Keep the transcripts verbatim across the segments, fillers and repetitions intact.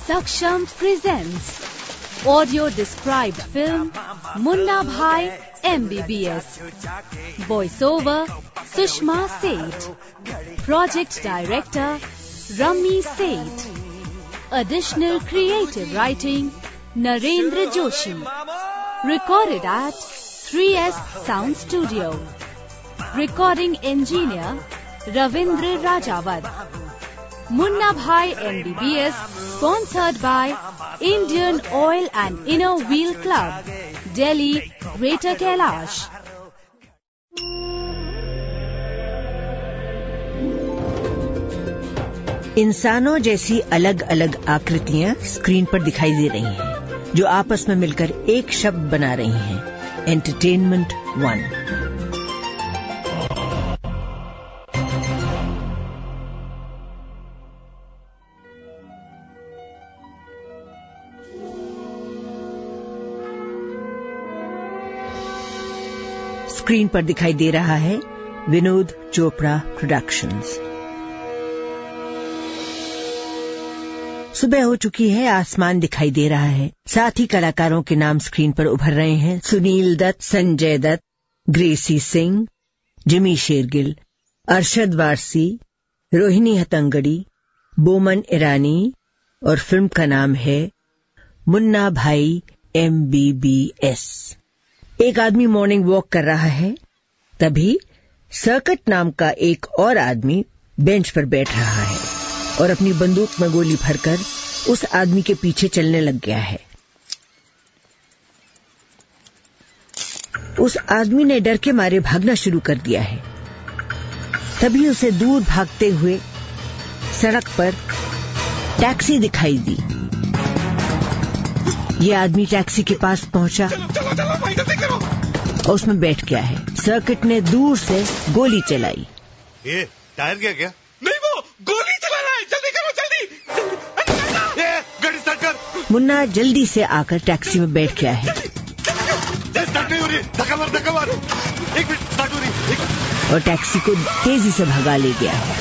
Saksham presents audio described film Munna Bhai M B B S. Voiceover Sushma Seth. Project Director Rammi Seth. Additional creative writing Narendra Joshi. Recorded at three S Sound Studio. Recording engineer Ravindra Rajawat. Munna Bhai M B B S sponsored by Indian Oil and Inner Wheel Club, Delhi, Greater Kailash. इंसानों जैसी अलग अलग आकृतियां screen पर दिखाई दे रही हैं, जो आपस में मिलकर एक शब्द बना रही हैं, एंटरटेनमेंट वन। स्क्रीन पर दिखाई दे रहा है विनोद चोपड़ा प्रोडक्शंस। सुबह हो चुकी है, आसमान दिखाई दे रहा है, साथ ही कलाकारों के नाम स्क्रीन पर उभर रहे हैं। सुनील दत्त, संजय दत्त, ग्रेसी सिंह, जिमी शेरगिल, अरशद वारसी, रोहिणी हतंगड़ी, बोमन ईरानी, और फिल्म का नाम है मुन्ना भाई एम बी बी एस। एक आदमी मॉर्निंग वॉक कर रहा है, तभी सर्किट नाम का एक और आदमी बेंच पर बैठ रहा है और अपनी बंदूक में गोली भरकर उस आदमी के पीछे चलने लग गया है। उस आदमी ने डर के मारे भागना शुरू कर दिया है। तभी उसे दूर भागते हुए सड़क पर टैक्सी दिखाई दी। ये आदमी टैक्सी के पास पहुंचा और उसमें बैठ गया है। सर्किट ने दूर से गोली चलाई। ये टायर गया क्या? नहीं, वो गोली चला रहा है। जल्दी करो, जल्दी। ये गाड़ी स्टार्ट कर। मुन्ना जल्दी से आकर टैक्सी में बैठ गया है। स्टार्ट नहीं हो रही, धक्का मार, धक्का मार। एक मिनट, स्टार्ट हो रही। और टैक्सी को तेजी से भगा ले गया है।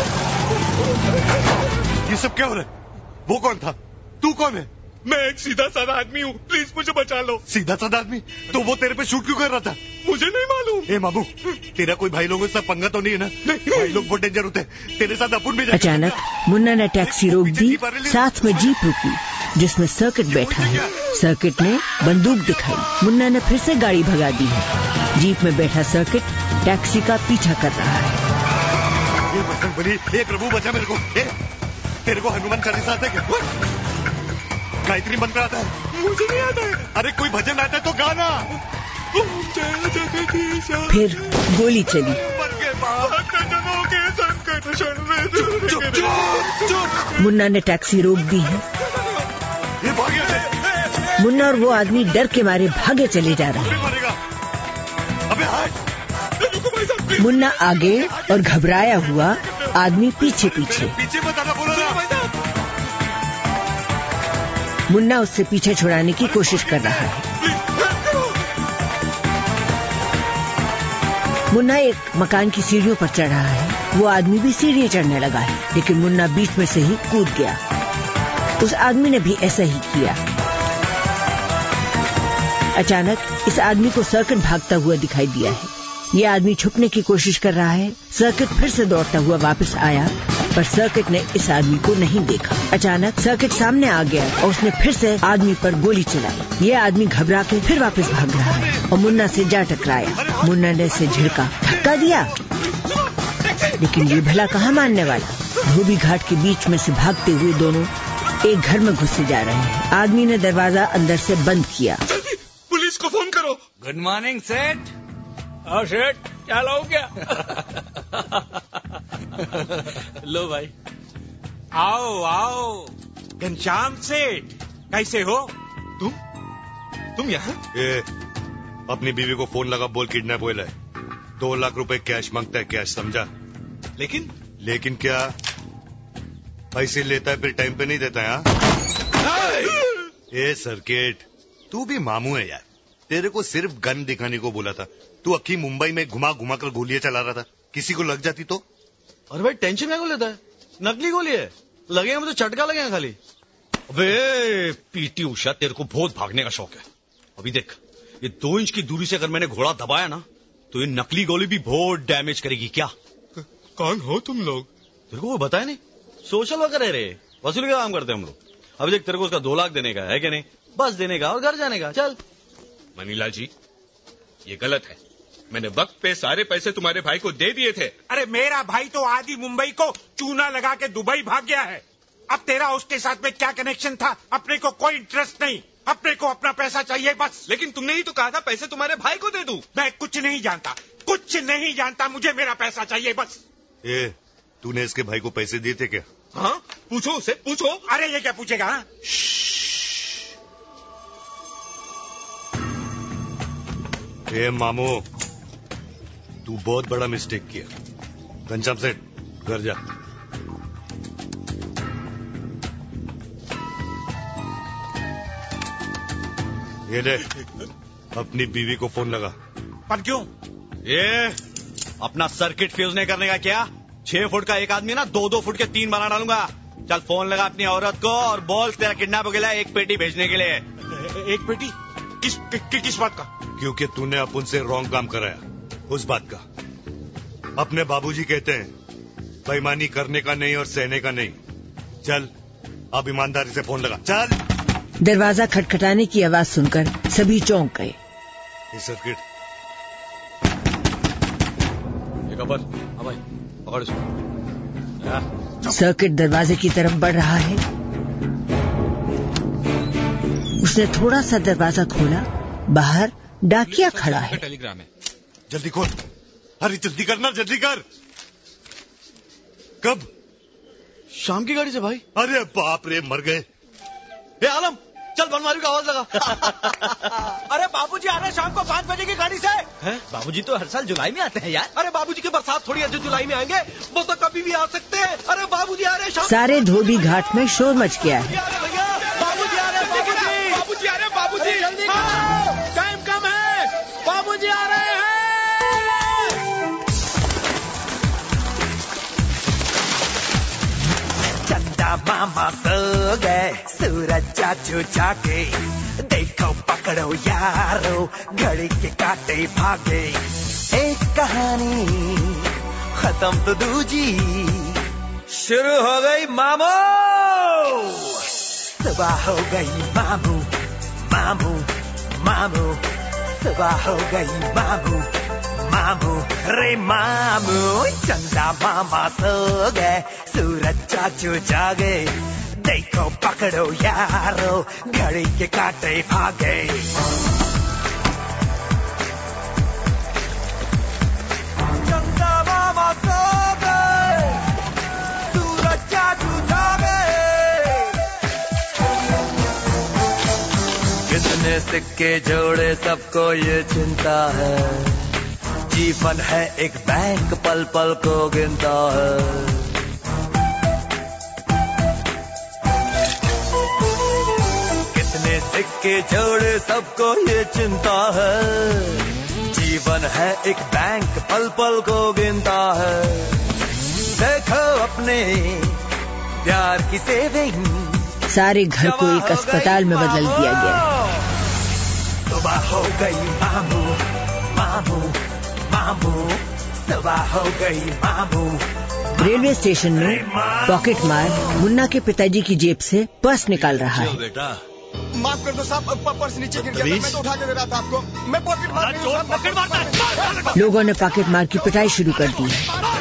ये सब क्या हो रहा है? वो कौन था? तू कौन है? मैं एक सीधा साधा आदमी हूँ, प्लीज मुझे बचा लो। सीधा साधा आदमी? तो वो तेरे पे शूट क्यों कर रहा था? मुझे नहीं मालूम। ए मामू, तेरा कोई भाई लोगों से पंगा तो नहीं है ना? नहीं। भाई लोग बहुत डेंजर होते हैं, तेरे साथ अपन भी। अचानक मुन्ना ने टैक्सी रोक दी, साथ में जीप रुकी जिसमें सर्किट बैठा है। सर्किट ने बंदूक दिखाई। मुन्ना ने फिर से गाड़ी भगा दी है। जीप में बैठा सर्किट टैक्सी का पीछा कर रहा है। ये बसंत बली, एक प्रभु बचा मेरे को। ए, तेरे को हनुमान चालीसा आता है क्या? गायत्री मंत्र आता है? मुझे नहीं आता है। अरे कोई भजन आता है तो गाना। फिर गोली चली। मुन्ना ने टैक्सी रोक दी है। मुन्ना और वो आदमी डर के मारे भागे चले जा रहे हैं। मुन्ना आगे और घबराया हुआ आदमी पीछे पीछे। पीछे बताना बोला ना। मुन्ना उससे पीछे छुड़ाने की कोशिश कर रहा है। मुन्ना एक मकान की सीढ़ियों पर चढ़ रहा है। वो आदमी भी सीढ़ियां चढ़ने लगा है, लेकिन मुन्ना बीच में से ही कूद गया। उस आदमी ने भी ऐसा ही किया। अचानक इस आदमी को सर्किट भागता हुआ दिखाई दिया है। ये आदमी छुपने की कोशिश कर रहा है। सर्किट फिर से दौड़ता हुआ वापस आया, पर सर्किट ने इस आदमी को नहीं देखा। अचानक सर्किट सामने आ गया और उसने फिर से आदमी पर गोली चलाई। ये आदमी घबरा के फिर वापस भाग रहा है और मुन्ना से जा टकराया। मुन्ना ने इसे झिड़का, धक्का दिया, लेकिन ये भला कहाँ मानने वाला। धोबी घाट के बीच में से भागते हुए दोनों एक घर में घुसे जा रहे हैं। आदमी ने दरवाजा अंदर से बंद किया। पुलिस को फोन करो। गुड मॉर्निंग सेठ। और सेठ क्या लाओ क्या? लो भाई। आओ आओ। घनश्याम सेठ, कैसे हो? तुम तुम यहाँ? ए, अपनी बीवी को फोन लगा, बोल किडनैप हुआ है। दो लाख रुपए कैश मांगता है, कैश, समझा? लेकिन लेकिन क्या? पैसे लेता है फिर टाइम पे नहीं देता है। ए सर्किट, तू भी मामू है यार। तेरे को सिर्फ गन दिखाने को बोला था। तू अक्की मुंबई में घुमा घुमा कर गोलियां चला रहा था। किसी को लग जाती तो? अरे भाई टेंशन क्या को लेता है? नकली गोली है, लगेगा मुझे, चटका लगेगा खाली। अबे पीटी उषा, तेरे को बहुत भागने का शौक है। अभी देख, ये दो इंच की दूरी से अगर मैंने घोड़ा दबाया ना तो ये नकली गोली भी बहुत डैमेज करेगी। क्या कौन हो तुम लोग? तेरे को वो बताया नहीं? सोशल वर्कर है रे, वसूली का काम करते हैं हम लोग। अभी देख, तेरे को उसका दो लाख देने का है कि नहीं? बस देने का और घर जाने का। चल। मनीलाल जी, ये गलत है। मैंने वक्त पे सारे पैसे तुम्हारे भाई को दे दिए थे। अरे मेरा भाई तो आदि मुंबई को चूना लगा के दुबई भाग गया है। अब तेरा उसके साथ में क्या कनेक्शन था? अपने को कोई इंटरेस्ट नहीं, अपने को अपना पैसा चाहिए बस। लेकिन तुमने ही तो कहा था पैसे तुम्हारे भाई को दे दूं। मैं कुछ नहीं जानता, कुछ नहीं जानता, मुझे मेरा पैसा चाहिए बस। ए, तूने इसके भाई को पैसे दिए थे क्या? हाँ, पूछो उसे, पूछो। अरे ये क्या पूछेगा? हाँ? ए मामू, तू बहुत बड़ा मिस्टेक किया। घनश्याम सेठ, घर जा। ये ले, अपनी बीवी को फोन लगा। पर क्यों? ये अपना सर्किट फ्यूज नहीं करने का क्या? छह फुट का एक आदमी ना दो दो फुट के तीन बना डालूंगा। चल फोन लगा अपनी औरत को और बोल तेरा किडनैप हो गया एक पेटी भेजने के लिए। एक पेटी? किस कि, कि, किस बात का? क्योंकि तूने अपन से रॉन्ग काम कराया, उस बात का। अपने बाबूजी कहते हैं बेईमानी करने का नहीं और सहने का नहीं। चल अब ईमानदारी से फोन लगा। चल। दरवाजा खटखटाने की आवाज सुनकर सभी चौंक गए। ये सर्किट पकड़ इसको। सर्किट दरवाजे की तरफ बढ़ रहा है। उसने थोड़ा सा दरवाजा खोला, बाहर डाकिया खड़ा है। टेलीग्राम है। जल्दी खोल। अरे जल्दी करना, जल्दी कर। कब? शाम की गाड़ी से भाई। अरे बाप रे, मर गए। ए आलम, चल बनमारी का आवाज लगा। अरे बाबूजी आ रहे हैं शाम को पाँच बजे की गाड़ी से। हैं? बाबूजी तो हर साल जुलाई में आते हैं यार। अरे बाबूजी की बरसात थोड़ी है जो जुलाई में आएंगे, वो तो कभी भी आ सकते हैं। अरे बाबूजी आ रहे हैं शाम। सारे धोबी घाट में शोर मच गया है। भैया बाबूजी आ रहे हैं, बाबूजी बाबूजी आ रहे हैं, बाबूजी जल्दी करो, टाइम कम है। बाबूजी आ रहे हैं। चंदा मामा सो गए, सूरज चाचू जागे, देखो पकड़ो यारो, घड़ी के काटे भागे। एक कहानी खत्म तो दूजी शुरू हो गई मामू। सुबह हो गई मामू, मामू मामू, सुबह हो गई मामू, मामू रे मामू। चंदा मामा सो गए, सूरज चाचू जागे, देखो पकड़ो यारो, घड़ी के काटे भागे। चंदा मामा सो गए, सूरज चाचू जागे। कितने सिक्के जोड़े सबको ये चिंता है, जीवन है एक बैंक पल पल को गिनता है। कितने सिक्के जोड़े सबको ये चिंता है, जीवन है एक बैंक पल पल को गिनता है। देखो अपने प्यार की सेविंग, सारे घर को एक अस्पताल में बदल दिया गया। सुबह हो गई मामू, मामू मामू, सुबह हो गई मामू। रेलवे स्टेशन में पॉकेट मार मुन्ना के पिताजी की जेब से पर्स निकाल रहा है। बेटा माफ कर दो साहब, पर्स नीचे गिर गया था, मैं तो उठा के दे रहा था आपको। मैं पॉकेट मार नहीं हूं, पॉकेट मारता। लोगों ने पॉकेट मार की पिटाई शुरू कर दी।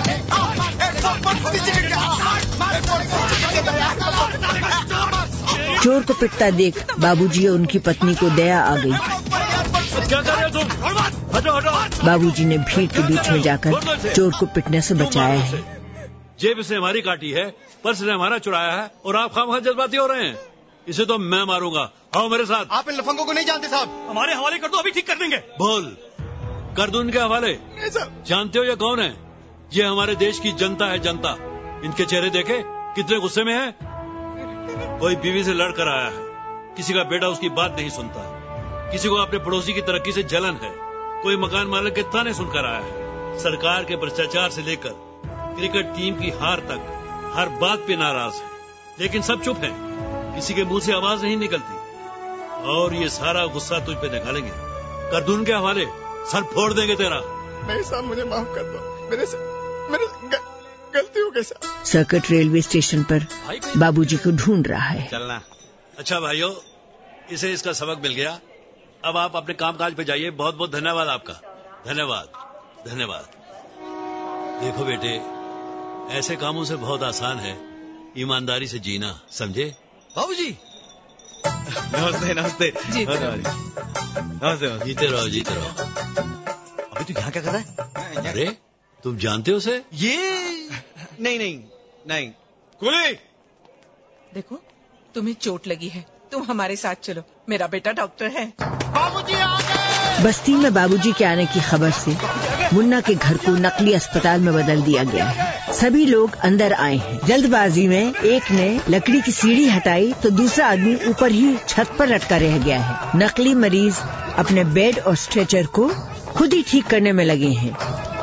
चोर को पिटता देख बाबूजी और उनकी पत्नी को दया आ गई। क्या कर रहे हो तुम? हटो हटो। बाबूजी ने भीड़ के बीच में जाकर चोर को पिटने से बचाया है। जेब से हमारी काटी है, पर्स ने हमारा चुराया है और आप खामखा जज्बाती हो रहे हैं। इसे तो मैं मारूंगा। आओ मेरे साथ। आप इन लफंगों को नहीं जानते साहब। हमारे हवाले कर दो, अभी ठीक कर देंगे। बोल, कर दो इनके हवाले। जानते हो ये कौन है? ये हमारे देश की जनता है, जनता। इनके चेहरे देखे कितने गुस्से में है। कोई बीवी से लड़ कर आया है, किसी का बेटा उसकी बात नहीं सुनता, किसी को अपने पड़ोसी की तरक्की से जलन है, कोई मकान मालिक के ताने सुनकर आया है। सरकार के भ्रष्टाचार से लेकर क्रिकेट टीम की हार तक हर बात पे नाराज है, लेकिन सब चुप हैं। किसी के मुंह से आवाज नहीं निकलती, और ये सारा गुस्सा तुझ पे निकालेंगे। करदून के हवाले सर फोड़ देंगे तेरा। नहीं साहब, मुझे माफ कर दो, मेरे से मेरे ग, गलती हो गई साहब। सर्किट रेलवे स्टेशन पर बाबूजी को ढूंढ रहा है। चलना। अच्छा भाइयों, इसे इसका सबक मिल गया। अब आप अपने कामकाज पे जाइए। बहुत बहुत धन्यवाद आपका। धन्यवाद धन्यवाद। देखो बेटे, ऐसे कामों से बहुत आसान है ईमानदारी से जीना, समझे? बाबूजी नमस्ते। नमस्ते नमस्ते। जीते रहो जीते रहो। अभी तू यहाँ क्या कर रहा है? अरे तुम जानते हो उसे? ये नहीं नहीं नहीं। कुली, देखो तुम्हें चोट लगी है, तुम हमारे साथ चलो, मेरा बेटा डॉक्टर है। बाबूजी आ गए। बस्ती में बाबूजी के आने की खबर से मुन्ना के घर को नकली अस्पताल में बदल दिया गया है। सभी लोग अंदर आए हैं। जल्दबाजी में एक ने लकड़ी की सीढ़ी हटाई तो दूसरा आदमी ऊपर ही छत पर लटका रह गया है। नकली मरीज अपने बेड और स्ट्रेचर को खुद ही ठीक करने में लगे हैं।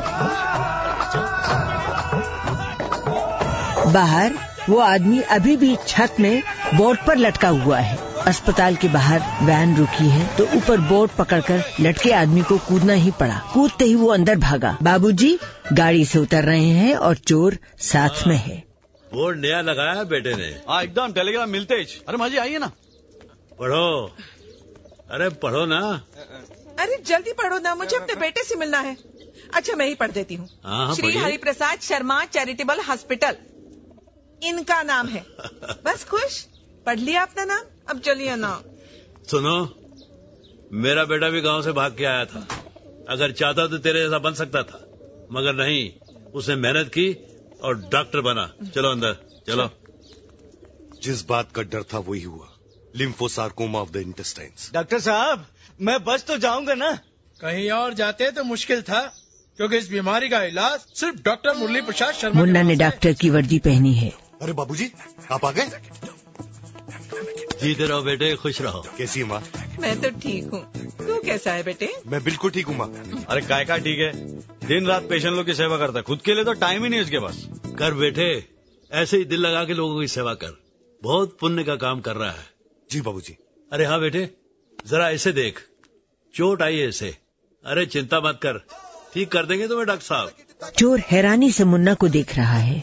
बाहर वो आदमी अभी भी छत में बोर्ड पर लटका हुआ है। अस्पताल के बाहर वैन रुकी है तो ऊपर बोर्ड पकड़कर लटके आदमी को कूदना ही पड़ा। कूदते ही वो अंदर भागा। बाबूजी गाड़ी से उतर रहे हैं और चोर साथ में है। बोर्ड नया लगाया है बेटे ने। हाँ एकदम, टेलीग्राम मिलते ही। अरे माँ जी आइए ना। पढ़ो, अरे पढ़ो ना। अरे जल्दी पढ़ो ना, मुझे अपने बेटे से मिलना है। अच्छा मैं ही पढ़ देती हूँ। श्री हरिप्रसाद शर्मा चैरिटेबल हॉस्पिटल इनका नाम है। बस खुश, पढ़ लिया अपना नाम, अब चलिए ना। सुनो, मेरा बेटा भी गांव से भाग के आया था। अगर चाहता तो तेरे जैसा बन सकता था, मगर नहीं, उसने मेहनत की और डॉक्टर बना। चलो अंदर चलो। जिस बात का डर था वही हुआ, lymphosarcoma of the intestines. Doctor साहब, मैं बच तो जाऊंगा ना? कहीं और जाते तो मुश्किल था, क्योंकि इस बीमारी का इलाज सिर्फ डॉक्टर मुरली प्रसाद शर्मा। मुन्ना ने डॉक्टर की वर्दी पहनी है। अरे बाबूजी, आप आ गए? जीते रहो बेटे, खुश रहो। कैसी है माँ? मैं तो ठीक हूँ, तू कैसा है बेटे? मैं बिल्कुल ठीक हूँ माँ। अरे काय का ठीक है, दिन रात पेशेंट लोग की सेवा करता है, खुद के लिए तो टाइम ही नहीं उसके पास। कर बेटे, ऐसे ही दिल लगा के लोगों की सेवा कर, बहुत पुण्य का काम कर रहा है। जी बाबूजी। अरे हाँ बेटे, जरा ऐसे देख, चोट आई है इसे। अरे चिंता मत कर, ठीक कर देंगे तुम्हें डॉक्टर साहब। चोर हैरानी से मुन्ना को देख रहा है।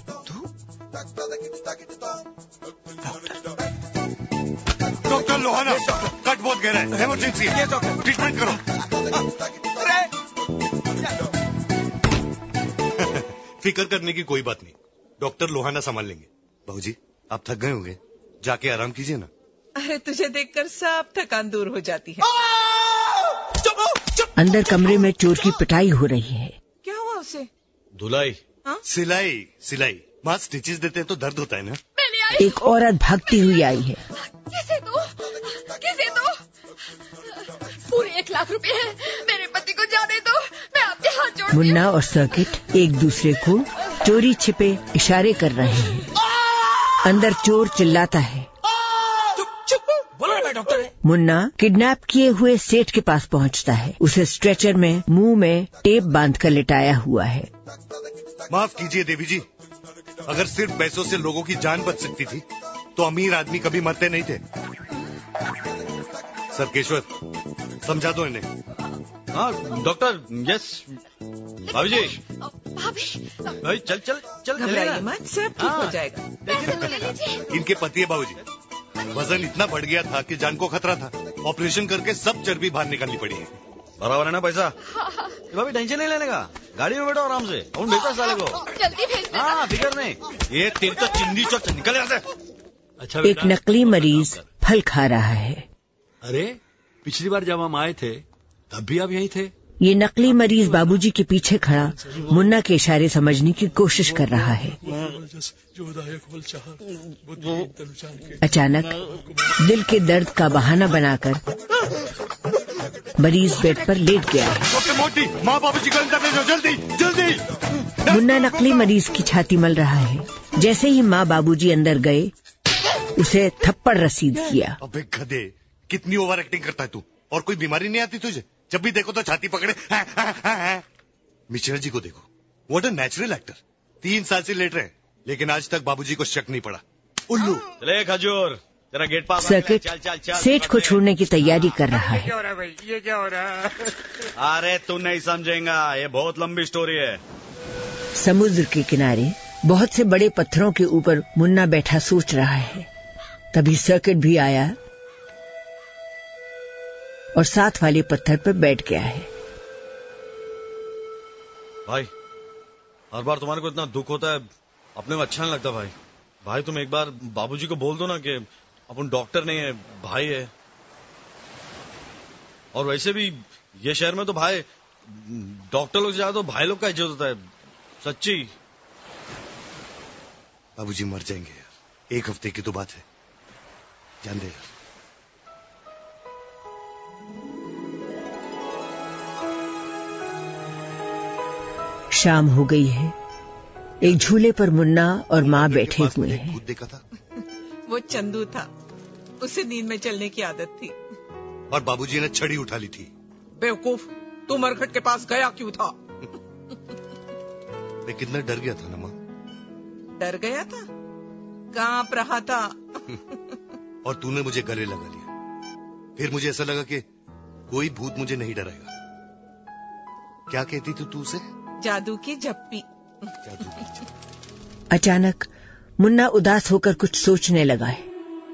डॉक्टर लोहाना, कट बहुत गहरा है, इमरजेंसी है, ट्रीटमेंट करो। फिक्र करने की कोई बात नहीं, डॉक्टर लोहाना संभाल लेंगे। बाबूजी आप थक गए होंगे, जाके आराम कीजिए ना। अरे तुझे देखकर सब थकान दूर हो जाती है। अंदर कमरे में चोर की पिटाई हो रही है। क्या हुआ उसे? धुलाई। सिलाई सिलाई। माँ स्टिचेस देते हैं तो दर्द होता है ना। एक औरत भागती हुई आई है। किसे दो, किसे दो, पूरे एक लाख रुपए हैं, मेरे पति को जाने दो, मैं आपके हाथ जोड़ती हूँ। मुन्ना और सर्किट एक दूसरे को चोरी छिपे इशारे कर रहे हैं। अंदर चोर चिल्लाता है। बोलो मैं डॉक्टर है। मुन्ना किडनैप किए हुए सेठ के पास पहुंचता है। उसे स्ट्रेचर में मुंह में टेप बांधकर लिटाया हुआ है। माफ कीजिए देवी जी, अगर सिर्फ पैसों से लोगों की जान बच सकती थी तो अमीर आदमी कभी मरते नहीं थे। सरकेश्वर, समझा दो इन्हें। हाँ डॉक्टर, यस। भाभी जी, भाभी, भाई चल चल चल, घबराइए मत, सब ठीक हो जाएगा। पैसे तो ले लीजिए। इनके पति है बाबूजी, वजन इतना बढ़ गया था कि जान को खतरा था। ऑपरेशन करके सब चर्बी बाहर निकालनी पड़ी है। बराबर है ना पैसा? भाभी टेंशन नहीं लेने का, गाड़ी में बैठो आराम से, हम भेजो साले को। जल्दी भेज देना। हाँ फिक्र नहीं, ये तेरी तो चिंदी चौक निकल यहाँ से। अच्छा एक नकली मरीज फल खा रहा है। अरे पिछली बार जब हम आए थे तब भी आप यहीं थे। ये नकली मरीज बाबूजी के पीछे खड़ा मुन्ना के इशारे समझने की कोशिश कर रहा है। अचानक दिल के दर्द का बहाना बनाकर मरीज बेड पर लेट गया है। डॉक्टर मोटी, माँ बाबूजी को अंदर ले जाओ, जल्दी जल्दी। मुन्ना नकली मरीज की छाती मल रहा है। जैसे ही माँ बाबूजी अंदर गए, उसे थप्पड़ रसीद किया। अबे गधे, कितनी ओवर एक्टिंग करता है तू, और कोई बीमारी नहीं आती तुझे? जब भी देखो तो छाती पकड़े। मिश्रा जी को देखो, व्हाट अ नेचुरल एक्टर। तीन साल से लेट रहे हैं, लेकिन आज तक बाबूजी को शक नहीं पड़ा। उल्लू। चले खजूर, तेरा गेट पास। सर्किट सेठ को छोड़ने की तैयारी कर रहा है। क्या हो रहा है भाई, ये क्या हो रहा है? अरे तू नहीं समझेगा, ये बहुत लंबी स्टोरी है। समुद्र के किनारे बहुत से बड़े पत्थरों के ऊपर मुन्ना बैठा सोच रहा है। तभी सर्किट भी आया और साथ वाले पत्थर पर बैठ गया है। भाई हर बार तुम्हारे को इतना दुख होता है, अपने को अच्छा नहीं लगता भाई। भाई तुम एक बार बाबूजी को बोल दो ना कि अपन डॉक्टर नहीं है, भाई है। और वैसे भी ये शहर में तो भाई डॉक्टर लोग जाए तो भाई लोग का इज्जत होता है, सच्ची। बाबूजी मर जाएंगे यार, एक हफ्ते की तो बात है, जान दे यार। शाम हो गई है। एक झूले पर मुन्ना और माँ बैठे हुए हैं। भूत देखा था? वो चंदू था, उसे नींद में चलने की आदत थी। और बाबूजी ने छड़ी उठा ली थी। बेवकूफ, तू मरघट के पास गया क्यों था? मैं कितना डर गया था ना माँ। डर गया था? कांप रहा था। और तूने मुझे गले लगा लिया। फिर मुझे ऐसा लगा कि कोई भूत मुझे नहीं डराएगा। क्या कहती थी तू उसे? जादू की झप्पी। जादू की झप्पी। अचानक मुन्ना उदास होकर कुछ सोचने लगा है।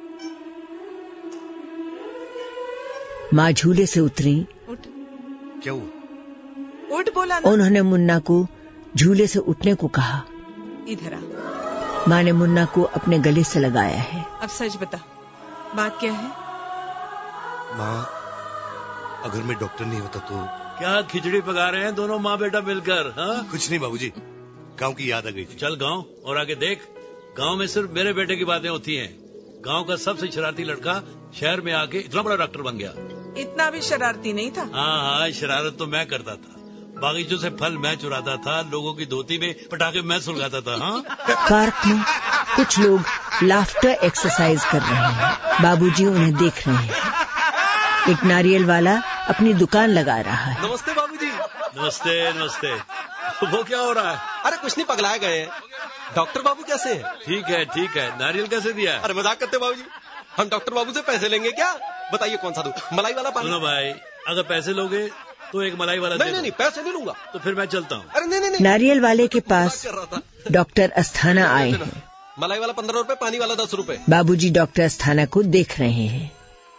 माँ झूले से उतरी। उठ। क्या हुआ? उठ बोला ना। उन्होंने मुन्ना को झूले से उठने को कहा। इधर आ। माँ ने मुन्ना को अपने गले से लगाया है। अब सच बता, बात क्या है? माँ, अगर मैं डॉक्टर नहीं होता तो। क्या खिचड़ी पका रहे हैं दोनों माँ बेटा मिलकर? हाँ, कुछ नहीं बाबूजी, गांव की याद आ गई थी। चल गांव और आगे देख। गांव में सिर्फ मेरे बेटे की बातें होती हैं। गांव का सबसे शरारती लड़का शहर में आके इतना बड़ा डॉक्टर बन गया। इतना भी शरारती नहीं था। हाँ हाँ, शरारत तो मैं करता था। बागीचों से फल मैं चुराता था, लोगों की धोती में पटाखे मैं सुलगाता था। हाँ? पार्क में कुछ लोग लाफ्टर एक्सरसाइज कर रहे हैं। बाबूजी उन्हें देख रहे हैं। एक नारियल वाला अपनी दुकान लगा रहा है। नमस्ते बाबूजी। नमस्ते नमस्ते। वो क्या हो रहा है? अरे कुछ नहीं, पगलाए गए हैं। डॉक्टर बाबू कैसे हैं? ठीक है ठीक है। नारियल कैसे दिया? अरे मजाक करते बाबूजी, हम डॉक्टर बाबू से पैसे लेंगे क्या? बताइए कौन सा दूं? मलाई वाला पानी? सुनो भाई, अगर पैसे लोगे तो एक मलाई वाला नहीं नहीं नहीं, पैसे नहीं लूंगा। तो फिर मैं चलता हूँ। अरे नहीं नहीं नहीं। नारियल वाले के पास डॉक्टर अस्थाना आए हैं। मलाई वाला पंद्रह रुपए, पानी वाला दस रुपए। बाबूजी डॉक्टर अस्थाना को देख रहे हैं।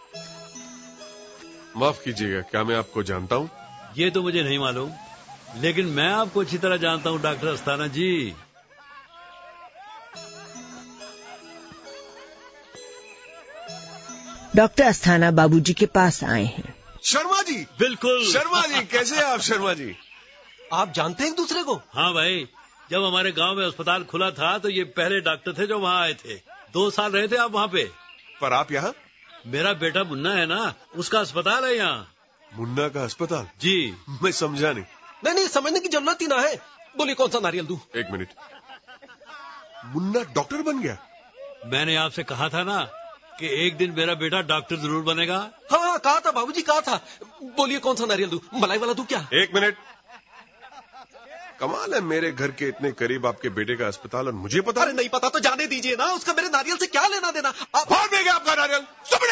माफ कीजिएगा, क्या मैं आपको जानता हूँ? ये तो मुझे नहीं मालूम, लेकिन मैं आपको अच्छी तरह जानता हूँ डॉक्टर अस्थाना जी। डॉक्टर अस्थाना बाबूजी के पास आए हैं। शर्मा जी। बिल्कुल। शर्मा जी, कैसे हैं आप शर्मा जी? आप जानते हैं एक दूसरे को? हाँ भाई, जब हमारे गांव में अस्पताल खुला था तो ये पहले डॉक्टर थे जो वहाँ आए थे। दो साल रहे थे आप वहाँ पे। पर आप यहाँ? मेरा बेटा मुन्ना है ना, उसका अस्पताल है यहाँ। मुन्ना का अस्पताल? जी। मैं समझा नहीं। नहीं नहीं, समझने की जरूरत ही ना है। बोलिए कौन सा नारियल दूं? एक मिनट, मुन्ना डॉक्टर बन गया? मैंने आपसे कहा था ना कि एक दिन मेरा बेटा डॉक्टर जरूर बनेगा। हाँ कहा था बाबूजी, कहा था। बोलिए कौन सा नारियल दूं? मलाई वाला दूं क्या? एक मिनट, कमाल है, मेरे घर के इतने करीब आपके बेटे का अस्पताल और मुझे पता? अरे नहीं पता तो जाने दीजिए ना, उसका मेरे नारियल से क्या लेना देना? आप भाग देंगे आपका नारियल।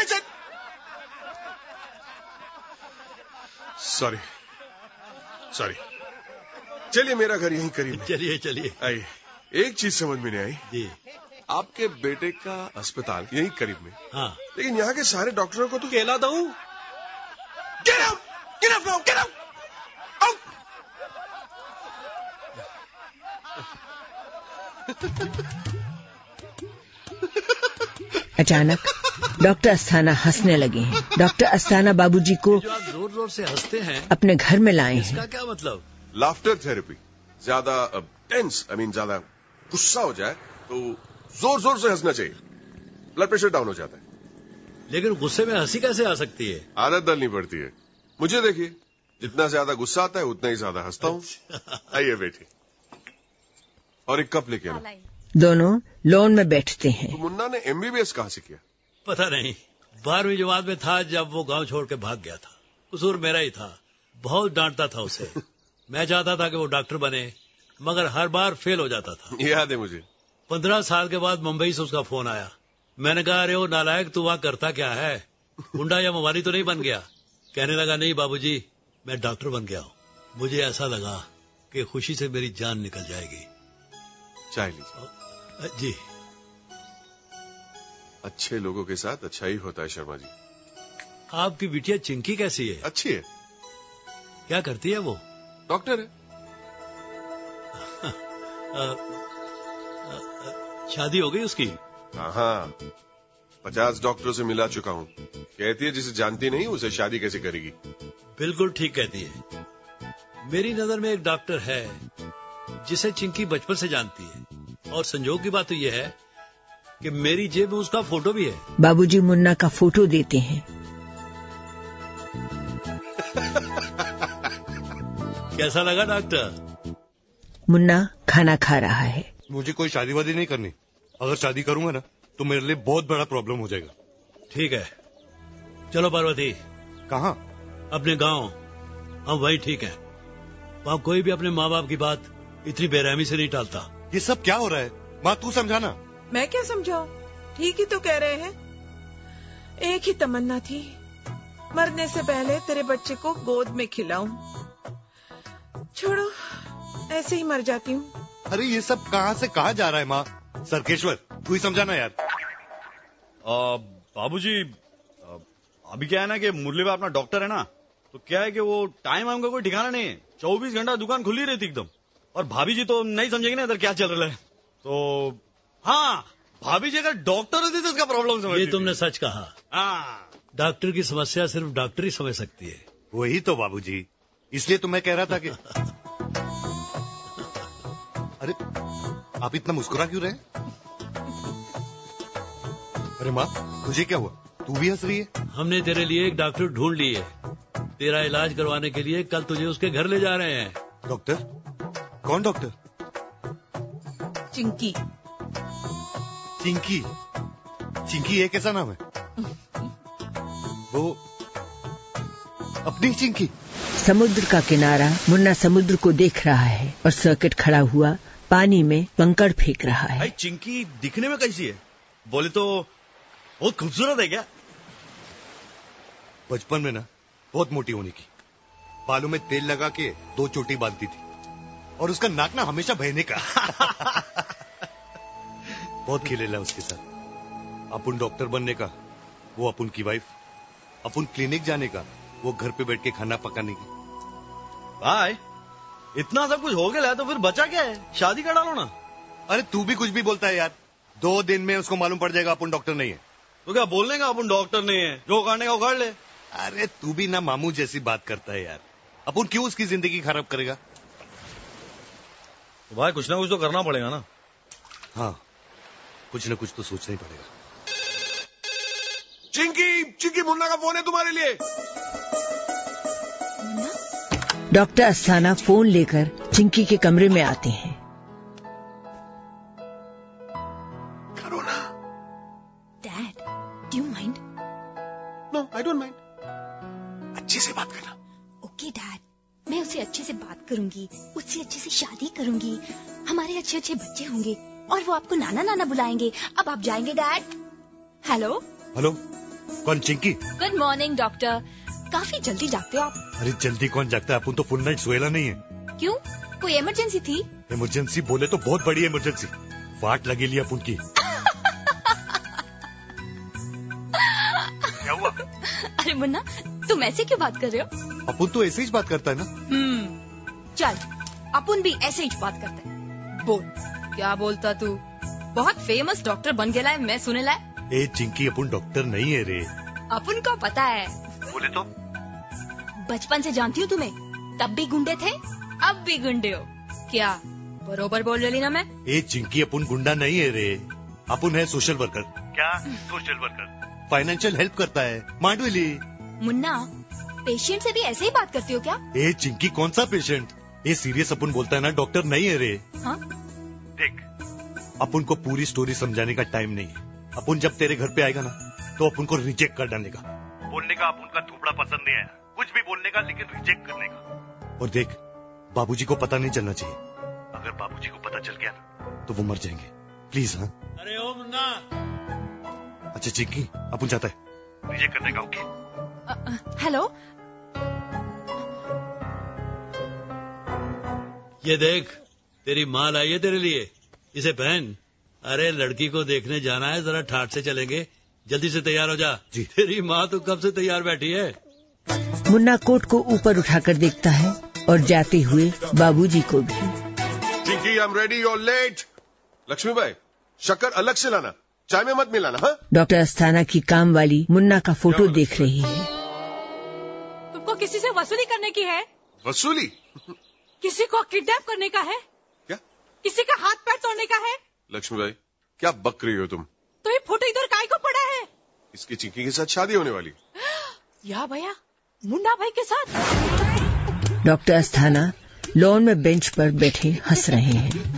सॉरी सॉरी, चलिए मेरा घर यहीं करीब है। चलिए चलिए। आइए, एक चीज समझ में नहीं आई जी। आपके बेटे का अस्पताल यहीं करीब में। हाँ, लेकिन यहाँ के सारे डॉक्टरों को तो केला दूं? Get out! Get out now! Get out! Out! अचानक डॉक्टर अस्थाना हंसने लगे हैं। डॉक्टर अस्थाना बाबूजी को जो आप जोर जोर से हंसते हैं अपने घर में लाए हैं। इसका क्या मतलब? Laughter therapy. ज्यादा टेंस, आई मीन ज्यादा गुस्सा हो जाए तो जोर जोर से हंसना चाहिए, ब्लड प्रेशर डाउन हो जाता है। लेकिन गुस्से में हंसी कैसे आ सकती है? आदत डालनी पड़ती है। मुझे देखिए, जितना ज्यादा गुस्सा आता है उतना ही ज्यादा हंसता हूँ। आइए बैठिए और एक कप लेके आना। दोनों लॉन में बैठते हैं। तो मुन्ना ने एमबीबीएस कहाँ से किया? पता नहीं, बारहवीं जमात में था जब वो गांव छोड़ के भाग गया था। कसूर मेरा ही था, बहुत डांटता था उसे। मैं चाहता था कि वो डॉक्टर बने, मगर हर बार फेल हो जाता था। याद है मुझे। पंद्रह साल के बाद मुंबई से उसका फोन आया मैंने कहा अरे वो नालायक तू वहां करता क्या है, गुंडा या मवाली तो नहीं बन गया? कहने लगा नहीं बाबूजी, मैं डॉक्टर बन गया हूँ। मुझे ऐसा लगा कि खुशी से मेरी जान निकल जाएगी। चाय लीजिए। जी। अच्छे लोगों के साथ अच्छा ही होता है शर्मा जी। आपकी बिटिया चिंकी कैसी है? अच्छी है। क्या करती है वो? डॉक्टर है। आ, आ, आ, शादी हो गई उसकी? हाँ, पचास डॉक्टरों से मिला चुका हूँ। कहती है जिसे जानती नहीं उसे शादी कैसे करेगी। बिल्कुल ठीक कहती है। मेरी नजर में एक डॉक्टर है जिसे चिंकी बचपन से जानती है, और संजोग की बात तो यह है कि मेरी जेब में उसका फोटो भी है। बाबूजी मुन्ना का फोटो देते हैं। कैसा लगा डॉक्टर? मुन्ना खाना खा रहा है। मुझे कोई शादी वादी नहीं करनी। अगर शादी करूंगा ना तो मेरे लिए बहुत बड़ा प्रॉब्लम हो जाएगा। ठीक है, चलो पार्वती। कहाँ? अपने गांव। हम वही ठीक है। वहाँ कोई भी अपने माँ बाप की बात इतनी बेरहमी से नहीं टालता। ये सब क्या हो रहा है? माँ तू समझाना। मैं क्या समझाऊं? ठीक ही तो कह रहे हैं। एक ही तमन्ना थी, मरने से पहले तेरे बच्चे को गोद में खिलाऊं। छोड़ो, ऐसे ही मर जाती हूँ। अरे ये सब कहाँ से कहाँ जा रहा है माँ? सरकेश्वर तू ही समझाना यार। बाबूजी अभी क्या है ना कि मुरली में अपना डॉक्टर है ना, तो क्या है कि वो टाइम वाइम का कोई ठिकाना नहीं है। चौबीस घंटा दुकान खुली रहती एकदम। और भाभी जी तो नहीं समझेगी ना इधर क्या चल रहा है। तो हाँ, भाभी जी अगर डॉक्टर होती तो इसका प्रॉब्लम समझ। ये तुमने सच कहा। हाँ, डॉक्टर की समस्या सिर्फ डॉक्टर ही समझ सकती है। वही तो बाबूजी, इसलिए तो मैं कह रहा था कि अरे आप इतना मुस्कुरा क्यों रहे? अरे माँ तुझे क्या हुआ? तू भी हंस रही है। हमने तेरे लिए एक डॉक्टर ढूंढ ली है। तेरा इलाज करवाने के लिए कल तुझे उसके घर ले जा रहे हैं। डॉक्टर? कौन डॉक्टर? चिंकी। चिंकी? चिंकी ये कैसा नाम है? वो अपनी चिंकी। समुद्र का किनारा। मुन्ना समुद्र को देख रहा है और सर्किट खड़ा हुआ पानी में कंकड़ फेंक रहा है। भाई चिंकी दिखने में कैसी है? बोले तो बहुत खूबसूरत है क्या? बचपन में ना बहुत मोटी होने की, बालों में तेल लगा के दो चोटी बांधती थी, और उसका नाक ना हमेशा बहने का। बहुत खेलेला उसके साथ। अपन डॉक्टर बनने का, वो अपन की वाइफ। अपन क्लिनिक जाने का, वो घर पे बैठ के खाना पकाने की। भाई इतना सब कुछ हो गया तो फिर बचा क्या है? शादी कर डालो ना। अरे तू भी कुछ भी बोलता है यार। दो दिन में उसको मालूम पड़ जाएगा अपन डॉक्टर नहीं है। तो क्या बोलने का अपन डॉक्टर नहीं है? जो उखाड़ने का उखाड़ ले। अरे तू भी ना मामू जैसी बात करता है यार। अपन क्यों उसकी जिंदगी खराब करेगा? तो भाई कुछ ना कुछ तो करना पड़ेगा ना। हाँ, कुछ ना कुछ तो सोचना ही पड़ेगा। चिंकी, चिंकी मुन्ना का फोन है तुम्हारे लिए। डॉक्टर अस्थाना फोन लेकर चिंकी के कमरे में आते हैं। करो ना। Dad, do you mind? No, I don't mind. अच्छे से बात करना। ओके डैड, मैं उससे अच्छे से बात करूंगी, उससे अच्छे से शादी करूंगी, हमारे अच्छे अच्छे बच्चे होंगे और वो आपको नाना नाना बुलाएंगे। अब आप जाएंगे डैड? हेलो हेलो, कौन? चिंकी? Good morning doctor. काफी जल्दी जागते हो आप। अरे जल्दी कौन जागता है? अपन तो फुल नाइट सोएला नहीं है। क्यों, कोई इमरजेंसी थी? इमरजेंसी बोले तो बहुत बड़ी इमरजेंसी। वाट लगे लिया अपन की। क्या हुआ? अरे मुन्ना, तुम ऐसे क्यों बात कर रहे हो? अपन तो ऐसे ही बात करता है ना। हम्म, चल अपन भी ऐसे ही बात करते हैं। बोल, क्या बोलता तू? बहुत फेमस डॉक्टर बन गया है, मैं सुने ला। ए चिंकी, अपन डॉक्टर नहीं है रे। अपन को पता है। बोले तो? बचपन से जानती हूँ तुम्हें, तब भी गुंडे थे, अब भी गुंडे हो। क्या बरोबर बोल रही ना मैं? ए चिंकी, अपन गुंडा नहीं है रे। अपन है सोशल वर्कर। क्या सोशल वर्कर? फाइनेंशियल हेल्प करता है, मांडवेली। मुन्ना, पेशेंट से भी ऐसे ही बात करती हो क्या? ए चिंकी, कौन सा पेशेंट? ये सीरियस अपन बोलता है ना, डॉक्टर नहीं है रे। हाँ? देख, अपन को पूरी स्टोरी समझाने का टाइम नहीं है। अपन जब तेरे घर पे आएगा ना, तो अपन को रिजेक्ट कर डालने का। बोलने का अपन का थोपड़ा पसंद नहीं आया, कुछ भी बोलने का, लेकिन रिजेक्ट करने का। और देख, बाबूजी को पता नहीं चलना चाहिए। अगर बाबूजी को पता चल गया ना, तो वो मर जाएंगे। प्लीज। हाँ, अरे ओ मुन्ना, अच्छा चिक्की, अपन जाता है रिजेक्ट करने का। ओके हेलो, ये देख तेरी माँ लाई है तेरे लिए, इसे पहन। अरे लड़की को देखने जाना है, जरा ठाट से चलेंगे, जल्दी से तैयार हो जा। जी। तेरी माँ तो कब से तैयार बैठी है। मुन्ना कोट को ऊपर उठाकर देखता है और जाते हुए बाबूजी को भी। Chinki, I am ready, you are late. Lakshmi भाई, शक्कर अलग से लाना, चाय में मत मिलाना। हाँ? डॉक्टर अस्थाना की काम वाली मुन्ना का फोटो देख रही है। तुमको किसी से वसूली करने की है? वसूली? किसी को किडनैप करने का है? क्या? किसी का हाथ पैर तोड़ने का है? लक्ष्मी भाई, क्या बक रही हो तुम? तो ये फोटो इधर काय को पड़ा है? इसकी चिंकी के साथ शादी होने वाली। या भैया, मुन्ना भाई के साथ। डॉक्टर अस्थाना लॉन में बेंच पर बैठे हंस रहे हैं।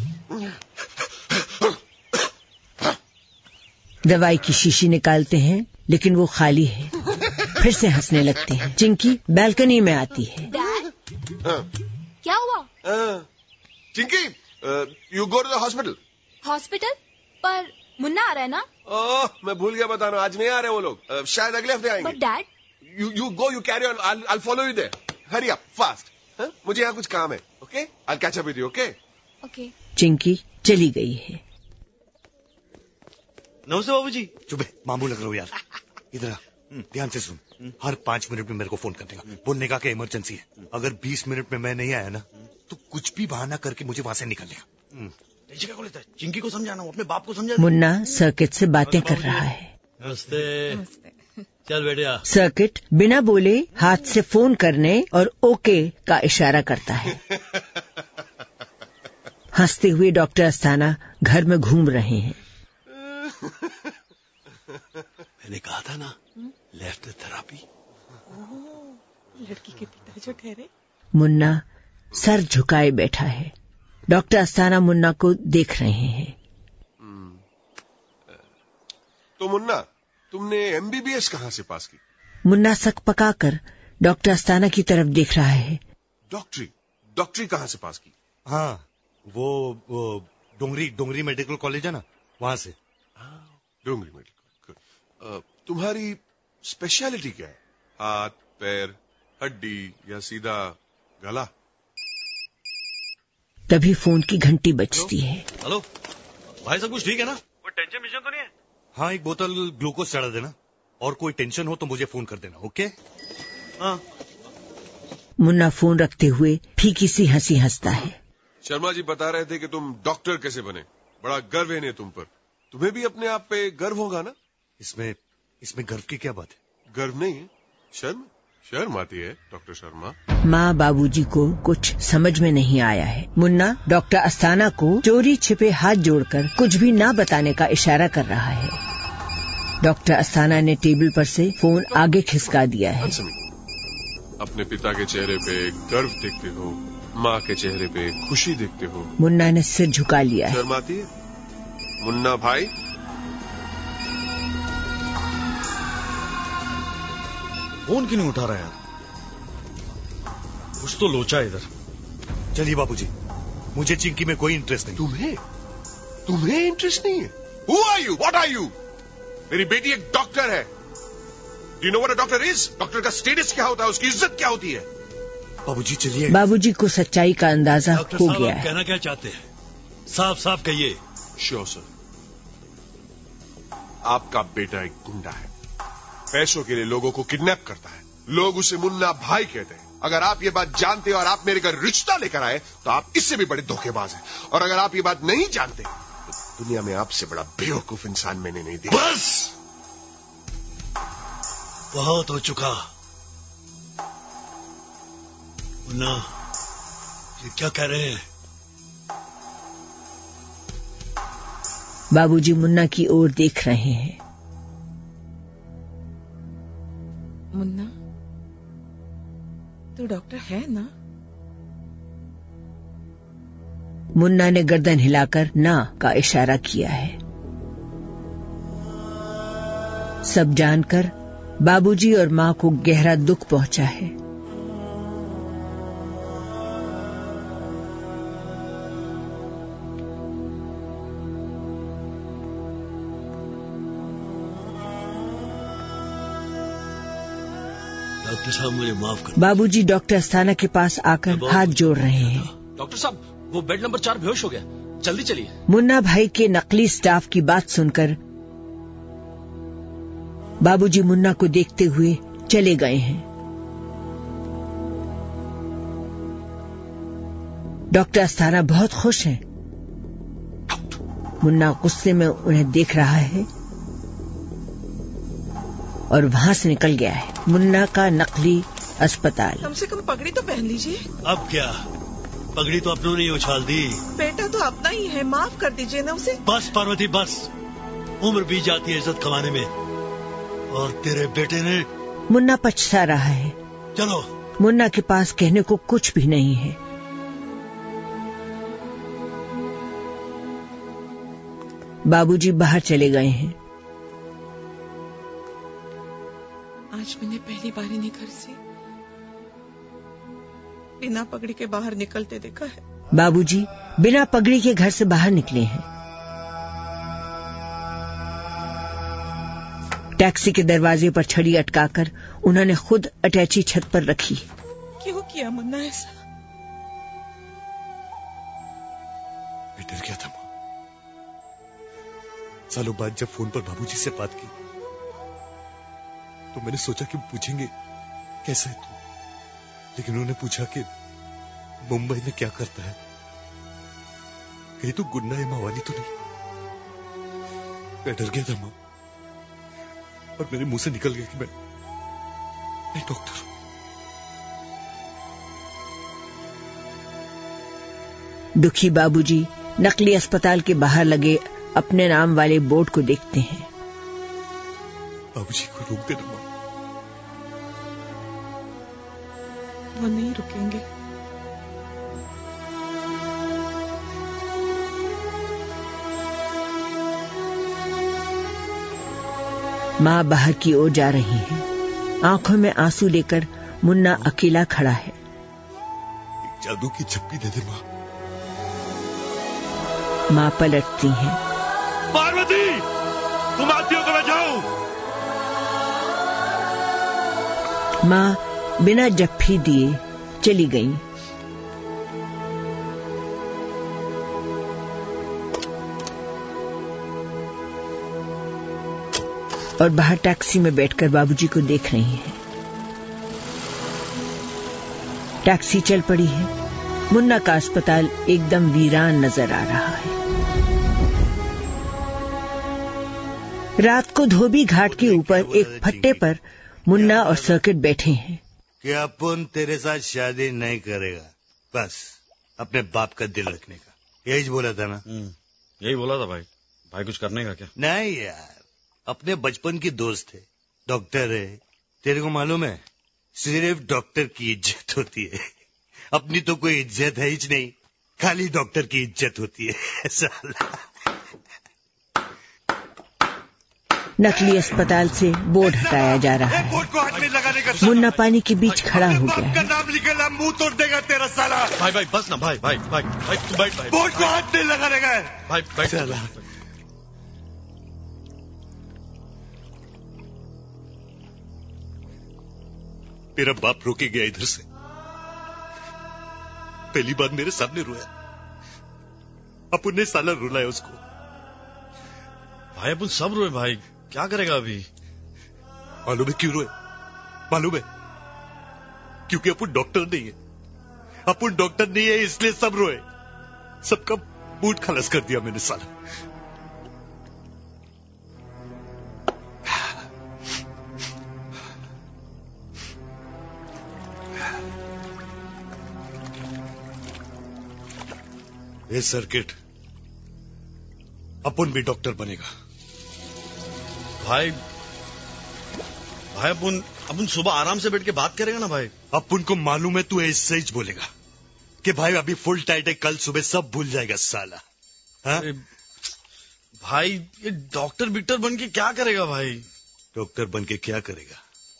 दवाई की शीशी निकालते हैं लेकिन वो खाली है। फिर से हंसने लगते हैं। चिंकी बालकनी में आती है। क्या हुआ? Chinki, you go to the hospital. Hospital? पर मुन्ना आ रहा है ना? ओह, मैं भूल गया बताना, आज नहीं आ रहे वो लोग, uh, शायद अगले हफ्ते आएंगे। But dad, you you go, you carry on, I will follow you there. Hurry up fast. मुझे यहाँ कुछ काम है। Okay, I will catch up with you. Okay okay. Chinki चली गई है। नमस्ते बाबूजी। चुप है, मामू लग रहा हो यार। इधर आ, ध्यान से सुन। हर पांच मिनट में मेरे को फोन करने का, बोलने का कि इमरजेंसी है। अगर बीस मिनट में मैं नहीं आया ना तो कुछ भी बहाना करके मुझे वहां से निकलने का। चिंकी को समझाना, वो अपने बाप को समझा। मुन्ना सर्किट से बातें कर रहा है। नमस्ते। चल बेटिया। सर्किट बिना बोले हाथ से फोन करने और ओके का इशारा करता है। हंसते हुए डॉक्टर अस्थाना घर में घूम रहे हैं। मैंने कहा था ना, लेफ्ट थेरापी। लड़की के पिता जो ठहरे। मुन्ना सर झुकाए बैठा है। डॉक्टर अस्थाना मुन्ना को देख रहे हैं। तो मुन्ना, तुमने एमबीबीएस कहाँ से पास की? मुन्ना सक पकाकर डॉक्टर अस्थाना की तरफ देख रहा है। डॉक्टरी डॉक्टरी कहाँ से पास की? हाँ, वो, वो डोंगरी डोंगरी मेडिकल कॉलेज है ना, वहां से। डोंगरी मेडिकल। तुम्हारी स्पेशलिटी क्या है? हाथ, पैर, हड्डी या सीधा गला? तभी फोन की घंटी बजती है। हेलो भाई, सब कुछ ठीक है ना? कोई टेंशन मिशन तो नहीं है? हाँ, एक बोतल ग्लूकोज चढ़ा देना, और कोई टेंशन हो तो मुझे फोन कर देना। ओके? हाँ। मुन्ना फोन रखते हुए फीकी सी हंसी हंसता है। शर्मा जी बता रहे थे कि तुम डॉक्टर कैसे बने, बड़ा गर्व है इन्हें तुम पर। तुम्हें भी अपने आप पे गर्व होगा ना? इसमें इसमें गर्व की क्या बात है? गर्व नहीं, शर्म शर्म आती है डॉक्टर शर्मा। माँ बाबूजी को कुछ समझ में नहीं आया है। मुन्ना डॉक्टर अस्थाना को चोरी छिपे हाथ जोड़कर कुछ भी ना बताने का इशारा कर रहा है। डॉक्टर अस्थाना ने टेबल पर से फोन आगे खिसका दिया है। अपने पिता के चेहरे पे गर्व देखते हो, माँ के चेहरे पे खुशी देखते हो। मुन्ना ने सिर झुका लिया है। शर्म आती है मुन्ना भाई? फोन क्यों नहीं उठा रहा यार? कुछ तो लोचा है इधर। चलिए बाबूजी, मुझे चिंकी में कोई इंटरेस्ट नहीं। तुम्हें तुम्हें इंटरेस्ट नहीं है? Who are you? What are you? मेरी बेटी एक डॉक्टर है। Do you know what a doctor is? Doctor का स्टेटस क्या होता है, उसकी इज्जत क्या होती है? बाबूजी चलिए। बाबूजी को सच्चाई का अंदाजा हो गया है। कहना क्या चाहते हैं? साफ साफ कहिए। श्योर सर, आपका बेटा एक गुंडा है, पैसों के लिए लोगों को किडनैप करता है। लोग उसे मुन्ना भाई कहते हैं। अगर आप ये बात जानते और आप मेरे घर रिश्ता लेकर आए तो आप इससे भी बड़े धोखेबाज हैं। और अगर आप ये बात नहीं जानते तो दुनिया में आपसे बड़ा बेवकूफ इंसान मैंने नहीं देखा। बस बहुत हो चुका। मुन्ना, ये क्या कह रहे हैं? बाबूजी मुन्ना की ओर देख रहे हैं। मुन्ना, तू डॉक्टर है ना? मुन्ना ने गर्दन हिलाकर ना का इशारा किया है। सब जानकर बाबूजी और माँ को गहरा दुख पहुंचा है। डॉक्टर साहब मुझे माफ कर। बाबूजी डॉक्टर अस्थाना के पास आकर हाथ जोड़ रहे हैं। डॉक्टर साहब, वो बेड नंबर चार बेहोश हो गया, जल्दी चलिए। मुन्ना भाई के नकली स्टाफ की बात सुनकर बाबूजी मुन्ना को देखते हुए चले गए हैं। डॉक्टर अस्थाना बहुत खुश हैं। मुन्ना गुस्से में उन्हें देख रहा है और वहां से निकल गया है। मुन्ना का नकली अस्पताल। कम से कम पगड़ी तो पहन लीजिए। अब क्या, पगड़ी तो अपनों ने उछाल दी। बेटा तो अपना ही है, माफ कर दीजिए ना उसे। बस पार्वती बस, उम्र बीत जाती है इज्जत कमाने में, और तेरे बेटे ने। मुन्ना पछता रहा है। चलो। मुन्ना के पास कहने को कुछ भी नहीं है। बाबूजी बाहर चले गए हैं। आज मैंने पहली बार इन्हें घर से बिना पगड़ी के बाहर निकलते देखा है। बाबूजी बिना पगड़ी के घर से बाहर निकले हैं। टैक्सी के दरवाजे पर छड़ी अटकाकर उन्होंने खुद अटैची छत पर रखी। क्यों किया मुन्ना ऐसा? मैं डर गया था मां। सालों बाद जब फोन पर बाबूजी से बात की तो मैंने सोचा कि पूछेंगे कैसा है तू, लेकिन उन्होंने पूछा कि मुंबई में क्या करता है, कहीं तू गुंडा या मावाली तो नहीं। मैं डर गया था मां, और मेरे मुंह से निकल गया कि मैं मैं डॉक्टर हूं। दुखी बाबूजी नकली अस्पताल के बाहर लगे अपने नाम वाले बोर्ड को देखते हैं। बाबूजी को रोक देना मां। वो नहीं रुकेंगे। माँ बाहर की ओर जा रही है। आंखों में आंसू लेकर मुन्ना अकेला खड़ा है। एक जादू की झप्पी दे दे मां। माँ पलटती हैं। पार्वती, तुम आती हो तो मैं जाऊं? माँ बिना जप्फी दिए चली गई। और बाहर टैक्सी में बैठकर बाबूजी को देख रही है। टैक्सी चल पड़ी है। मुन्ना का अस्पताल एकदम वीरान नजर आ रहा है। रात को धोबी घाट के ऊपर एक फट्टे पर मुन्ना और सर्किट बैठे हैं। कि अपन तेरे साथ शादी नहीं करेगा, बस अपने बाप का दिल रखने का, यही बोला था ना? यही बोला था भाई। भाई कुछ करने का क्या? नहीं यार, अपने बचपन की दोस्त है, डॉक्टर है। तेरे को मालूम है, सिर्फ डॉक्टर की इज्जत होती है, अपनी तो कोई इज्जत है ही नहीं, खाली डॉक्टर की इज्जत होती है। साला। नकली अस्पताल से बोर्ड हटाया जा रहा है। बोर्ड को हाथ में लगाने का मुन्ना पानी के बीच खड़ा हो गया है। नाम निकला मुंह तोड़ देगा तेरा साला। भाई भाई बस ना भाई भाई भाई भाई तू बैठ भाई। बोर्ड को हाथ नहीं लगाने का है भाई बैठ साला। मेरा बाप रोके गया इधर से, पहली बार मेरे सामने रोया। अपन ने साला रुलाया उसको। भाई अपन सब रोए भाई, क्या करेगा अभी? मालूम है क्यों रोए? मालूम है? क्योंकि अपन डॉक्टर नहीं है। अपन डॉक्टर नहीं है इसलिए सब रोए। सबका मूड खलास कर दिया मैंने साला। ये सर्किट अपन भी डॉक्टर बनेगा। भाई भाई अपन अपन सुबह आराम से बैठ के बात करेगा ना भाई। अपन को मालूम है तू ऐसे ही बोलेगा कि भाई अभी फुल टाइट है, कल सुबह सब भूल जाएगा साला। हाँ? भाई ये डॉक्टर बिक्टर बन के क्या करेगा भाई? डॉक्टर बन के क्या करेगा?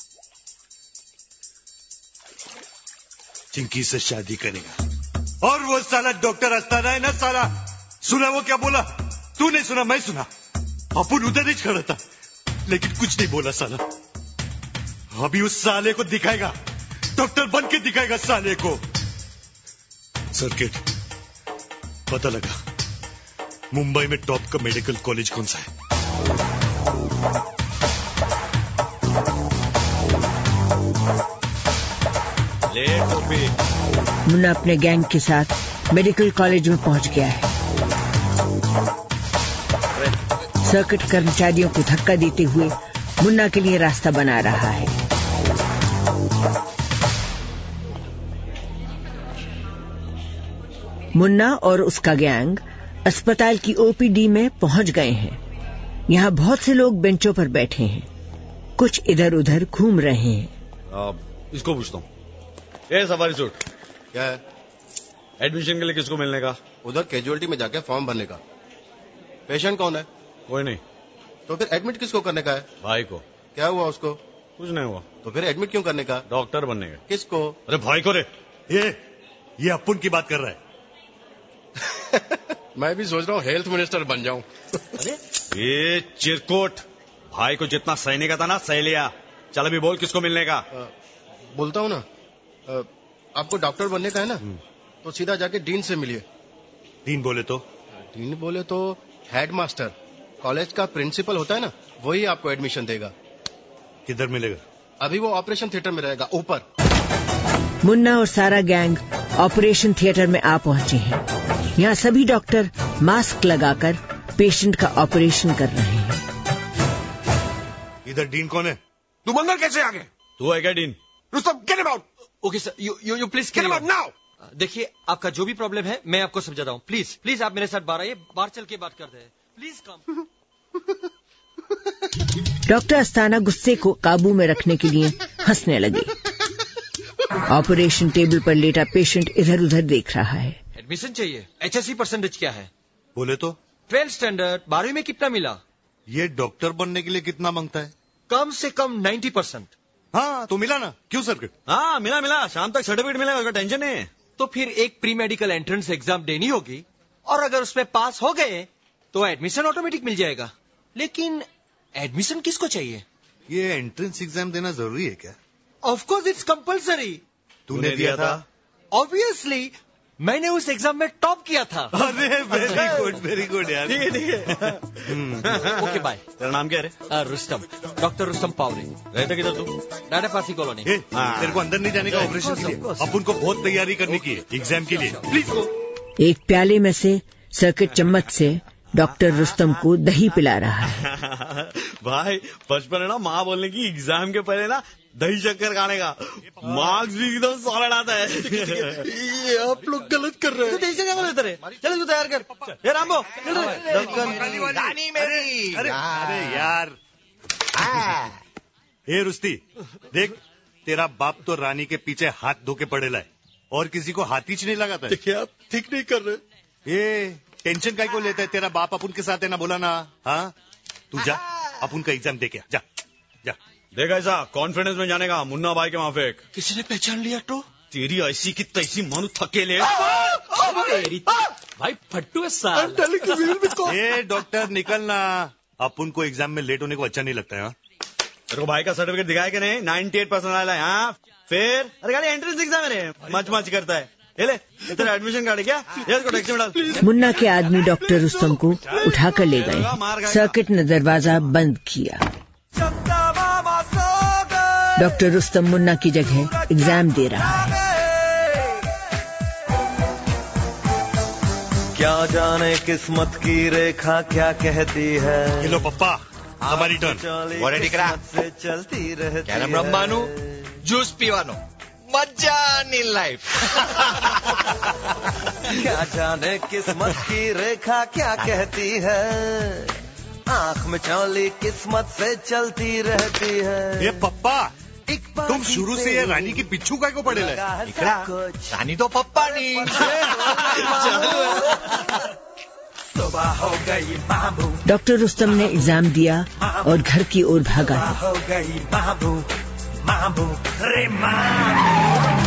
चिंकी से शादी करेगा। और वो साला डॉक्टर अस्थाना है ना साला, सुना वो क्या बोला? तू नहीं सुना, मैं सुना। अपन उधर ही खड़ा था लेकिन कुछ नहीं बोला साला। अभी उस साले को दिखाएगा, डॉक्टर बन के दिखाएगा साले को। सर्किट, पता लगा मुंबई में टॉप का मेडिकल कॉलेज कौन सा है। ले टोपी। मुन्ना अपने गैंग के साथ मेडिकल कॉलेज में पहुंच गया है। सर्किट कर्मचारियों को धक्का देते हुए मुन्ना के लिए रास्ता बना रहा है। मुन्ना और उसका गैंग अस्पताल की ओपीडी में पहुंच गए हैं। यहाँ बहुत से लोग बेंचों पर बैठे हैं, कुछ इधर उधर घूम रहे हैं। आ, इसको पूछता हूँ, ये सफारी सूट क्या है? एडमिशन के लिए किसको मिलने का? उधर कैजुअलिटी में जाके फॉर्म भरने का। पेशेंट कौन है? कोई नहीं। तो फिर एडमिट किसको करने का है? भाई को। क्या हुआ उसको? कुछ नहीं हुआ। तो फिर एडमिट क्यों करने का? डॉक्टर बनने का। किसको? अरे भाई को रे। ये ये अपुन की बात कर रहा है। मैं भी सोच रहा हूँ हेल्थ मिनिस्टर बन जाऊं। अरे ये चिरकोट, भाई को जितना सहने का था ना सह लिया। चल अभी बोल किसको मिलने का? आ, बोलता हूँ ना, आ, आपको डॉक्टर बनने का है ना, तो सीधा जाके डीन से मिलिए। डीन बोले तो? डीन बोले तो हेड मास्टर, कॉलेज का प्रिंसिपल होता है ना, वही आपको एडमिशन देगा। किधर मिलेगा? अभी वो ऑपरेशन थिएटर में रहेगा, ऊपर। मुन्ना और सारा गैंग ऑपरेशन थिएटर में आ पहुंचे हैं। यहाँ सभी डॉक्टर मास्क लगाकर पेशेंट का ऑपरेशन कर रहे हैं। इधर डीन कौन है? तुम अंदर कैसे आ गए? तू है क्या dean? Rustam, get him out. Okay sir, you you you please get him out now. देखिए, आपका जो भी प्रॉब्लम है मैं आपको समझाता हूँ। प्लीज प्लीज आप मेरे साथ बाहर आइए, बाहर चल के बात करते हैं। Please come. डॉक्टर अस्ताना गुस्से को काबू में रखने के लिए हंसने लगे। ऑपरेशन टेबल पर लेटा पेशेंट इधर उधर देख रहा है। एडमिशन चाहिए। एचएससी परसेंटेज क्या है? बोले तो? ट्वेल्थ स्टैंडर्ड, बारहवीं में कितना मिला? ये डॉक्टर बनने के लिए कितना मांगता है? कम से कम नाइन्टी परसेंट। हाँ तो मिला ना, क्यों सर्किट? हाँ मिला मिला, शाम तक सर्टिफिकेट मिलेगा, उसका टेंशन नहीं है। तो फिर एक प्री मेडिकल एंट्रेंस एग्जाम देनी होगी, और अगर उसमें पास हो गए तो एडमिशन ऑटोमेटिक मिल जाएगा। लेकिन एडमिशन किसको चाहिए? ये एंट्रेंस एग्जाम देना जरूरी है क्या? Of course it's compulsory. तूने दिया था? ऑब्वियसली, मैंने उस एग्जाम में टॉप किया था। अरे वेरी गुड वेरी गुड यार। ठीक है ठीक है। Okay bye. तेरा नाम क्या है? रुस्तम, डॉक्टर रुस्तम पावरे। रहता किधर तू? डाटा फांसी कॉलोनी। तेरे को अंदर नहीं जाने का ऑपरेशन के लिए। अपन को बहुत तैयारी करनी की है एग्जाम के लिए, प्लीज गो। एक प्याले में से सर्किट चम्मच से डॉक्टर रुस्तम को दही पिला रहा है। भाई बचपन है ना, माँ बोलने की एग्जाम के पहले ना दही शक्कर खाने का, मार्क्स भी एकदम सॉलिड आता है। ये आप लोग गलत कर रहे हैं। दही शक्कर लेते रहे। चलो तू तैयार कर। ये रामबो रानी मेरी। अरे अरे यार, हे रुस्ती देख, तेरा बाप तो रानी के पीछे हाथ धो के पड़ेला है और किसी को हाथ ही नहीं लगाता है। देखिए आप ठीक नहीं कर रहे। ये टेंशन काय को लेता है? तेरा बाप अपन के साथ है ना, बोला ना। हाँ तू जा, अपन का एग्जाम दे के जा जा। देखा ऐसा कॉन्फिडेंस में जाने का मुन्ना भाई के माफिक। किसी ने पहचान लिया तो? तेरी ऐसी की तैसी मानू थकेले। भाई फट्टू है साल। ए डॉक्टर निकलना, अपन को एग्जाम में लेट होने को अच्छा नहीं लगता है। तेरे को भाई का सर्टिफिकेट दिखाया कि नहीं? नाइन्टी एट परसेंट आया है। हाँ फिर अरे गाड़ी एंट्रेंस एग्जाम है, मच मच करता है। ये ले, तेरा एडमिशन कार्ड है क्या? ये इसको टैक्सी में डाल। मुन्ना के आदमी डॉक्टर रुस्तम को उठाकर ले गए। सर्किट ने दरवाजा बंद किया। डॉक्टर रुस्तम मुन्ना की जगह एग्जाम दे रहा है। क्या जाने किस्मत की रेखा क्या कहती है। हेलो पप्पा, हमारी टर्न। वो रेडी करा से चलती रहती क्या नाम रंबानु, जूस पीवानो, मजा इन लाइफ। क्या जाने किस्मत की रेखा क्या कहती है, आंख में चौली किस्मत से चलती रहती है। ये पप्पा, तुम शुरू से ये रानी की पिच्छू काय को पड़ेला? रानी तो पप्पा नहीं। सुबह हो गई बाबू। डॉक्टर रुस्तम ने एग्जाम दिया और घर की ओर भागा। हो गई बाबू बाबू रे मामू।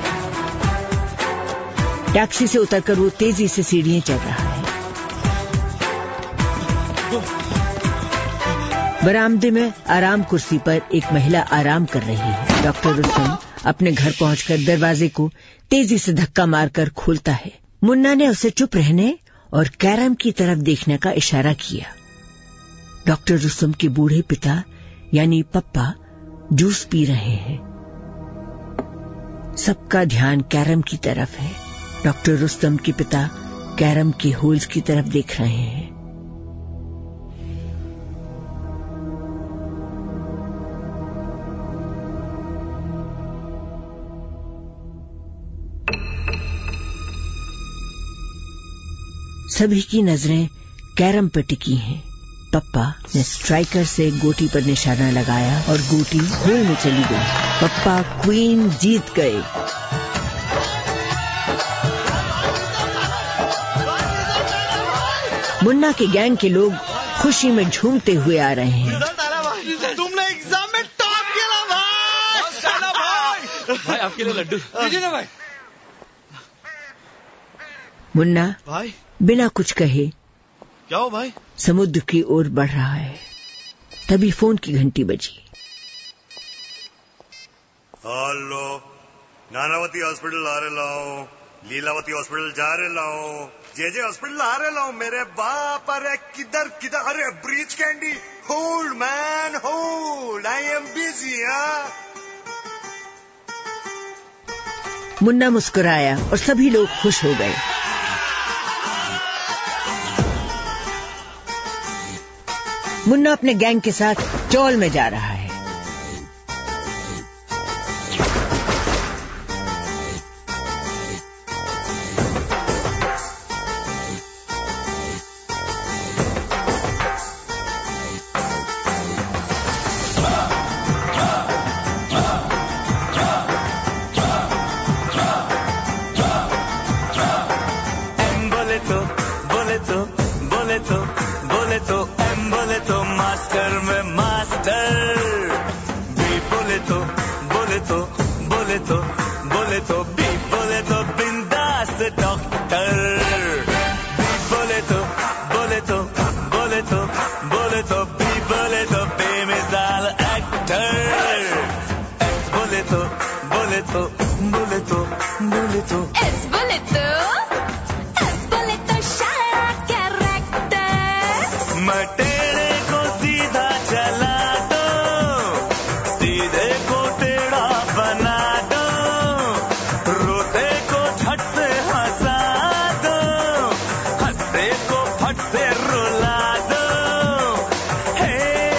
टैक्सी से उतरकर वो तेजी से सीढ़ियां चढ़ रहा है। बरामदे में आराम कुर्सी पर एक महिला आराम कर रही है। डॉक्टर रुस्तम अपने घर पहुंचकर दरवाजे को तेजी से धक्का मारकर खोलता है। मुन्ना ने उसे चुप रहने और कैरम की तरफ देखने का इशारा किया। डॉक्टर रुस्तम के बूढ़े पिता यानी पप्पा जूस पी रहे हैं। सबका ध्यान कैरम की तरफ है। डॉक्टर रुस्तम के पिता कैरम के होल्स की तरफ देख रहे हैं। सभी की नजरें कैरम पर टिकी हैं। पप्पा ने स्ट्राइकर से गोटी पर निशाना लगाया और गोटी होल में चली गई। पप्पा क्वीन जीत गए। मुन्ना के गैंग के लोग खुशी में झूमते हुए आ रहे हैं। तुमने एग्जाम में टॉप किया ना भाई। भाई आपके लिए लड्डू लीजिए ना भाई। मुन्ना भाई बिना कुछ कहे क्या हो भाई समुद्र की ओर बढ़ रहा है। तभी फोन की घंटी बजी। हेलो, नानावती हॉस्पिटल आ रहे लाओ, लीलावती हॉस्पिटल जा रहे लाओ, जे जे हॉस्पिटल आ रहे लाओ। मेरे बाप, अरे किधर किधर, अरे Breach Candy, hold man hold, I am busy. Munna मुस्कुराया और सभी लोग खुश हो गए। मुन्ना अपने गैंग के साथ चौल में जा रहा है। बोले तो बोले तो बोले तो बोले तो एम बोले तो मास्टर में मास्टर, बी बोले तो बोले तो बोले तो बोले तो बी बोले तो बिंदास डॉक्टर, बी बोले तो बोले तो बोले तो बोले तो बी बोले तो बेमिसाल एक्टर, एस बोले तो बोले तो बोले तो बोले तो एस बोले तो मटेरे को सीधा चला दो, सीधे को टेढ़ा बना दो, रोते को झट से हंसा दो, हंसते को फट से रुला दो। हे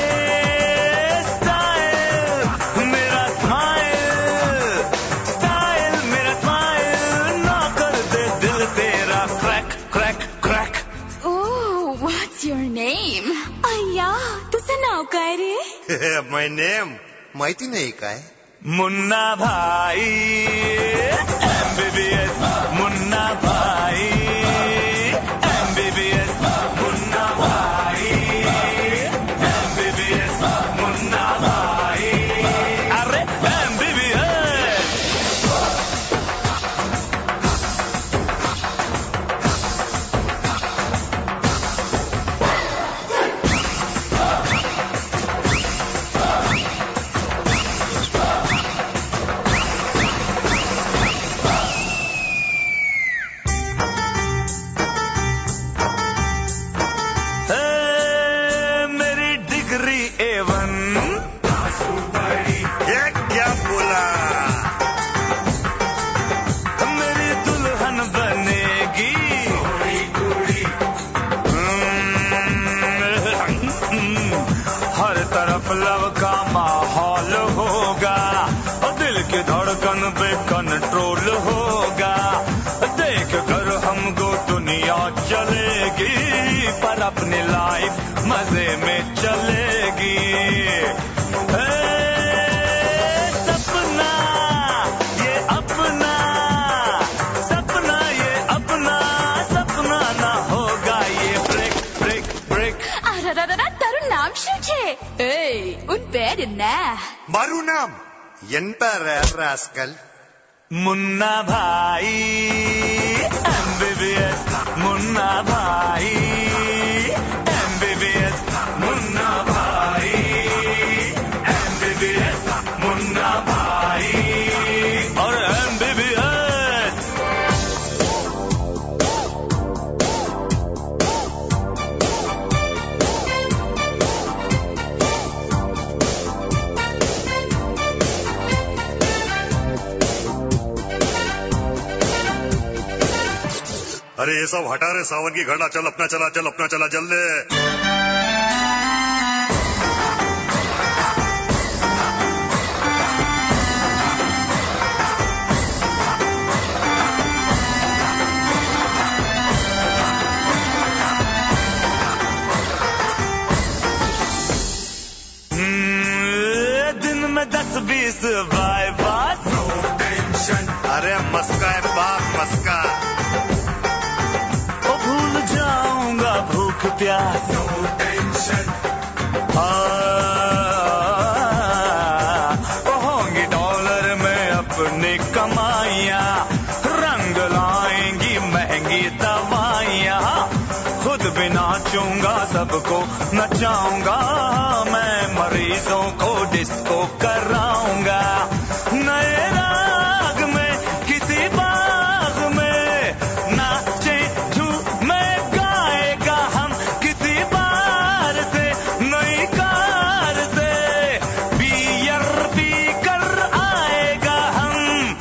स्टाइल मेरा स्माइल, स्टाइल मेरा स्माइल, ना कर दे दिल तेरा crack crack crack. What's your name? अय्या, तुझं नाव काय रे? माय नेम माहिती नाही काय? मुन्ना भाई, एमबीबीएस मुन्ना भाई, एमबीबीएस मुन्ना भाई, एमबीबीएस मुन्ना भाई, अरे एमबीबीएस। धड़कन पे कंट्रोल होगा, देख कर हमको दुनिया चलेगी, पर अपनी लाइफ मजे में चलेगी। ए, सपना ये अपना, सपना ये अपना, सपना ना होगा ये ब्रेक ब्रेक ब्रेक। अरे तारू नाम શું છે? ए उन पेड़ ना मारू नाम एन पर रास्कल। मुन्ना भाई, एमबीबीएस मुन्ना भाई, एमबीबीएस मुन्ना भाई। मुन्ना भाई और एमबीबीएस। अरे ये सब हटा रे, सावन की घड़ा, चल अपना चला, चल अपना चला, जल्दी। दिन में दस बीस बाईपास, नो टेंशन। अरे मस्का है बाप, मस्का। भूल जाऊंगा भूख प्यास, नो टेंशन। होंगी डॉलर में अपनी कमाइयाँ, रंग लाएंगी महंगी दवाइयाँ। खुद भी नाचूंगा, सबको नचाऊंगा, मैं मरीजों को डिस्को कराऊंगा। नए राग में किसी बाग में नाचे झूमे गाएगा हम, किसी बार से नई कार से बियर पी कर आएगा हम।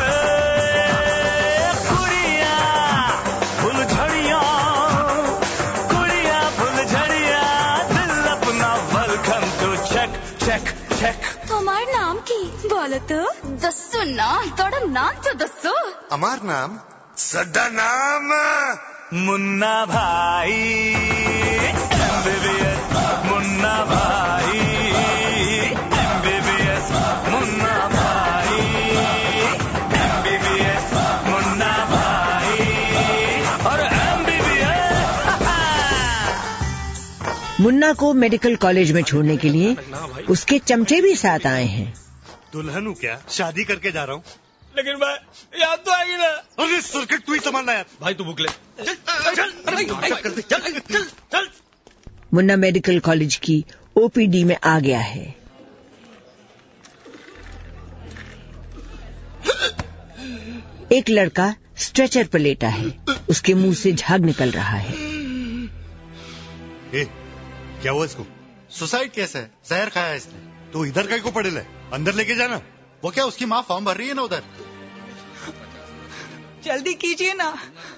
कुड़िया फुलझड़िया, कुड़िया फुलझड़िया, दिल अपना welcome to check check check. हमार नाम की बोलो तो दसो नाम, थोड़ा नाम तो दसो। हमार नाम सदा नाम मुन्ना भाई, एमबीबीएस मुन्ना भाई, एमबीबीएस मुन्ना भाई, एमबीबीएस मुन्ना भाई और एमबीबीएस। मुन्ना को मेडिकल कॉलेज में छोड़ने के लिए उसके चमचे भी साथ आए हैं। दुल्हन हूँ क्या, शादी करके जा रहा हूँ। लेकिन भाई याद तो आएगी ना। अरे सर्किट तू ही संभालना यार। भाई तू बुक ले। चल चल चल चल चल। मुन्ना मेडिकल कॉलेज की ओपीडी में आ गया है। एक लड़का स्ट्रेचर पर लेटा है, उसके मुंह से झाग निकल रहा है। ए, क्या हुआ इसको? सुसाइड केस है, जहर खाया इसने। तो इधर कहीं को पड़े ले, अंदर लेके जाना। वो क्या, उसकी माँ फॉर्म भर रही है ना उधर। जल्दी कीजिए ना।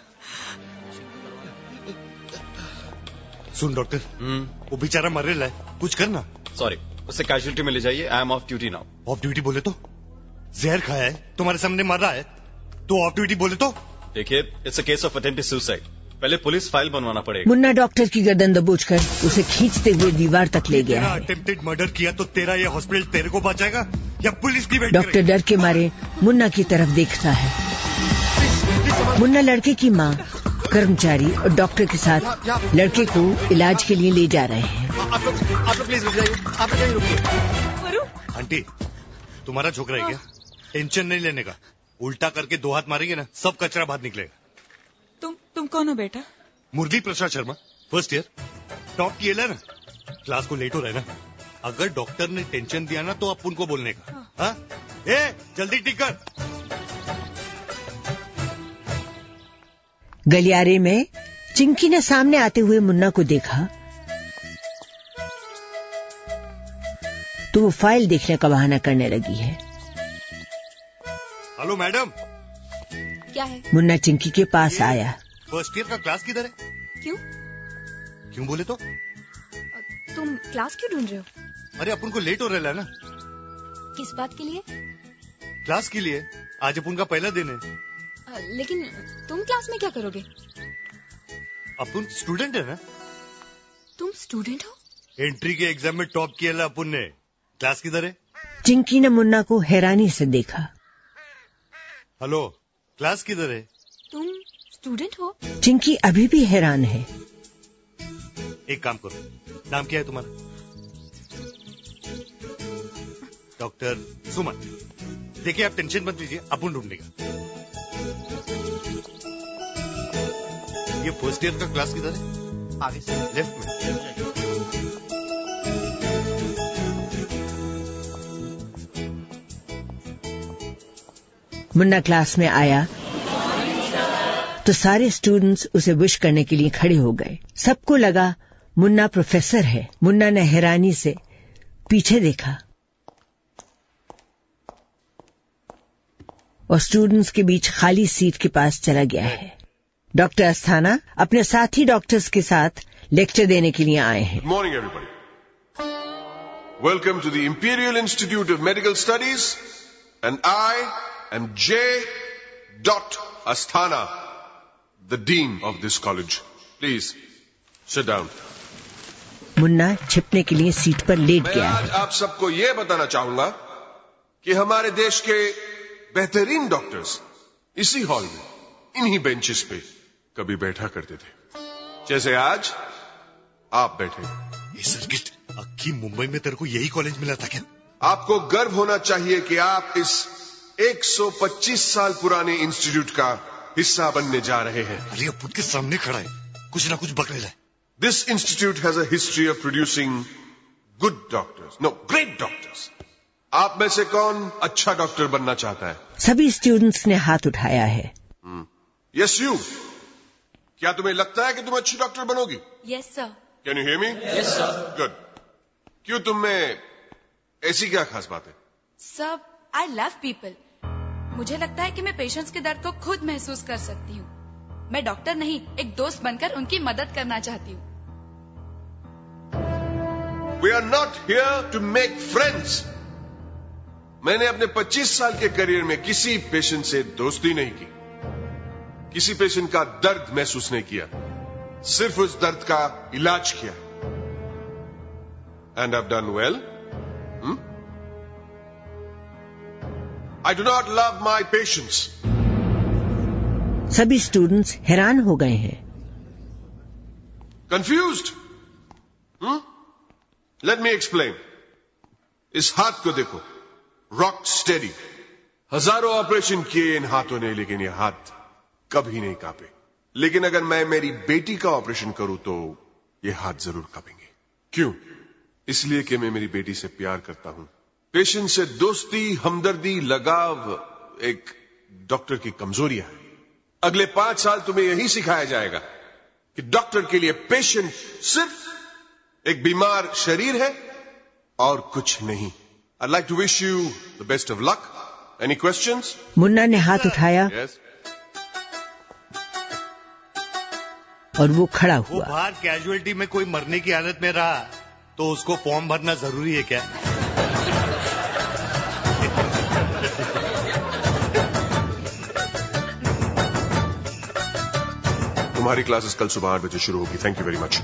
सुन डॉक्टर, वो बेचारा मर रहा है, कुछ करना। सॉरी, उसे कैजुअलिटी में ले जाइए। I am off duty now. Off duty बोले तो? जहर खाया है, तुम्हारे सामने मर रहा है, तो ऑफ ड्यूटी बोले तो? देखिए, it's a case of attempted suicide. पहले पुलिस फाइल बनवाना पड़ेगा। मुन्ना डॉक्टर की गर्दन दबोचकर उसे खींचते हुए दीवार तक ले गया है। अटेम्प्टेड मर्डर किया तो तेरा ये हॉस्पिटल तेरे को बचाएगा या पुलिस की वेट डॉक्टर डर के मारे मुन्ना की तरफ देखता है। मुन्ना लड़के की माँ, कर्मचारी और डॉक्टर के साथ लड़के को इलाज के लिए ले जा रहे हैं। आप लोग आप लोग प्लीज रुक जाइए, आप लोग यहीं रुकिए। आंटी, तुम्हारा छोकरा है क्या? टेंशन नहीं लेने का, उल्टा करके दो हाथ मारेंगे ना, सब कचरा बाहर निकलेगा। तुम तुम कौन हो बेटा? Murli Prasad Sharma, first year, top किया ना। क्लास को लेट हो रहा है ना, अगर डॉक्टर ने टेंशन दिया ना तो आप उनको बोलने का। हाँ, ए जल्दी टिक कर। गलियारे में चिंकी ने सामने आते हुए मुन्ना को देखा तो वो फाइल देखने का बहाना करने लगी है। Hello madam. क्या है? मुन्ना चिंकी के पास आया। फर्स्ट ईयर का क्लास किधर है? क्यों? क्यों बोले तो? तुम क्लास क्यों ढूंढ रहे हो? अरे अपन को लेट हो रहा है ना। किस बात के लिए? क्लास के लिए, आज अपन का पहला दिन है। आ, लेकिन तुम क्लास में क्या करोगे? अपन स्टूडेंट है ना। तुम स्टूडेंट हो? एंट्री के एग्जाम में टॉप किया अपन ने। क्लास किधर है? चिंकी ने मुन्ना को हैरानी से देखा। हेलो, क्लास किधर है? तुम स्टूडेंट हो? चिंकी अभी भी हैरान है। एक काम करो, नाम क्या है तुम्हारा? डॉक्टर सुमन। देखिए आप टेंशन मत लीजिए, अपन ढूंढ लेगा। ये फर्स्ट ईयर का क्लास किधर है? आगे से लेफ्ट में। मुन्ना क्लास में आया तो सारे स्टूडेंट्स उसे विश करने के लिए खड़े हो गए। सबको लगा मुन्ना प्रोफेसर है। मुन्ना ने हैरानी से पीछे देखा और स्टूडेंट्स के बीच खाली सीट के पास चला गया है। डॉक्टर अस्थाना अपने साथी डॉक्टर्स के साथ लेक्चर देने के लिए आए हैं। Good morning, everybody. Welcome to the Imperial Institute of Medical Studies, and I am J. Asthana, the Dean of this college. Please, sit down. Munna छिपने के लिए सीट पर लेट गया है। मैं आज आप सबको ये बताना चाहूंगा कि हमारे देश के बेहतरीन डॉक्टर्स इसी हॉल में, इन्हीं बेंचेस पे कभी बैठा करते थे, जैसे आज आप बैठे। ये सर्किट अक्की मुंबई में तेरे को यही कॉलेज मिला था क्या? आपको गर्व होना चाहिए कि आप इस एक सौ पच्चीस साल पुराने इंस्टीट्यूट का हिस्सा बनने जा रहे हैं। अरे अब के सामने खड़ा है, कुछ ना कुछ बक रहा है। This institute has a history of producing good doctors, no great doctors. आप में से कौन अच्छा डॉक्टर बनना चाहता है? सभी स्टूडेंट्स ने हाथ उठाया है। यस यू, क्या तुम्हें लगता है कि तुम अच्छी डॉक्टर बनोगी? Yes sir. Can you hear me? Yes sir. Good. क्यों, तुम में ऐसी क्या खास बात है? Sir, I love people. मुझे लगता है कि मैं पेशेंट्स के दर्द को खुद महसूस कर सकती हूँ। मैं डॉक्टर नहीं, एक दोस्त बनकर उनकी मदद करना चाहती हूँ। We are not here to make friends. मैंने अपने पच्चीस साल के करियर में किसी पेशेंट से दोस्ती नहीं की, किसी पेशेंट का दर्द महसूस नहीं किया, सिर्फ उस दर्द का इलाज किया। And I've done well. Hmm? I do not love my patients. सभी स्टूडेंट्स हैरान हो गए हैं। Confused? Hmm? Let me explain. इस हाथ को देखो, रॉक स्टेडी। हजारों ऑपरेशन किए इन हाथों ने, लेकिन ये हाथ कभी नहीं कांपे। लेकिन अगर मैं मेरी बेटी का ऑपरेशन करूं तो ये हाथ जरूर कांपेंगे। क्यों? इसलिए कि मैं मेरी बेटी से प्यार करता हूं। पेशेंट से दोस्ती, हमदर्दी, लगाव एक डॉक्टर की कमजोरियां है। अगले पांच साल तुम्हें यही सिखाया जाएगा कि डॉक्टर के लिए पेशेंट सिर्फ एक बीमार शरीर है और कुछ नहीं। I'd like to wish you the best of luck. Any questions? Munna ने हाथ उठाया yes. और वो खड़ा वो हुआ। बाहर कैजुअलिटी में कोई मरने की हालत में रहा तो उसको फॉर्म भरना जरूरी है क्या? तुम्हारी क्लासेस कल सुबह आठ बजे शुरू होगी। Thank you very much.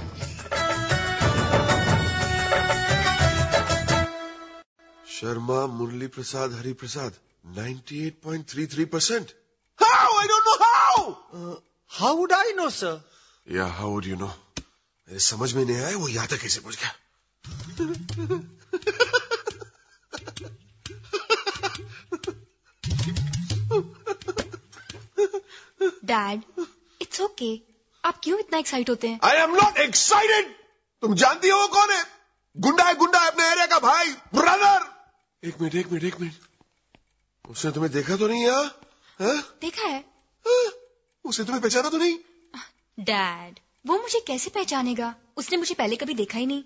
Sharma Murli Prasad Hari Prasad ninety-eight point three three percent. How? I don't know how. Uh, how would I know, sir? Yeah, how would you know? मेरे समझ में नहीं आया वो यहाँ तक कैसे पहुंच गया। Dad, it's okay. आप क्यों इतना एक्साइट होते हैं? I am not excited. तुम जानती हो वो कौन है? गुंडा है, गुंडा है, अपने एरिया का भाई, ब्रदर। एक मिनट एक मिनट एक मिनट, उसने तुम्हें देखा तो नहीं? यहाँ हा? देखा है। हा? उसने तुम्हें पहचाना तो नहीं? डैड, वो मुझे कैसे पहचानेगा? उसने मुझे पहले कभी देखा ही नहीं।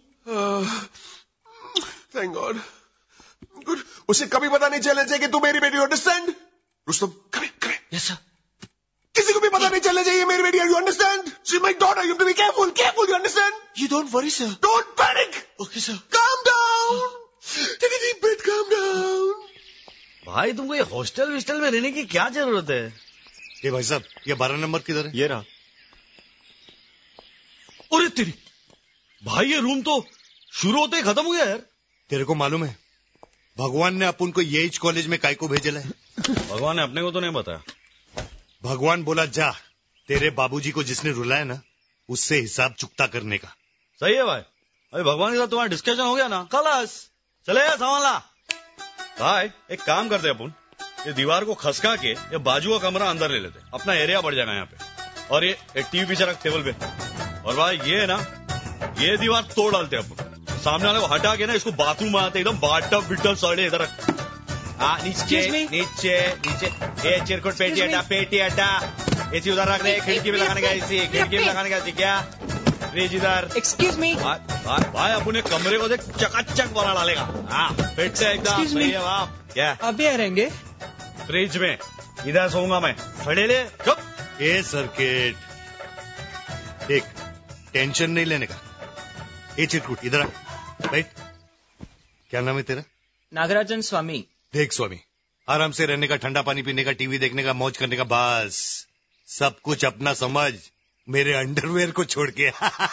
Thank god. गुड। उसे कभी पता नहीं चलना चाहिए कि तू मेरी बेटी। Understand? Rustam, come here, come here. Yes sir. किसी को भी पता नहीं चलना चाहिए मेरी बेटी। You understand? She is my daughter. You have to be careful, careful. You understand? You don't worry, sir. Don't panic. Okay, sir. Calm down. Take a deep breath. Calm down. भाई, तुमको ये हॉस्टल विस्टल में रहने की क्या जरूरत है? ये भाई साहब, ये बारह नंबर किधर है? ये रहा। अरे तेरी भाई, ये रूम तो शुरू होते ही खत्म हो गया यार। तेरे को मालूम है भगवान ने अपन को ये कॉलेज में काय को भेजेला है? भगवान ने अपने को तो नहीं बताया। भगवान बोला जा तेरे बाबूजी को जिसने रुलाया ना उससे हिसाब चुकता करने का। सही है भाई। अभी भगवान के साथ तुम्हारा डिस्कशन हो गया ना, खलास चले सामान ला। भाई एक काम करते अपन, ये दीवार को खसका के ये बाजू का कमरा अंदर ले लेते, अपना एरिया बढ़ जाएगा यहाँ पे। और ये एक टीवी पीछे रख टेबल पे। और भाई ये है ना, ये दीवार तोड़ डालते अपन, सामने वाले को हटा के ना इसको बाथरूम बनाते, एकदम बाटप बिटप सड़े इधर रख। हाँ नीचे नीचे नीचे ये चिरकुट पेटी अड्डा पेटी अड्डा एसी उधर रख दे खिड़की में लगाने का एसी खिड़की में लगाने का एसी क्या फ्रिज इधर एक्सक्यूज मी भाई अपने कमरे को देख चकाचक बना डालेगा हाँ फिट से एकदम सही है बाप क्या अभी आ रहेंगे फ्रिज में इधर सोऊंगा मैं खड़े ले चुप ए सर्किट एक टेंशन नहीं लेने का ए चिरकुट इधर आ राइट क्या नाम है तेरा नागराजन स्वामी देख स्वामी आराम से रहने का ठंडा पानी पीने का टीवी देखने का मौज करने का बस सब कुछ अपना समझ मेरे अंडरवेयर को छोड़ के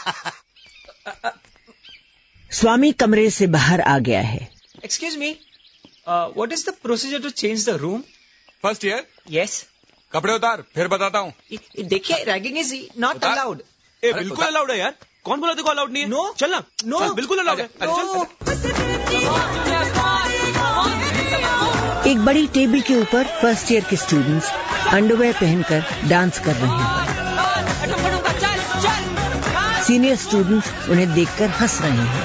स्वामी कमरे से बाहर आ गया है। Excuse me what is the procedure to change the room first year yes कपड़े उतार फिर बताता हूँ देखिए रैगिंग इज नॉट अलाउड ए बिल्कुल अलाउड है यार कौन बोला देखो अलाउड नहीं है नो चल ना नो चल, बिल्कुल अलाउड है एक बड़ी टेबल के ऊपर फर्स्ट ईयर के स्टूडेंट्स अंडरवेयर पहनकर डांस कर रहे हैं। सीनियर स्टूडेंट्स उन्हें देखकर हंस रहे हैं।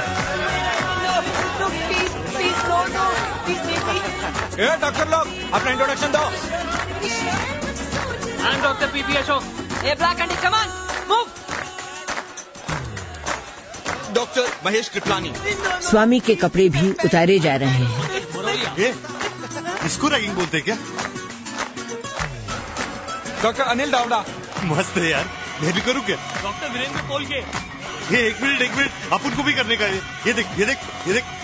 ए डॉक्टर लोग अपना इंट्रोडक्शन दो। I am doctor P P Ashok. ए black and come on move. Doctor Mahesh Kripalani. Swami के कपड़े भी उतारे जा रहे हैं। ये इसको रैगिंग बोलते क्या? डॉक्टर अनिल दावड़ा। मस्त है यार मैं भी करूँ क्या? डॉक्टर वीरेंद्र कोल के। ये एक मिनट एक मिनट अपन को भी करने का है। ये देख ये देख ये देख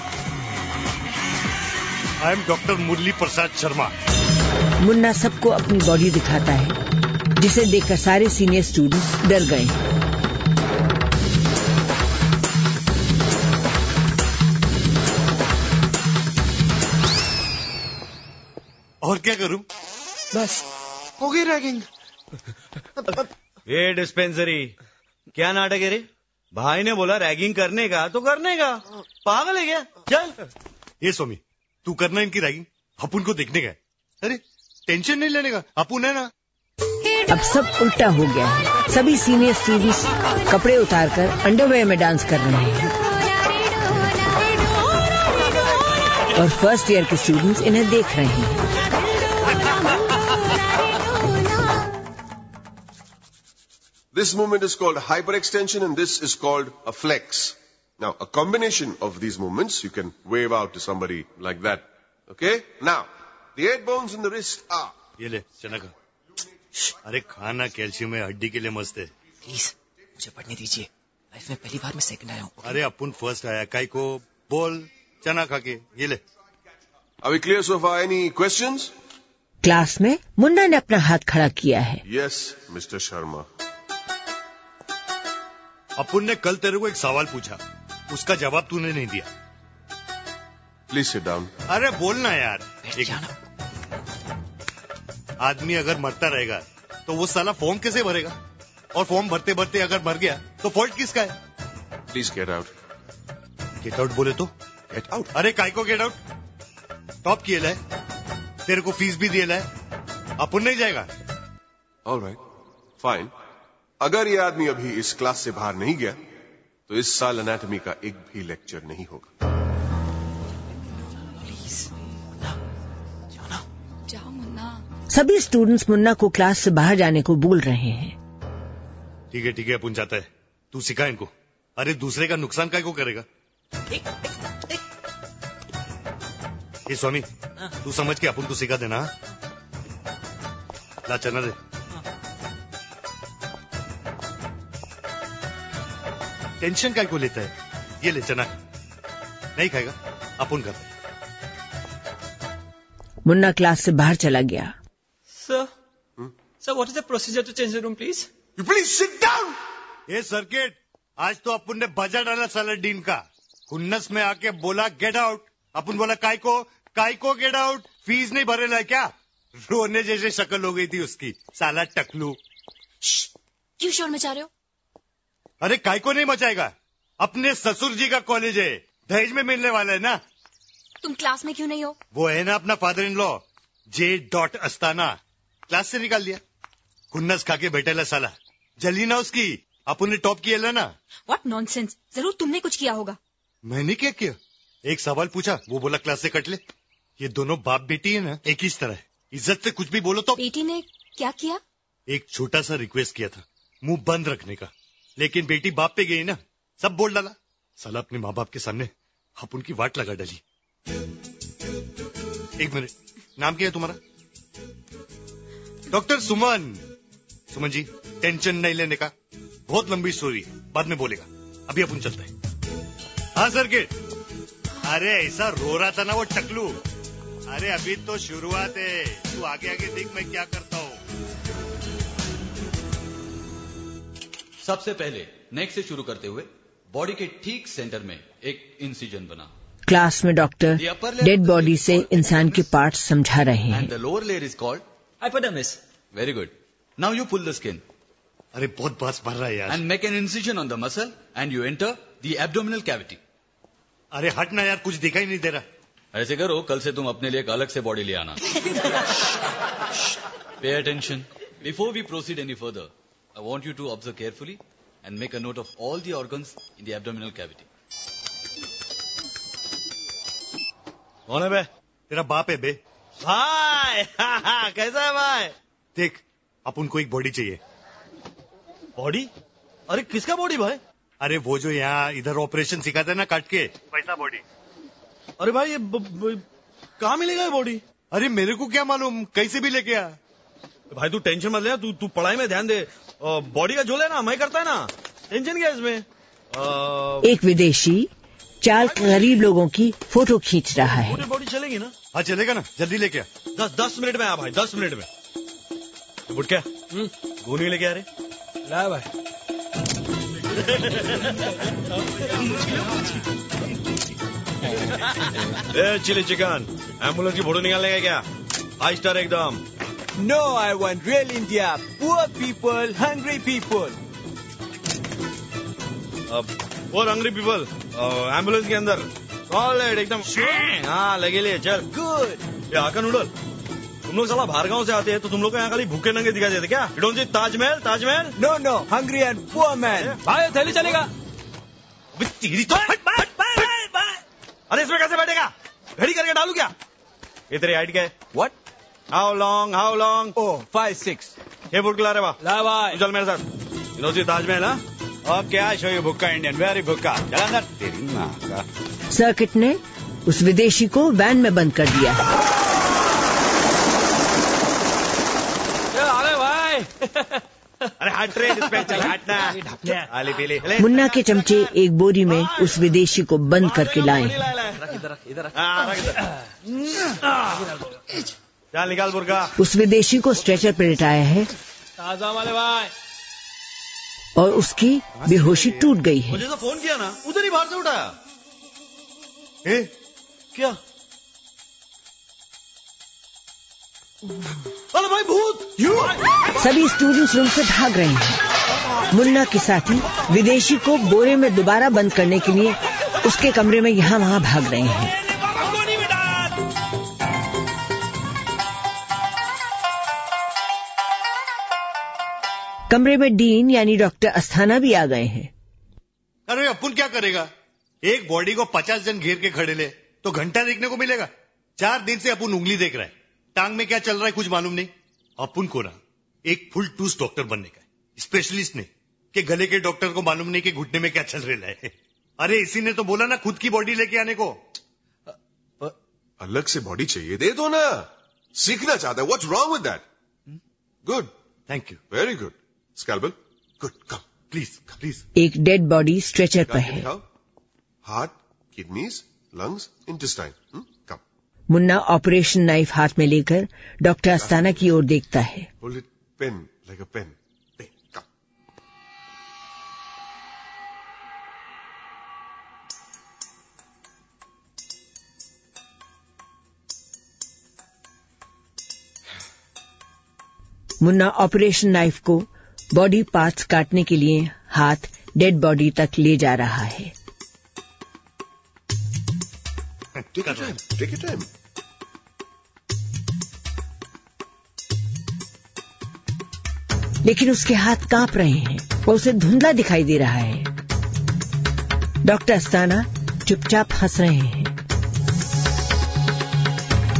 I am doctor Murli Prasad Sharma. Munna सबको अपनी बॉडी दिखाता है जिसे देखकर सारे सीनियर स्टूडेंट्स डर गए। और क्या करूं? बस हो गई रैगिंग। ये डिस्पेंसरी क्या नाटक है रे? भाई ने बोला रैगिंग करने का तो करने का, पागल है क्या? चल। ये स्वामी तू करना इनकी रैगिंग, अपन को देखने का। अरे टेंशन नहीं लेने का, अपन है ना। अब सब उल्टा हो गया है। सभी सीनियर स्टूडेंट्स कपड़े उतारकर अंडरवेयर में डांस कर रहे हैं और फर्स्ट ईयर के स्टूडेंट्स इन्हें देख रहे हैं। This movement is called hyperextension and this is called a flex. Now, a combination of these movements, you can wave out to somebody like that. Okay? Now, the eight bones in the wrist are... ये ले चना खा। अरे खाना calcium है, हड्डी के लिए मस्त है। प्लीज मुझे पढ़ने दीजिए, लाइफ में पहली बार मैं सेकंड आया हूँ। अरे अपन फर्स्ट आया, काई को बोल चना खा के। ये ले। Are we clear so far? Any questions? Class में मुन्ना ने अपना हाथ खड़ा किया है। Yes, Mister Sharma. अपुन ने कल तेरे को एक सवाल पूछा, उसका जवाब तूने नहीं दिया। Please sit down. अरे बोलना यार। एक आदमी अगर मरता रहेगा तो वो साला फॉर्म कैसे भरेगा? और फॉर्म भरते भरते अगर मर गया तो फॉल्ट किसका है? Please get out. Get out बोले तो गेट आउट। अरे काय को गेट आउट? टॉप किए लाए, तेरे को फीस भी दिए लाए, अपुन नहीं जाएगा। All right, fine. अगर ये आदमी अभी इस क्लास से बाहर नहीं गया तो इस साल एनाटॉमी का एक भी लेक्चर नहीं होगा। प्लीज जाओ ना, जाओ मुन्ना। सभी स्टूडेंट्स मुन्ना को क्लास से बाहर जाने को बोल रहे हैं। ठीक है ठीक है अपन जाता है, तू सिखा इनको। अरे दूसरे का नुकसान काय को करेगा? ये स्वामी तू समझ के अपन को सिखा देना। ला चना दे। टेंशन काय को लेता है? ये ले चना। नहीं खाएगा अपन कर। मुन्ना क्लास से बाहर चला गया। Sir sir what is the procedure to change the room please? You please sit down. ये सर्किट आज तो अपन ने बजा डाला साला डीन का। खुन्नस में आके बोला गेट आउट, अपन बोला काय को काय को गेट आउट। फीस नहीं भरे ला क्या? रोने जैसे शक्ल हो गई थी उसकी, साला टकलू। क्यों शोर मचा रहे हो? अरे काय को नहीं मचाएगा, अपने ससुर जी का कॉलेज है, दहेज में मिलने वाला है ना। तुम क्लास में क्यों नहीं हो? वो है ना अपना father in law J dot Asthana, class से निकाल दिया। खुन्नस खा के बैठेला साला, जली ना उसकी। अपन ने टॉप किया ना। व्हाट नॉनसेंस, जरूर तुमने कुछ किया होगा। मैंने क्या किया? एक सवाल पूछा, वो बोला क्लास से कट ले। ये दोनों बाप बेटी है ना, एक ही तरह है। इज्जत से कुछ भी बोलो तो। बेटी ने क्या किया? एक छोटा सा रिक्वेस्ट किया था, मुंह बंद रखने का, लेकिन बेटी बाप पे गई ना, सब बोल डाला। साला अपने माँ बाप के सामने आप उनकी वाट लगा डाली। एक मिनट, नाम क्या है तुम्हारा? डॉक्टर सुमन। सुमन जी, टेंशन नहीं लेने का, बहुत लंबी स्टोरी है, बाद में बोलेगा। अभी अपन चलते हैं। हाँ सर के। अरे ऐसा रो रहा था ना वो टकलू। अरे अभी तो शुरुआत है, तू आगे आगे देख मैं क्या करता हूँ। सबसे पहले नेक से शुरू करते हुए बॉडी के ठीक सेंटर में एक इंसिजन बना। क्लास में डॉक्टर डेड बॉडी से इंसान के पार्ट्स समझा रहे हैं। And the lower layer is called hypodermis. Very good. Now you pull the skin. अरे बहुत बास भर रहा है यार। And make an incision on the muscle and you enter the abdominal cavity. अरे हट ना यार, कुछ दिखाई नहीं दे रहा। ऐसे करो, कल से तुम अपने लिए एक अलग से बॉडी ले आना। Pay attention. Before we proceed any further, I want you to observe carefully and make a note of all the organs in the abdominal cavity. कौन है बे? तेरा बाप है बे। भाई कैसा है भाई? देख, अपन को एक बॉडी चाहिए। बॉडी? अरे किसका बॉडी भाई? अरे वो जो यहाँ इधर ऑपरेशन सिखाते हैं ना काट के, वैसा बॉडी। अरे भाई ये कहाँ मिलेगा ये बॉडी? अरे मेरे को क्या मालूम, कैसे भी लेके आ। भाई तू टेंशन मत ले, तू तू पढ़ाई में ध्यान दे। बॉडी का जो है ना मैं करता है ना, टेंशन क्या इसमें। आ... एक विदेशी चार गरीब लोगों की फोटो खींच रहा है। बॉडी चलेगी ना? हाँ चलेगा ना, जल्दी लेके आ। दस दस मिनट में आ भाई, दस मिनट में। बुट क्या गोनी लेके आ रहे? ला भाई। ए चिली चिकन, एम्बुलेंस की फोटो निकालने का क्या? फाइव स्टार एकदम। No, I want real India. Poor people, hungry people. Poor hungry people. Ambulance के अंदर सॉलिड एकदम। हाँ लगे लिए चल। Good. ये आका नूडल, तुम लोग साला बाहर गांव से आते हैं तो तुम लोग को यहाँ खाली भूखे नंगे दिखाई देते क्या? You don't see Taj Mahal? Taj Mahal? No, no, hungry and poor man. भाई थैली चलेगा? तेरी तो अरे इसमें कैसे बैठेगा? घड़ी करके डालू क्या? ये तेरी हाइट क्या है? What? How long? How long? Oh, five six. ये फुट ला रहे बा? ला भाई। चल मेरे साथ। You know see ताजमहल हाँ? और क्या शो यू भुक्का इंडियन, वेरी भुक्का। चल अंदर। तेरी माँ का। सर्किट ने उस विदेशी को वैन में बंद कर दिया। अरे भाई। अरे हट रे, इस पे चल हटना। आली पीली। मुन्ना के चमचे एक बोरी में उस विदेशी को बंद करके लाए। इधर इधर चल निकाल बुर्का। उस विदेशी को स्ट्रेचर पर लिटाया है ताजा वाले भाई, और उसकी बेहोशी टूट गई है। मुझे तो फोन किया ना, उधर ही बाहर से उठाया। ए? क्या? अरे भाई भूत! सभी स्टूडेंट्स रूम से भाग रहे हैं। मुन्ना के साथी विदेशी को बोरे में दोबारा बंद करने के लिए उसके कमरे में यहाँ वहाँ भाग रहे हैं। कमरे में डीन यानी डॉक्टर अस्थाना भी आ गए हैं। अरे अपन क्या करेगा? एक बॉडी को पचास जन घेर के खड़े ले तो घंटा देखने को मिलेगा। चार दिन से अपन उंगली देख रहा है, टांग में क्या चल रहा है कुछ मालूम नहीं। अपन को ना एक फुल टूस डॉक्टर बनने का, स्पेशलिस्ट ने कि गले के डॉक्टर को मालूम नहीं कि घुटने में क्या चल रहा है। अरे इसी ने तो बोला ना खुद की बॉडी लेके आने को। अलग से बॉडी चाहिए, दे दो ना। सीखना चाहता है, what's wrong with that? Good, thank you, very good. Scalpel, good, come please please. एक डेड बॉडी स्ट्रेचर पर है। Heart, kidneys, lungs, intestine. Come. Munna operation knife हाथ में लेकर डॉक्टर अस्थाना की ओर देखता है। Hold it pen like a pen. Pen, come. Munna operation knife को बॉडी पार्ट्स काटने के लिए हाथ डेड बॉडी तक ले जा रहा है। Take your time. Take your time. लेकिन उसके हाथ कांप रहे हैं और उसे धुंधला दिखाई दे रहा है। डॉक्टर अस्थाना चुपचाप हंस रहे हैं।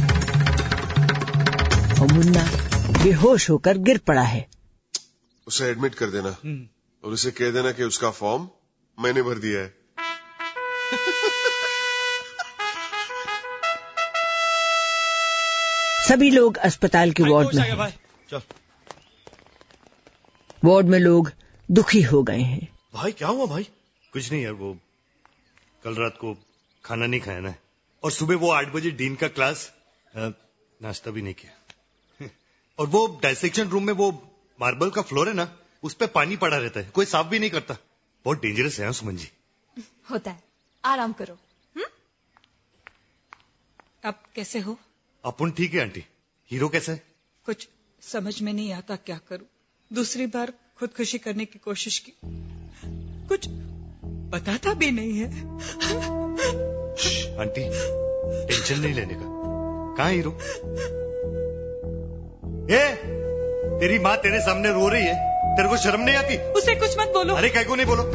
और मुन्ना बेहोश होकर गिर पड़ा है। उसे एडमिट कर देना और उसे कह देना कि उसका फॉर्म मैंने भर दिया है। सभी लोग अस्पताल के वार्ड में हैं। वार्ड में लोग दुखी हो गए हैं। भाई क्या हुआ भाई? कुछ नहीं यार, वो कल रात को खाना नहीं खाया ना, और सुबह वो आठ बजे डीन का क्लास, नाश्ता भी नहीं किया। और वो डायसेक्शन रूम में वो मार्बल का फ्लोर है ना, उस पे पानी पड़ा रहता है, कोई साफ भी नहीं करता। बहुत डेंजरस है सुमन जी। होता है, आराम करो। हुँ? अब कैसे हो? अपन ठीक है आंटी। हीरो कैसा है? कुछ समझ में नहीं आता क्या करूं। दूसरी बार खुदकुशी करने की कोशिश की, कुछ बताता भी नहीं है। आंटी टेंशन नहीं लेने का। कहाँ हीरो? ए, तेरी माँ तेरे सामने रो रही है, तेरे को शर्म नहीं आती? उसे कुछ मत बोलो। अरे काय को नहीं बोलो?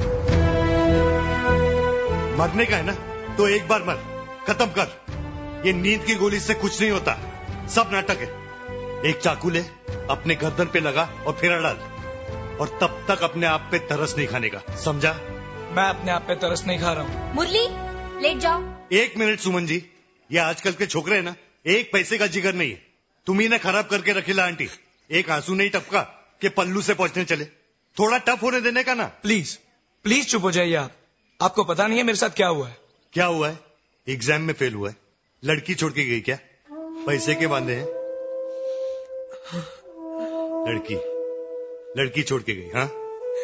मरने का है ना तो एक बार मर, खत्म कर। ये नींद की गोली से कुछ नहीं होता, सब नाटक है। एक चाकू ले, अपने गर्दन पे लगा और फेरा डाल, और तब तक अपने आप पे तरस नहीं खाने का, समझा? मैं अपने आप पे तरस नहीं खा रहा हूँ। मुरली लेट जाओ। एक मिनट सुमन जी, ये आजकल के छोकरे है ना, एक पैसे का जिगर नहीं है। तुम्ही ने खराब करके रखेला आंटी। एक आंसू नहीं टपका कि पल्लू से पहुंचने चले। थोड़ा टफ होने देने का ना। प्लीज प्लीज चुप हो जाइए आप। आपको पता नहीं है मेरे साथ क्या हुआ है। क्या हुआ है? एग्जाम में फेल हुआ है, लड़की छोड़ के गई क्या? पैसे के बांधे हैं? लड़की लड़की छोड़ के गई? हाँ,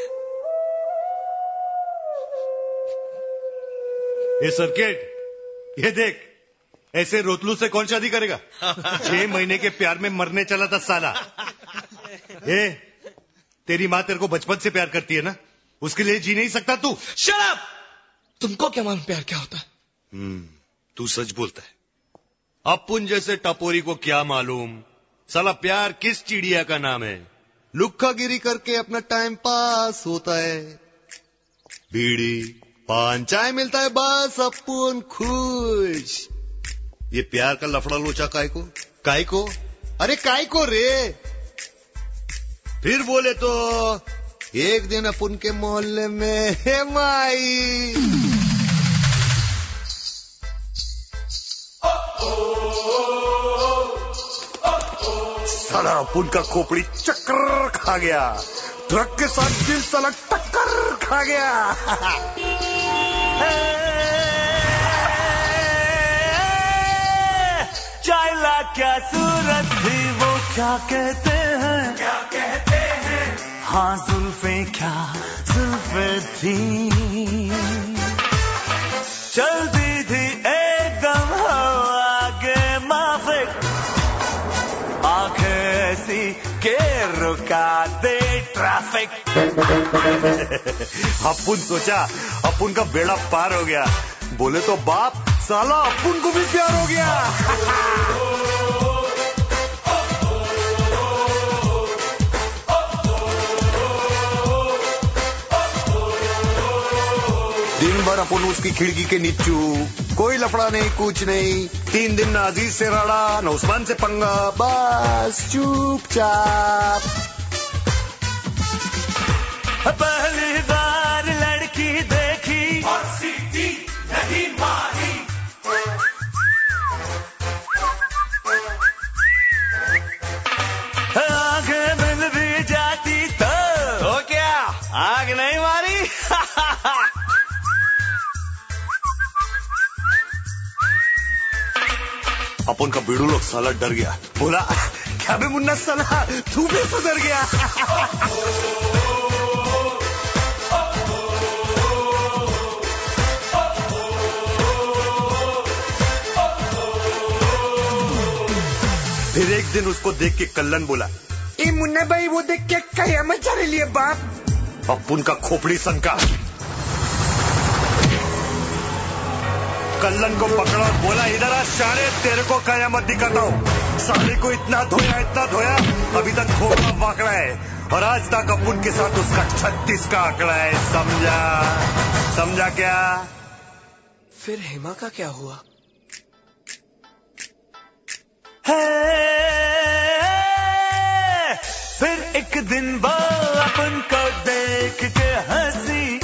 ये सर्किट, ये देख, ऐसे रोतलू से कौन शादी करेगा? छह महीने के प्यार में मरने चला था साला। ए, तेरी माँ तेरे को बचपन से प्यार करती है ना, उसके लिए जी नहीं सकता तू? Shut up! तुमको क्या मालूम प्यार क्या होता है? हम्म, तू सच बोलता है। अपुन जैसे टपोरी को क्या मालूम साला प्यार किस चिड़िया का नाम है। लुक्कागिरी करके अपना टाइम पास होता है। बीड़ी पान चाय मिलता है, बस अपुन खुश। ये प्यार का लफड़ा लोचा काय को? काय को? अरे काय को रे? फिर बोले तो एक दिन अपुन के मोहल्ले में हे माई, साला अपुन का खोपड़ी चक्कर खा गया, ट्रक के साथ दिल साला टक्कर खा गया। चाइला क्या सूरत थी, वो क्या कहते हैं, क्या कहते हैं, हाँ जुल्फे क्या जुल्फे थी, चलती थी एकदम हो आगे माफिक, आंखें ऐसी के रुका दे ट्रैफिक। अपुन सोचा अपुन का बेड़ा पार हो गया, बोले तो बाप साला अपुन को भी प्यार हो गया। दिन भर अपन उसकी खिड़की के नीचू, कोई लफड़ा नहीं कुछ नहीं। तीन दिन न अजीज से रड़ा न उस्मान से पंगा, बस चुपचाप। पहली बार लड़की देखी और सीटी नहीं मारी, आगे मिल भी जाती तो, तो क्या आग नहीं मारी। अपन का बीड़ू लोग साला डर गया, बोला क्या बे मुन्ना साला तू भी सुधर गया। फिर एक दिन उसको देख के कल्लन बोला, ए मुन्ना भाई वो देख के कयामत चले लिए बाप। अपुन का खोपड़ी सनका, कल्लन को पकड़ा और बोला इधर आ शारे, तेरे को कयामत दिखाता हूँ। साले को इतना धोया इतना धोया, अभी तक खोपड़ा वाकड़ा है, और आज तक अपुन के साथ उसका छत्तीस का आंकड़ा है, समझा? समझा क्या? फिर हेमा का क्या हुआ? है एक दिन वो अपन को देख के हंसी,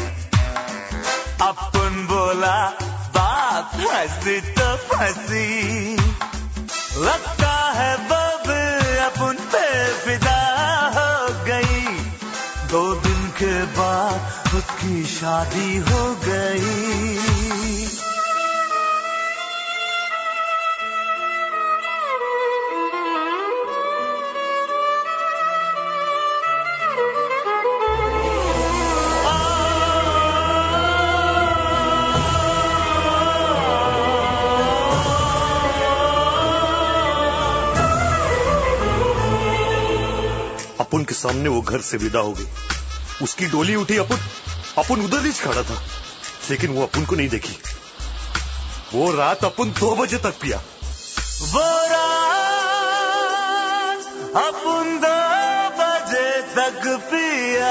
अपन बोला बाप हंसी तो फंसी, लगता है वो भी अपन पे फिदा हो गई, दो दिन के बाद उसकी शादी हो गई। अपुन के सामने वो घर से विदा हो गई, उसकी डोली उठी, अपुन अपुन उधर ही खड़ा था, लेकिन वो अपुन को नहीं देखी। वो रात अपुन दो बजे तक पिया। वो रात अपुन दो बजे तक पिया।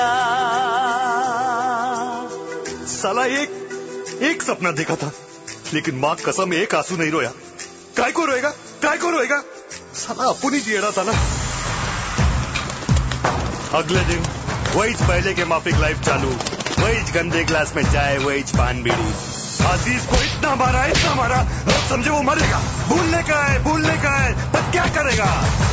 साला एक एक सपना देखा था, लेकिन मां कसम एक आंसू नहीं रोया। काय को रोएगा, काय को रोएगा? साला अपुन ही जियड़ा था ना। अगले दिन वही पहले के माफिक लाइफ चालू, वही गंदे ग्लास में चाय, वही पान बीड़ी। आजीज को इतना मारा इतना मारा, अब समझे वो मरेगा। भूलने का है, भूलने का है, पर क्या करेगा?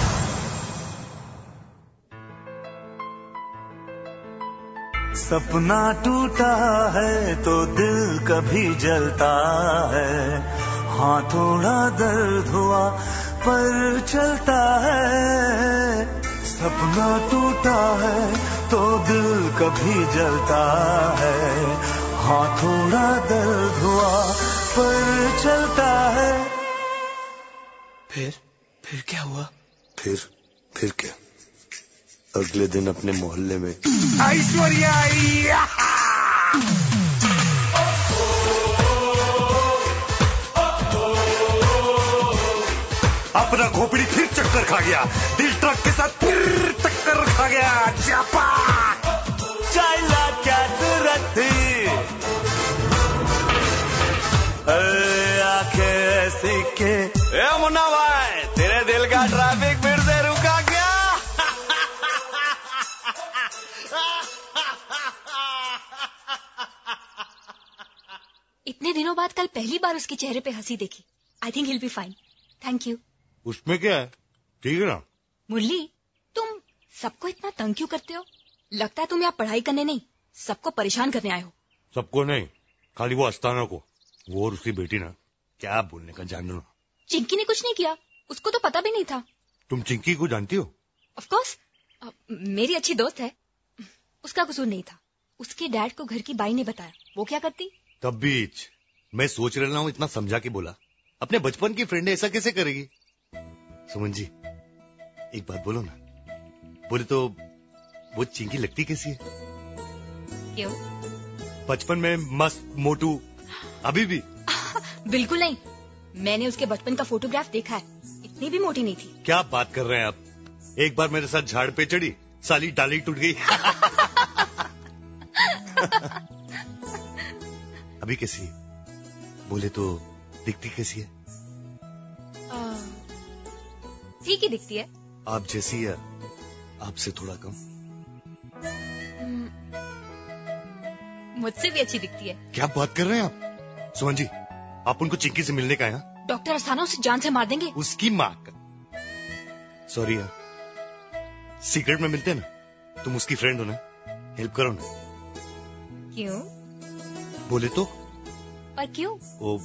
सपना टूटा है तो दिल कभी जलता है, हाँ थोड़ा दर्द हुआ पर चलता है। सपना टूटा है तो दिल कभी जलता है, हाँ थोड़ा दर्द हुआ पर चलता है। फिर फिर क्या हुआ? फिर फिर क्या? अगले दिन अपने मोहल्ले में ऐश्वर्या आई। अपना खोपड़ी फिर चक्कर खा गया, दिल ट्रक के साथ फिर टक्कर खा गया। चापा चाइला क्या जरूरत थी, आंखें ऐसी के। ए मुन्ना भाई, तेरे दिल का ट्रैफिक फिर से रुका गया। इतने दिनों बाद कल पहली बार उसके चेहरे पे हंसी देखी। I think he'll be fine. Thank you. उसमें क्या है, ठीक है ना? मुरली, तुम सबको इतना तंग क्यों करते हो? लगता है तुम यहाँ पढ़ाई करने नहीं, सबको परेशान करने आए हो। सबको नहीं, खाली वो अस्ताना को, वो और उसकी बेटी ना, क्या बोलने का जान लो। चिंकी ने कुछ नहीं किया, उसको तो पता भी नहीं था। तुम चिंकी को जानती हो? ऑफ कोर्स, मेरी अच्छी दोस्त है। उसका कसूर नहीं था, उसके डैड को घर की बाई ने बताया। वो क्या करती? तब बीच मैं सोच रहा हूँ, इतना समझा के बोला, अपने बचपन की फ्रेंड ऐसा कैसे करेगी? सुमन जी, एक बात बोलो ना। बोले तो वो चिंकी लगती कैसी है? क्यों? बचपन में मस्त मोटू, अभी भी? बिल्कुल नहीं, मैंने उसके बचपन का फोटोग्राफ देखा है, इतनी भी मोटी नहीं थी। क्या बात कर रहे हैं आप? एक बार मेरे साथ झाड़ पे चढ़ी, साली डाली टूट गई। अभी कैसी है? बोले तो दिखती कैसी है? ठीक ही दिखती है। आप जैसी है, आपसे थोड़ा कम। मुझसे भी अच्छी दिखती है। क्या बात कर रहे हैं आप? सुमन जी, आप उनको चिंकी से मिलने का है? डॉक्टर अस्थाना उसे जान से मार देंगे। उसकी माँ का। सॉरी यार, सीक्रेट में मिलते हैं ना, तुम उसकी फ्रेंड हो ना, हेल्प करो ना। क्यों? बोले तो? पर क्यों? ओ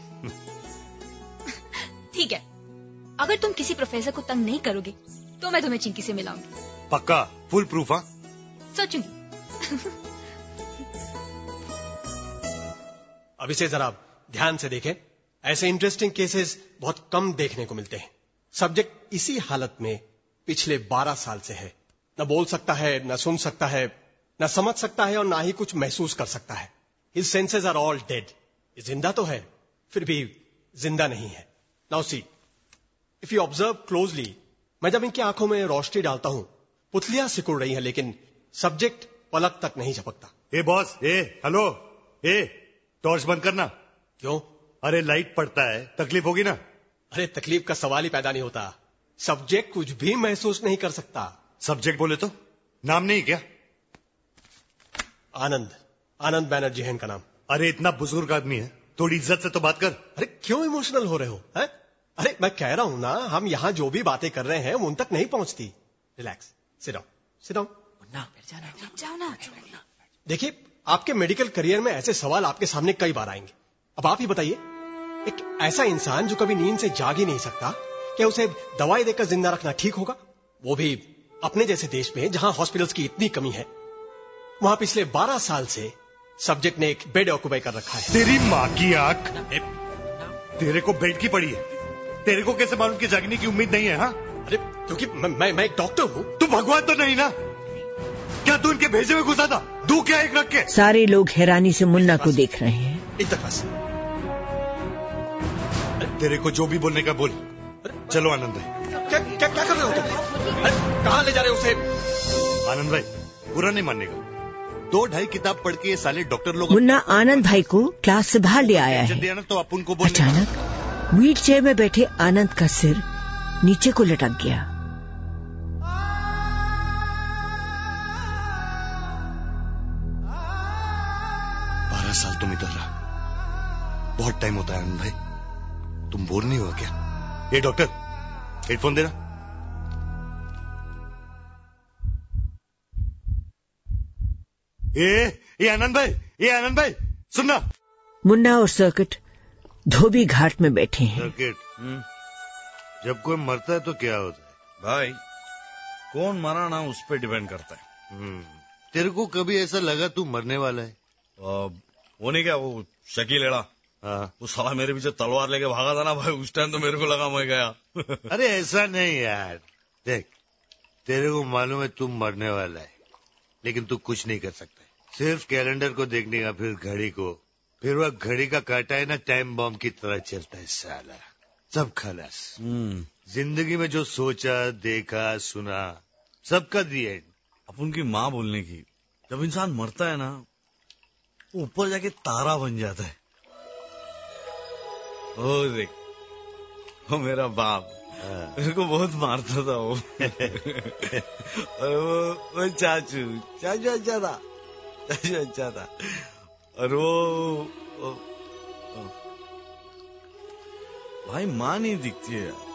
ठीक है, अगर तुम किसी प्रोफेसर को तंग नहीं करोगे तो मैं तुम्हें चिंकी से मिलाऊंगी। पक्का? Full proof? हाँ, सोचूंगी। अब इसे जरा ध्यान से देखें। ऐसे इंटरेस्टिंग केसेस बहुत कम देखने को मिलते हैं। सब्जेक्ट इसी हालत में पिछले बारह साल से है, न बोल सकता है, न सुन सकता है, न समझ सकता है और ना ही कुछ महसूस कर सकता है। His senses are all dead. ये जिंदा तो है, फिर भी जिंदा नहीं है। Now see, if you observe closely, मैं जब इनकी आंखों में रोशनी डालता हूं, पुतलियां सिकुड़ रही हैं, लेकिन सब्जेक्ट पलक तक नहीं झपकता। ए बॉस, ए हेलो, ए टॉर्च बंद करना। क्यों? अरे लाइट पड़ता है, तकलीफ होगी ना। अरे तकलीफ का सवाल ही पैदा नहीं होता। सब्जेक्ट कुछ भी महसूस नहीं कर सकता। सब्जेक्ट बोले तो? नाम नहीं क्या? आनंद, आनंद बैनर्जी है इनका नाम। अरे इतना बुजुर्ग आदमी है, थोड़ी इज्जत से तो बात कर। अरे क्यों इमोशनल हो रहे हो है? अरे मैं कह रहा हूं ना, हम यहाँ जो भी बातें कर रहे हैं वो उन तक नहीं पहुंचती। Relax, sit down, sit down. जाओ ना। देखिए, आपके मेडिकल करियर में ऐसे सवाल आपके सामने कई बार आएंगे। अब आप ही बताइए, एक ऐसा इंसान जो कभी नींद से जाग ही नहीं सकता, क्या उसे दवाई देकर जिंदा रखना ठीक होगा? वो भी अपने जैसे देश में जहां हॉस्पिटल्स की इतनी कमी है। वहां पिछले बारह साल से सब्जेक्ट ने एक बेड ऑक्यूपाई कर रखा है। तेरी माँ की आंख, तेरे को बेड की पड़ी है। तेरे को कैसे मालूम कि जागने की उम्मीद नहीं है? हाँ, अरे क्योंकि मैं मैं, मैं एक डॉक्टर हूँ। तू भगवान तो नहीं ना? क्या तू इनके भेजे में घुसा था? दू क्या एक रख के? सारे लोग हैरानी से मुन्ना को देख रहे हैं। एक दफा से तेरे को जो भी बोलने का बोल। चलो आनंद भाई। क्या क्या क्या कर रहे हो तुम? कहाँ ले जा रहे हो उसे? आनंद भाई, बुरा नहीं मानेगा, दो ढाई किताब पढ़ के ये साले डॉक्टर लोग। मुन्ना आनंद भाई को क्लास से बाहर ले आया है। तो अपन को अचानक व्हील चेयर में बैठे आनंद का सिर नीचे को लटक गया। बारह साल तुम इधर रहा, बहुत टाइम होता है आनंद भाई। तुम बोर नहीं हुआ क्या? ये डॉक्टर, हेडफोन देना। ये ये आनंद भाई, ये आनंद भाई सुनना। मुन्ना और सर्किट धोबी घाट में बैठे हैं। सर्किट, जब कोई मरता है तो क्या होता है? भाई कौन मरा ना उस पर डिपेंड करता है। तेरे को कभी ऐसा लगा तू मरने वाला है? आ, वो नहीं क्या, वो शकील एड़ा, हाँ। वो साला मेरे पीछे तलवार लेके भागा था ना भाई, उस टाइम तो मेरे को लगा मैं गया। अरे ऐसा नहीं यार, देख तेरे को मालूम है तू मरने वाला है, लेकिन तू कुछ नहीं कर सकता। सिर्फ कैलेंडर को देखने का, फिर घड़ी को, फिर वह घड़ी का काटा है ना टाइम बॉम्ब की तरह चलता है साला। सब खलास। जिंदगी में जो सोचा, देखा, सुना, सबका दी एंड। अपन की माँ बोलने की, जब इंसान मरता है ना, वो ऊपर जाके तारा बन जाता है। ओ देख, वो मेरा बाप मेरे को बहुत मारता था वो। और वो वो चाचू चाचू अच्छा था, चाचू अच्छा था। और वो, वो, वो भाई माँ नहीं दिखती है यार।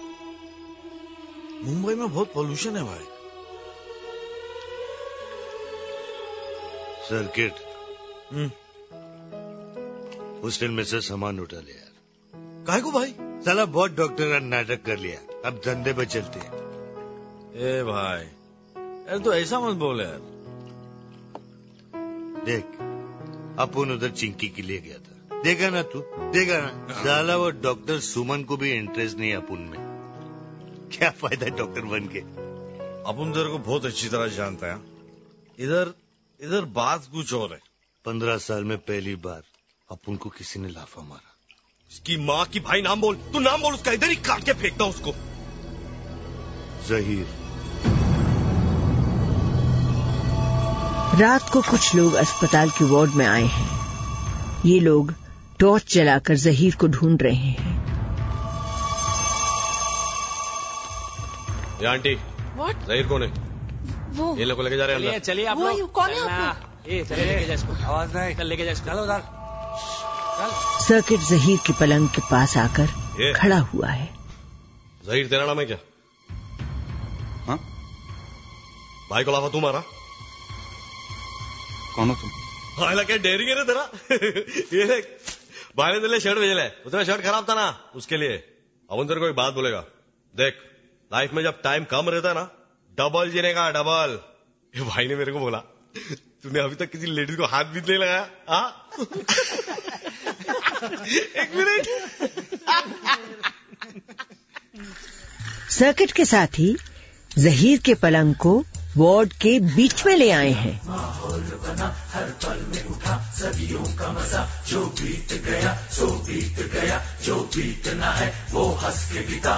मुंबई में बहुत पोल्यूशन है भाई। सर्किट, हॉस्टल में से सामान उठा ले यार। काहे को भाई? साला बहुत डॉक्टर का नाटक कर लिया, अब धंधे पे चलते हैं। ए भाई यार तो ऐसा मत बोल यार। देख अपन उधर चिंकी के लिए गया था, देखा ना तू, देखा ना साला वो डॉक्टर सुमन को भी इंटरेस्ट नहीं अपन में। क्या फायदा डॉक्टर बन के? अपन तेरे को बहुत अच्छी तरह जानता है। इधर इधर बात कुछ और है। पंद्रह साल में पहली बार अपन को किसी ने लाफा मारा। इसकी माँ की, भाई नाम बोल, तू नाम बोल उसका, इधर ही काट के फेंकता उसको। जहीर। रात को कुछ लोग अस्पताल के वार्ड में आए हैं। ये लोग टॉर्च जलाकर जहीर को ढूंढ रहे हैं। ये आंटी, What? जहीर कौन है? वो ये लोग लेके जा रहे हैं अंदर। चलिए आप लोग। कौन है आप? ये चलिए लेके जा इसको। आवाज नहीं, चल लेके जा इसको। चलो उधर। सर्किट जहीर के पलंग के पास आकर खड़ा हुआ है। जहीर तेरा नाम है क्या? हाँ? भाई को लाफा तू मारा? कौन हो तुम? हाँ क्या डेयरिंग है रे तेरा। ये देख, भाई ने तेरे शर्ट भेज ले, उसमें शर्ट खराब था ना, उसके लिए। अब तेरे को एक बात बोलेगा, देख लाइफ में जब टाइम कम रहता है ना, डबल जीने का, डबल। ये भाई ने मेरे को बोला, तूने अभी तक किसी लेडीज को हाथ भी नहीं लगाया? हाँ? एक मिनट। सर्किट के साथ ही जहीर के पलंग को वार्ड के बीच में ले आए हैं। माहौल बना, हर पल में उठा सदियों का मजा, जो बीत गया सो बीत गया, जो बीतना है वो हंस के बिता।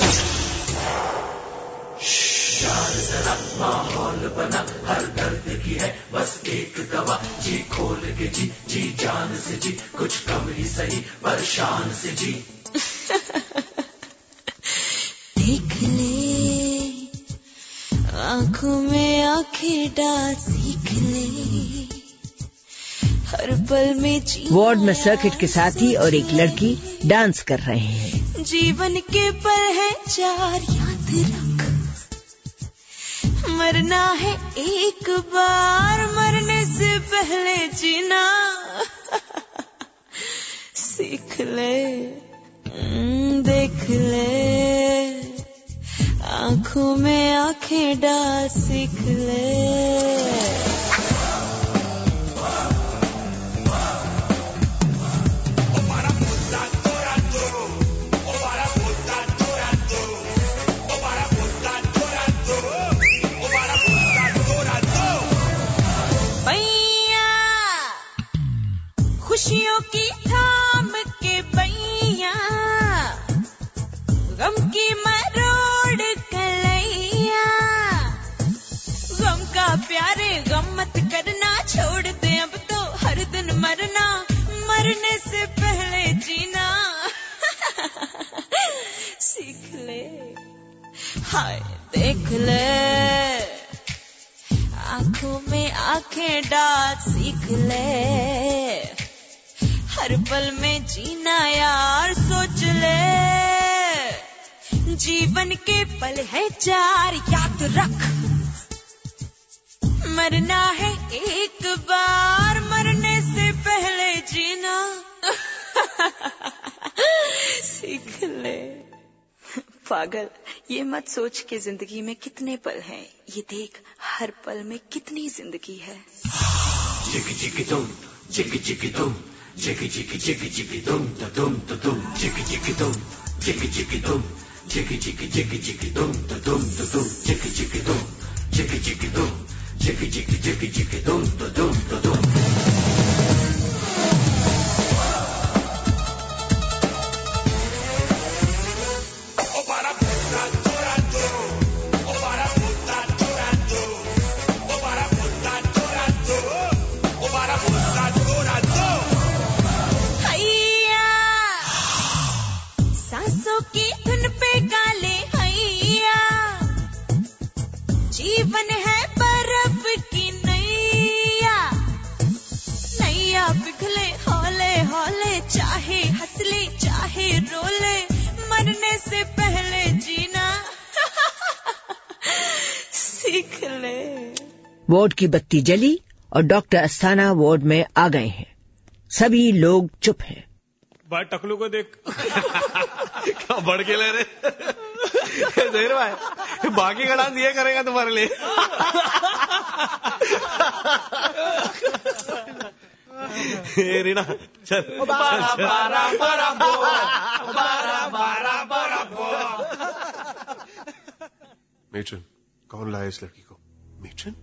यार जरा माहौल बना, हर दर्द की है बस एक दवा, जी खोल के जी, जी जान से जी, कुछ कम ही सही पर शान से जी। देख ले आंखों में आंखें डाल सीख ले, हर पल में जीना। वार्ड में सर्किट के साथी और एक लड़की डांस कर रहे हैं। जीवन के पल है चार, याद रख, मरना है एक बार, मरने से पहले जीना सीख ले, देख ले, आंखों में आंखें डाल सीख ले। खुशियों की थाम के बैया, गम की मरोड़ कलैया, गम का प्यारे गम मत करना, छोड़ दे अब तो हर दिन मरना, मरने से पहले जीना सीख ले, हाय देख ले, आंखों में आंखें डाल सीख ले, हर पल में जीना यार सोच ले, जीवन के पल है चार, याद रख, मरना है एक बार, मरने से पहले जीना सीख ले। पागल, ये मत सोच के जिंदगी में कितने पल हैं, ये देख हर पल में कितनी जिंदगी है। जिक जिक दुम, जिक जिक दुम, जिक जिक जिक जिक दुम द दुम द दुम, जिक जिक दुम, जिक जिक दुम, जिक जिक जिक जिक दुम द दुम द दुम, जिक जिक दुम, जिक जिक दुम, जिक जिक जिक जिक दुम द दुम द दुम। जीवन है बर्फ की नैया, नैया पिघले हौले हौले, चाहे हंस ले चाहे रो ले, मरने से पहले जीना सीख ले। वार्ड की बत्ती जली और डॉक्टर अस्थाना वार्ड में आ गए हैं। सभी लोग चुप हैं। भाई टकलू को देख क्या बढ़ के ले रहे देर भाई, बाकी का डांस ये करेगा तुम्हारे लिए। ए रीना चल, बारा बारा बारा बो, बारा बारा बारा बो। मेट्रन, कौन लाया इस लड़की को? मेट्रन?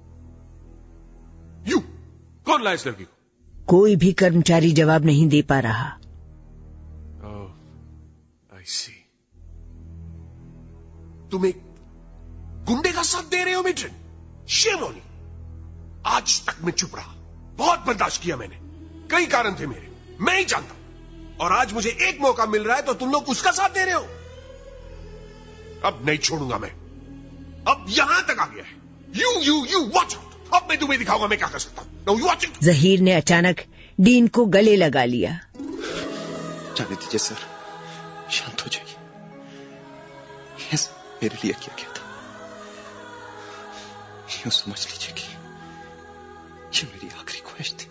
यू कौन लाया इस लड़की को? कोई भी कर्मचारी जवाब नहीं दे पा रहा। आई सी, तुम एक गुंडे का साथ दे रहे हो मेट्रन? Shame on you. आज तक मैं चुप रहा, बहुत बर्दाश्त किया मैंने, कई कारण थे मेरे, मैं ही जानता, और आज मुझे एक मौका मिल रहा है तो तुम लोग उसका साथ दे रहे हो। अब नहीं छोड़ूंगा मैं, अब यहां तक आ गया है। You you you watch out, अब मैं तुम्हें दिखाऊंगा मैं क्या कर सकता हूं। Now you watch it. Zaheer ने अचानक डीन को गले लगा लिया। जाने दीजिए सर, शांत हो जाइए। यस, मेरे लिए क्या क्या था, यूं समझ लीजिए कि ये मेरी आखिरी ख्वाहिश थी।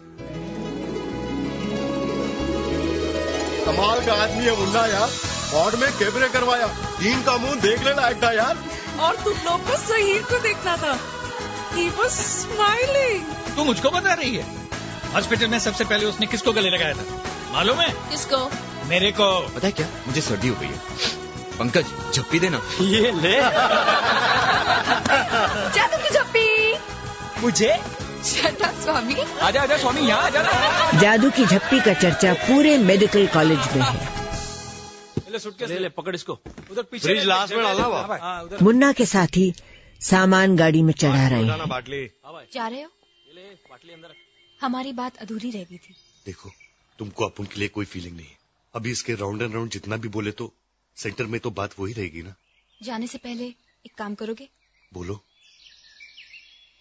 कमाल का आदमी है मुन्ना यार, वार्ड में कैमरे करवाया, डीन का मुंह देखने लायक था यार। और तुम लोग को जहीर को देखना था, he was smiling। तू मुझको बता रही है? हॉस्पिटल में सबसे पहले उसने किसको गले लगाया था मालूम है? किसको? मेरे को। पता है क्या, मुझे सर्दी हो गई है। पंकज, झप्पी देना। ये ले। जादू की झप्पी। मुझे? स्वामी। आजा आजा स्वामी, यहाँ आजा ना। जादू की झप्पी का चर्चा पूरे मेडिकल कॉलेज में है। ले, ले, ले पकड़ इसको। उधर पीछे फ्रिज लास्ट में डालना हुआ। मुन्ना के साथी सामान गाड़ी में चढ़ा रहे हैं। बाटली जा रहे हो? हमारी बात अधूरी रह गई थी। देखो, तुमको अपन के लिए कोई फीलिंग नहीं है। अभी इसके राउंड एंड राउंड जितना भी बोले तो सेंटर में तो बात वही रहेगी ना। जाने से पहले एक काम करोगे? बोलो।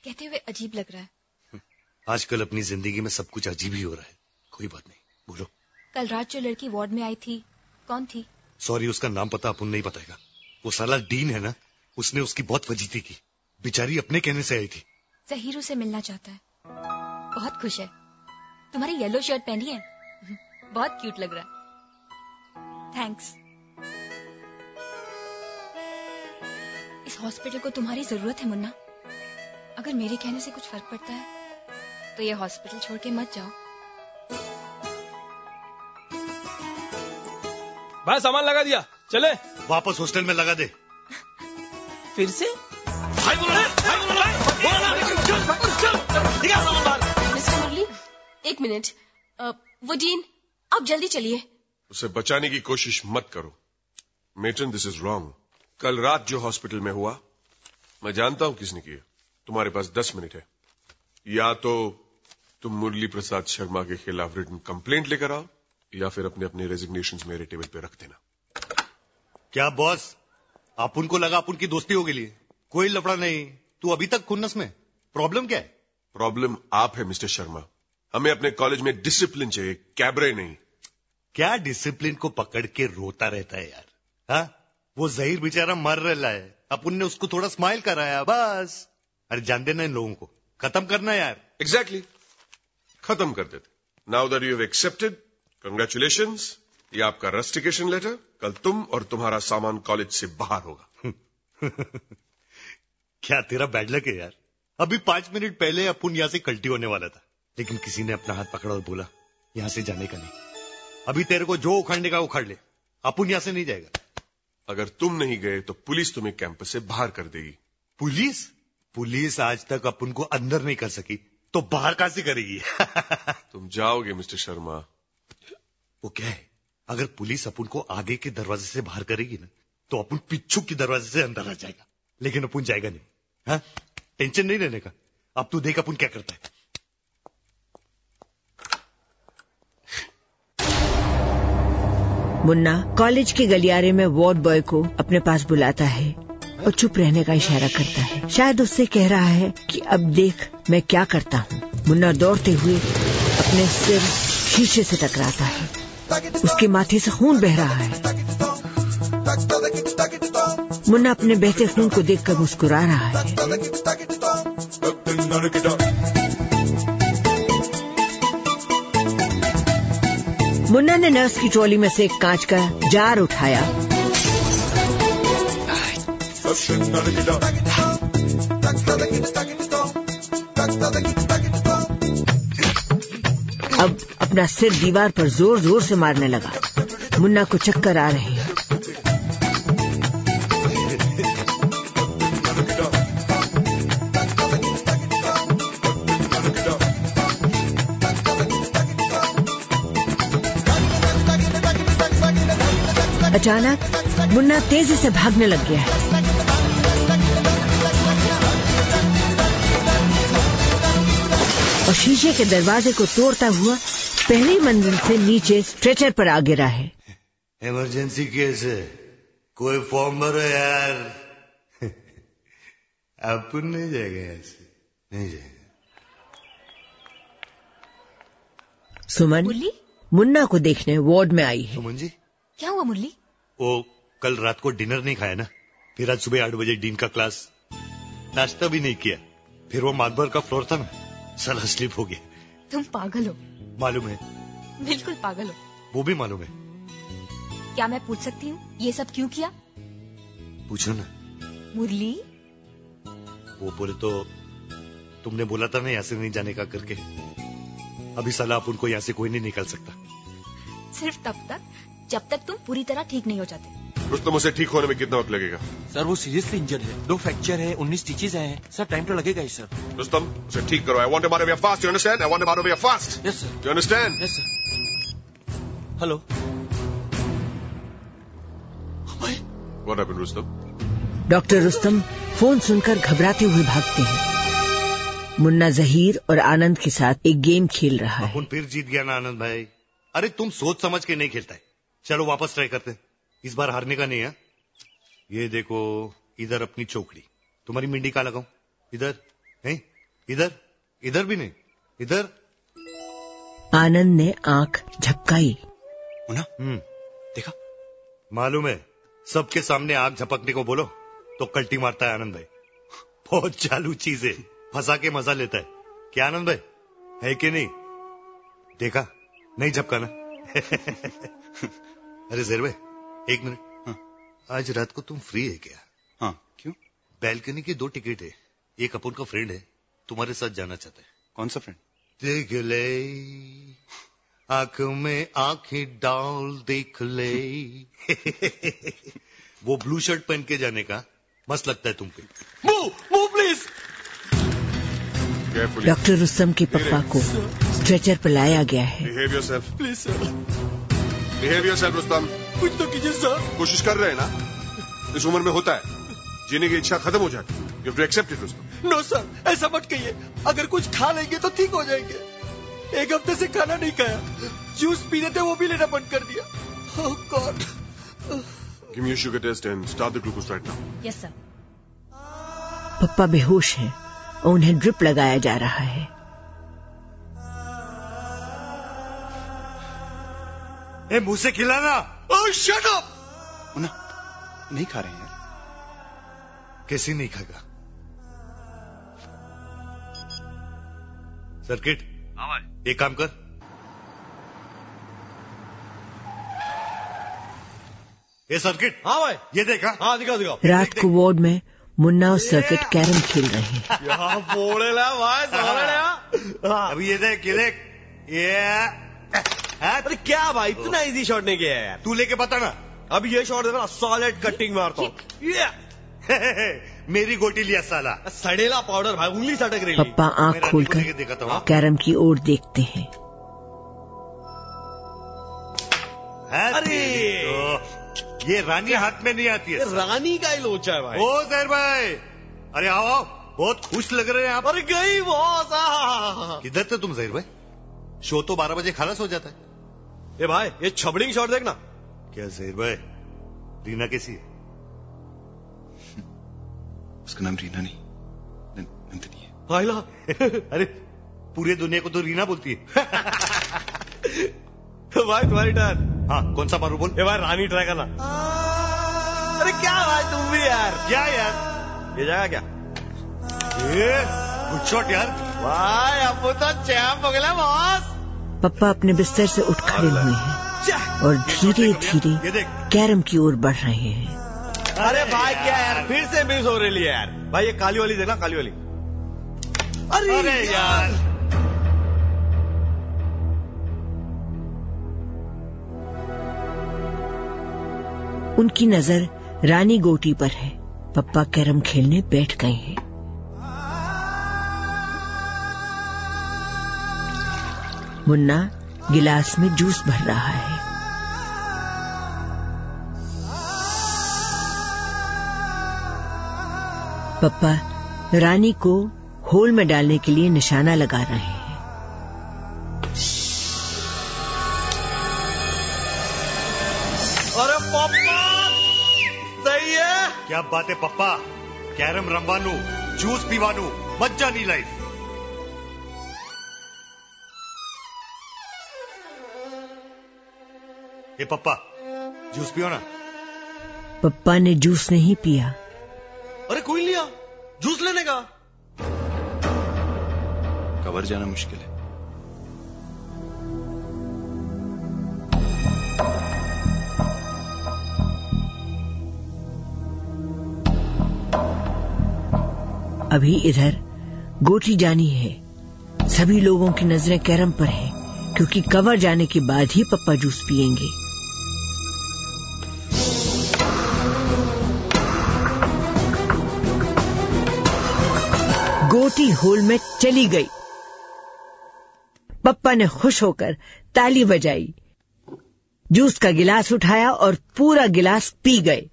कहते हुए अजीब लग रहा है। आजकल अपनी जिंदगी में सब कुछ अजीब ही हो रहा है। कोई बात नहीं, बोलो। कल रात जो लड़की वार्ड में आई थी, कौन थी? सॉरी, उसका नाम पता अपन नहीं बताएगा। वो साला डीन है ना, उसने उसकी बहुत फजीती की। बेचारी अपने कहने से आई थी। जहीरू से मिलना चाहता है, बहुत खुश है। तुम्हारी येलो शर्ट पहनी है, बहुत क्यूट लग रहा है। थैंक्स। इस हॉस्पिटल को तुम्हारी जरूरत है मुन्ना। अगर मेरे कहने से कुछ फर्क पड़ता है तो ये हॉस्पिटल छोड़ के मत जाओ। भाई सामान लगा दिया, चले। वापस हॉस्टल में लगा दे। फिर से? मिस्टर मुरली, एक मिनट। uh, वो डीन, आप जल्दी चलिए। उसे बचाने की कोशिश मत करो मेटन, दिस इज रॉन्ग। कल रात जो हॉस्पिटल में हुआ, मैं जानता हूं किसने किया। तुम्हारे पास दस मिनट है। या तो तुम मुरली प्रसाद शर्मा के खिलाफ रिटन कंप्लेंट लेकर आओ, या फिर अपने अपने रेजिग्नेशंस मेरे टेबल पे रख देना। क्या बॉस, अपन को लगा अपन की दोस्ती हो गई। कोई लफड़ा नहीं। तू अभी तक खुन्नस में। प्रॉब्लम क्या है? प्रॉब्लम आप है मिस्टर शर्मा। हमें अपने कॉलेज में डिसिप्लिन चाहिए, कैबरे नहीं। क्या डिसिप्लिन को पकड़ के रोता रहता है यार? हाँ, वो जहीर बेचारा मर रहा है, अपन ने उसको थोड़ा स्माइल कराया बस। अरे जान देना इन लोगों को, खत्म करना यार। Exactly exactly. खत्म कर देते। Now that you have accepted, congratulations. ये आपका रस्टिकेशन लेटर। कल तुम और तुम्हारा सामान कॉलेज से बाहर होगा। क्या तेरा बैड लक है यार। अभी पांच मिनट पहले अपन यहां से कल्टी होने वाला था, लेकिन किसी ने अपना हाथ पकड़ा और बोला यहां से जाने का नहीं। अभी तेरे को जो उखाड़ने का उखाड़ ले, अपन यहां से नहीं जाएगा। अगर तुम नहीं गए तो पुलिस तुम्हें कैंपस से बाहर कर देगी। पुलिस? पुलिस आज तक अपन को अंदर नहीं कर सकी, तो बाहर कहां से करेगी? तुम जाओगे मिस्टर शर्मा। वो क्या है, अगर पुलिस अपन को आगे के दरवाजे से बाहर करेगी ना, तो अपन पिछू के दरवाजे से अंदर आ जाएगा, लेकिन अपन जाएगा नहीं। हाँ, टेंशन नहीं लेने का। अब तू देख अपन क्या करता है। मुन्ना कॉलेज के गलियारे में वार्ड बॉय को अपने पास बुलाता है और चुप रहने का इशारा करता है। शायद उससे कह रहा है कि अब देख मैं क्या करता हूँ। मुन्ना दौड़ते हुए अपने सिर शीशे से टकराता है। उसके माथे से खून बह रहा है। मुन्ना अपने बहते खून को देखकर मुस्कुरा रहा है। मुन्ना ने नर्स की ट्रॉली में से एक कांच का जार उठाया, अब अपना सिर दीवार पर जोर जोर से मारने लगा। मुन्ना को चक्कर आ रहे हैं। अचानक मुन्ना तेजी से भागने लग गया है। और शीशे के दरवाजे को तोड़ता हुआ पहली मंजिल से नीचे स्ट्रेचर पर आ गिरा है। इमरजेंसी केस है, कोई फॉर्म भरो यार। अपन नहीं जाएगा ऐसे, नहीं जाएगा। सुमन मुन्ना को देखने वार्ड में आई है। सुमन जी, क्या हुआ मुरली? वो कल रात को डिनर नहीं खाया ना, फिर आज सुबह आठ बजे डीन का क्लास, नाश्ता भी नहीं किया, फिर वो मातबर का फ्लोर था ना, साला स्लिप हो गया। तुम पागल हो। मालूम है, बिल्कुल पागल हो। वो भी मालूम है। क्या मैं पूछ सकती हूँ ये सब क्यों किया? पूछो ना। मुरली, वो बोले तो तुमने बोला था ना यहाँ से नहीं जाने का करके। अभी साला अपन को यहाँ से कोई नहीं निकाल सकता। सिर्फ तब तक जब तक तुम पूरी तरह ठीक नहीं हो जाते। रुस्तम, उसे ठीक होने में कितना वक्त लगेगा? सर वो सीरियसली इंजर्ड है, दो फ्रैक्चर है, उन्नीस स्टिचेस हैं। सर टाइम तो लगेगा ही सर। रुस्तम, उसे ठीक करो। I want him out of here fast. You understand? I want him out of here fast. Yes sir. You understand? Yes sir. Hello. What happened, Rustam? Doctor Rustam phone सुनकर घबराते हुए भागते हैं। मुन्ना जहीर और आनंद के साथ एक गेम खेल रहा है। अपन फिर जीत गया ना आनंद भाई। अरे तुम सोच समझ के नहीं खेलता है। चलो वापस ट्राई करते हैं, इस बार हारने का नहीं है। ये देखो, इधर अपनी चौकड़ी, तुम्हारी मिंडी कहाँ लगाऊं? इधर है? इधर इधर भी नहीं, इधर। आनंद ने आंख झपकाई। मुन्ना, हम्म देखा? मालूम है, सबके सामने आंख झपकने को बोलो तो कल्टी मारता है आनंद भाई। बहुत चालू चीज है, फंसा के मजा लेता है। क्या आनंद भाई, है कि नहीं? देखा, नहीं झपकाना। अरे जहर भाई, एक मिनट। हाँ। आज रात को तुम फ्री है क्या? हाँ, क्यों? बैल्कनी की दो टिकट है, एक अपन का फ्रेंड है, तुम्हारे साथ जाना चाहता है। कौन सा फ्रेंड? देख ले, आंख में आंखें डाल देख ले। वो ब्लू शर्ट पहन के जाने का मस्त लगता है तुम पे। Move, move please. Doctor Rustam के पप्पा को स्ट्रेचर पर लाया गया है। Behave yourself please sir. Behave yourself Rustam. कुछ तो कीजिए सर। कोशिश कर रहे हैं ना, इस उम्र में होता है, जीने की इच्छा खत्म हो जाती है। You have to accept it Rustam. No sir, ऐसा मत कहिए। अगर कुछ खा लेंगे तो ठीक हो जाएंगे। एक हफ्ते से खाना नहीं खाया, जूस पी रहे थे वो भी लेना बंद कर दिया। Oh god. Give me a sugar test and start the glucose right now. Yes sir. पप्पा बेहोश हैं और उन्हें ड्रिप लगाया जा रहा है। ए, मुंह से खिलाना। ओह शट अप। मुन्ना, नहीं खा रहे हैं यार। कैसे नहीं खाएगा? सर्किट, एक काम कर, ए सर्किट। हाँ भाई, ये देखा? हाँ दिखाओ दिखाओ। रात को वार्ड में मुन्ना और सर्किट कैरम खेल रहे हैं। यहाँ बोले ला भाई, समझ रहे हैं? अभी ये देख, ये देख, ये। अरे क्या भाई, इतना इजी शॉट नहीं किया यार। तू लेके बता ना। अभी ये शॉट देना, सॉलिड कटिंग मारता हूँ। मेरी गोटी लिया साला। सड़ेला पाउडर भाई, उंगली सटक रही। पप्पा आंख खोलकर कैरम की ओर देखते हैं। अरे ये रानी हाथ में नहीं आती है। रानी का ही लोचा है भाई। ओ जहर भाई, अरे आओ आओ, बहुत खुश लग रहे हैं आप। अरे गई बॉस। किधर थे तुम जहर भाई? शो तो बारह बजे खालास हो जाता है। ए भाई, ये छबड़िंग शॉट देखना। क्या जहर भाई, रीना कैसी है? उसका नाम रीना नहीं, नंदिनी है। हाइला। अरे पूरी दुनिया को तो रीना बोलती है। तो भाई तुम्हारी टर्न। हाँ, कौन सा मारू बोल? ये भाई रानी ट्राई करना। अरे क्या भाई तुम भी यार। क्या यार? ये जाएगा क्या? ये गुड शॉट यार। भाई अब तो चैंप हो गया बॉस। पप्पा अपने बिस्तर से उठ खड़े हुए हैं और धीरे धीरे कैरम की ओर बढ़ रहे हैं। अरे भाई क्या यार, फिर से मिस हो रही है यार। भाई ये काली वाली देखना, काली वाली। अरे, अरे यार, उनकी नजर रानी गोटी पर है। पप्पा कैरम खेलने बैठ गए हैं। मुन्ना गिलास में जूस भर रहा है। पप्पा रानी को होल में डालने के लिए निशाना लगा रहे हैं। अरे पप्पा सही है। क्या बात है पप्पा, कैरम रमवानू, जूस पीवानू, मज्जा नहीं लाइफ। ये पप्पा जूस पियो ना। पप्पा ने जूस नहीं पिया। अरे कोई लिया जूस लेने का। कवर जाना मुश्किल है। अभी इधर गोटी जानी है। सभी लोगों की नजरें कैरम पर है, क्योंकि कवर जाने के बाद ही पप्पा जूस पिएंगे। गोटी होल में चली गई। पप्पा ने खुश होकर ताली बजाई, जूस का गिलास उठाया और पूरा गिलास पी गए।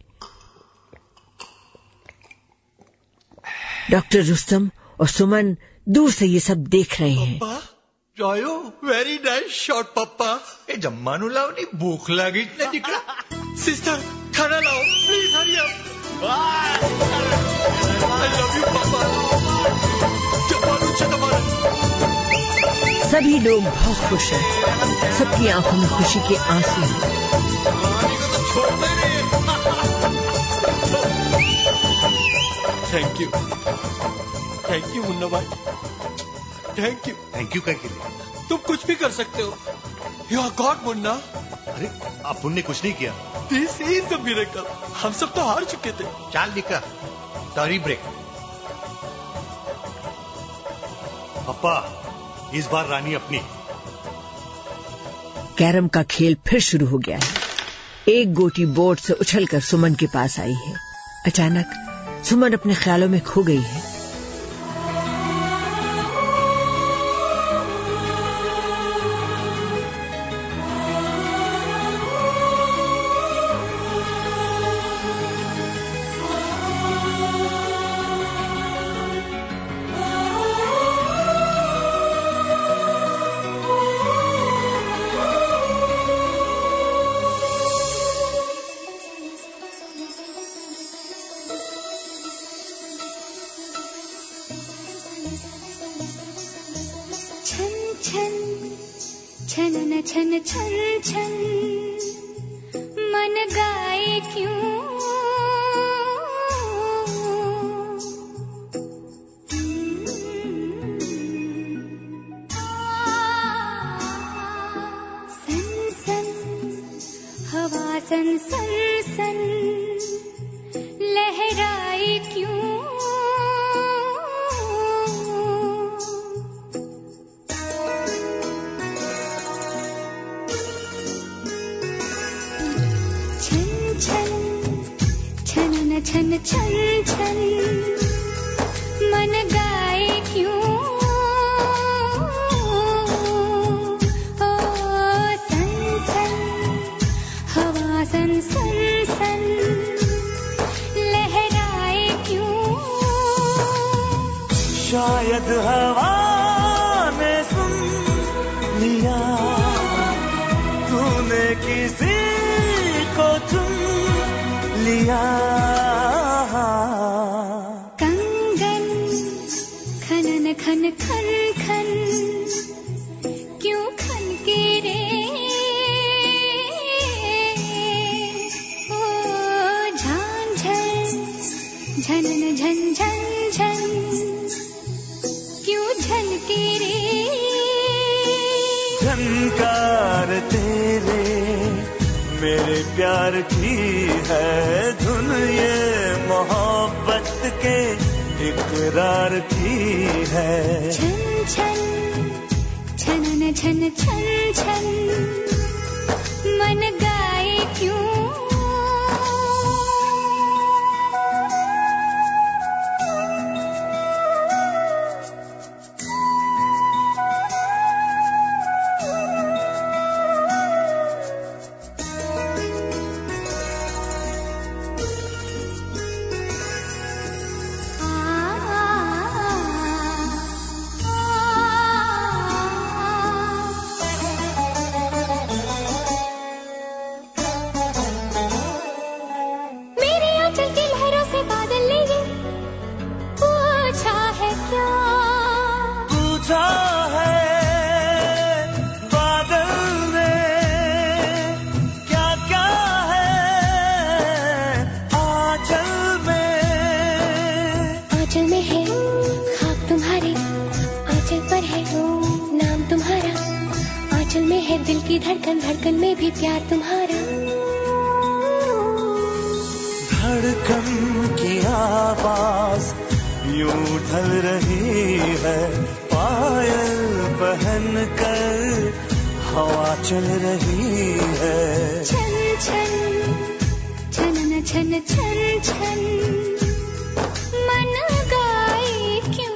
डॉक्टर रुस्तम और सुमन दूर से ये सब देख रहे हैं। पप्पा जायो, वेरी नाइस शॉट पप्पा। ए जम्मानु लाओ नी, भूख लगी इतने दिखला। सिस्टर खाना लाओ please, hurry up. I love you पप्पा। जम्मानु चलो सभी लोग बहुत खुश हैं। सबकी आंखों में खुशी के आंसू हैं। Thank you, thank you Munna भाई, थैंक यू। थैंक यू के लिए तुम कुछ भी कर सकते हो। You are god Munna. अरे आपने कुछ नहीं किया। This is the miracle. हम सब तो हार चुके थे। चाल निका टॉरी ब्रेक। पप्पा इस बार रानी अपनी। कैरम का खेल फिर शुरू हो गया है। एक गोटी बोर्ड से उछलकर सुमन के पास आई है। अचानक सुमन अपने ख्यालों में खो गई है। छन छन छन छन मन गाए क्यों, सन सन हवा सन सन सन लहराए क्यों, छन छन छन मन गाए क्यों, ओ सन सन हवा सन सन सन लहराए क्यों, शायद हवा ने सुन लिया तूने किसी को चुन लिया, खन खन खन क्यों खन के रे, ओ झांझर झनन झन झन झन क्यों झन के रे, झनकार तेरे मेरे प्यार की है धुन, ये मोहब्बत के इकरार की है, छन छन छनन छन छन छन मन गाए क्यों, दिल की धड़कन धड़कन में भी प्यार तुम्हारा, धड़कन की आवाज यूं ढल रही है, पायल पहन कर हवा चल रही है, छन छन छनन छन छन छन मन गाए क्यों,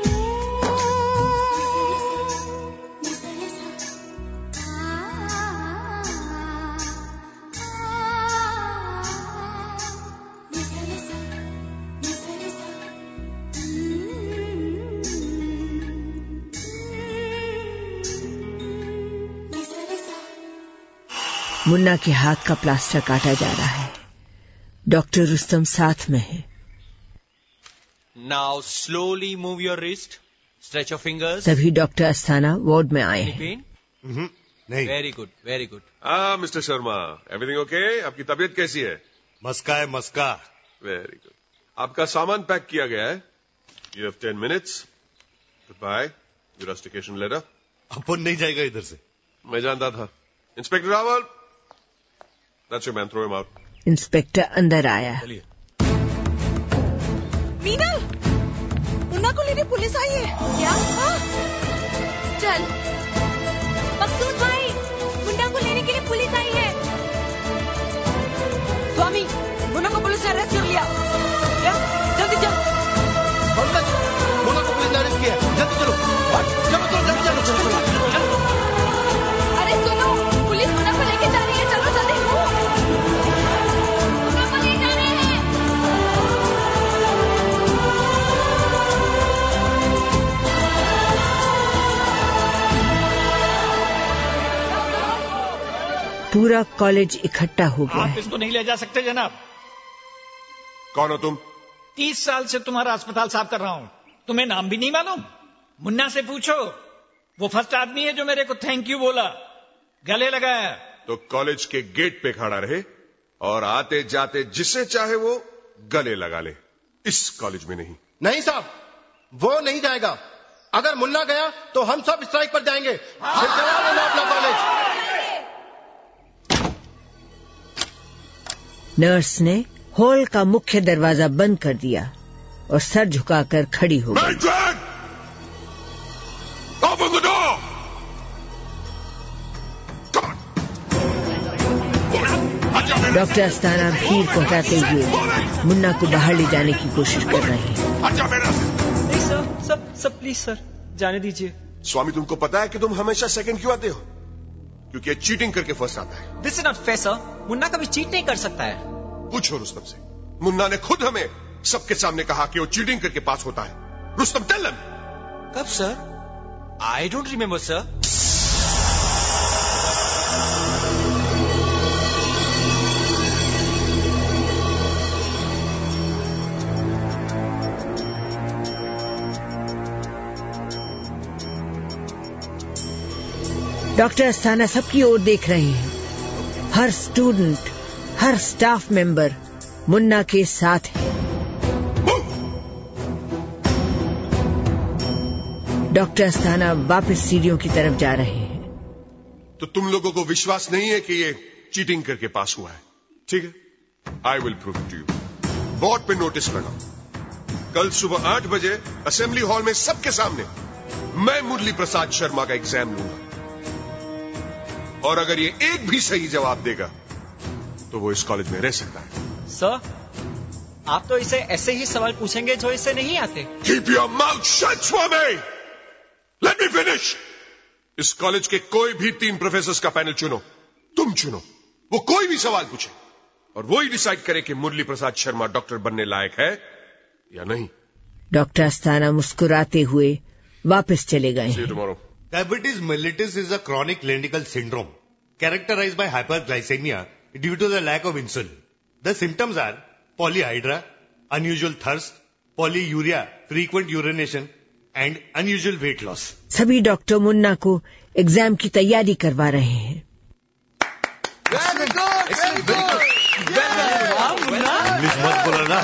मुन्ना के हाथ का प्लास्टर काटा जा रहा है। डॉक्टर रुस्तम साथ में है। Now slowly move your wrist, stretch your fingers. तभी डॉक्टर अस्थाना वार्ड में आए हैं। हम्म, नहीं। Very good, very good. हाँ मिस्टर शर्मा, एवरीथिंग ओके? आपकी तबीयत कैसी है? मस्का है मस्का। Very good. आपका सामान पैक किया गया है। You have ten minutes. Good bye. Your rustication letter. अपन नहीं जाएगा इधर से। मैं जानता था। Inspector Rawal, that's your man, throw him out. Inspector अंदर आया। चलिए। मीना, मुन्ना को लेने पुलिस आई है। क्या? हाँ? चल। मकसूद भाई, मुन्ना को लेने के लिए पुलिस आई है। स्वामी, मुन्ना को पुलिस ने अरेस्ट कर लिया। क्या? जल्दी चल। पंकज, मुन्ना को पुलिस ने अरेस्ट किया। जल्दी चलो। चलो चलो जल्दी चलो चलो चलो। अरे सुनो, पुलिस मुन्ना को लेके जा रही है। चलो जल्दी। मुन्ना को ले जा रहे हैं। पूरा कॉलेज इकट्ठा हो गया आप है। इसको नहीं ले जा सकते जनाब। कौन हो तुम? तीस साल से तुम्हारा अस्पताल साफ कर रहा हूँ। तुम्हें नाम भी नहीं मालूम? मुन्ना से पूछो। वो फर्स्ट आदमी है जो मेरे को थैंक यू बोला, गले लगाया। तो कॉलेज के गेट पे खड़ा रहे और आते जाते जिसे चाहे वो गले लगा ले। इस कॉलेज में नहीं। नहीं साहब, वो नहीं जाएगा। अगर मुन्ना गया तो हम सब स्ट्राइक पर जाएंगे। फिर चला लेना अपना कॉलेज। नर्स ने हॉल का मुख्य दरवाजा बंद कर दिया और सर झुकाकर खड़ी हो गई। Open the door! Doctor Asthana भीड़ को हटाते हुए मुन्ना को बाहर ले जाने की कोशिश कर रहे हैं। नहीं sir, sir, sir please sir, जाने दीजिए। स्वामी, तुमको पता है कि तुम हमेशा सेकंड क्यों आते हो? क्योंकि ये चीटिंग करके फर्स्ट आता है। This is not fair sir. Munna कभी चीट नहीं कर सकता है। पूछो रुस्तम से। मुन्ना ने खुद हमें सबके सामने कहा कि वो चीटिंग करके पास होता है। Rustam, tell him. कब sir? I don't remember sir. Doctor Asthana सबकी ओर देख रहे हैं। हर स्टूडेंट, हर स्टाफ मेंबर मुन्ना के साथ है। डॉक्टर अस्थाना वापस सीढ़ियों की तरफ जा रहे हैं। तो तुम लोगों को विश्वास नहीं है कि ये चीटिंग करके पास हुआ है? ठीक है, I will prove to you. Board पे नोटिस लगाओ। कल सुबह आठ बजे असेंबली हॉल में सबके सामने मैं मुरली प्रसाद शर्मा का एग्जाम लूंगा, और अगर ये एक भी सही जवाब देगा तो वो इस कॉलेज में रह सकता है। सर, आप तो इसे ऐसे ही सवाल पूछेंगे जो इसे नहीं आते। Keep your mouth shut, Swami. Let me finish. इस कॉलेज के कोई भी तीन प्रोफेसर्स का पैनल चुनो, तुम चुनो। वो कोई भी सवाल पूछे और वो ही डिसाइड करे कि मुरली प्रसाद शर्मा डॉक्टर बनने लायक है या नहीं। डॉक्टर अस्थाना मुस्कुराते हुए वापस चले गए हैं। Diabetes mellitus is a chronic clinical syndrome characterized by hyperglycemia due to the lack of insulin. The symptoms are polyhydra, unusual thirst, polyuria, frequent urination, and unusual weight loss. सभी डॉक्टर मुन्ना को exam की तैयारी करवा रहे हैं। Very good, very good. English मत बोलना।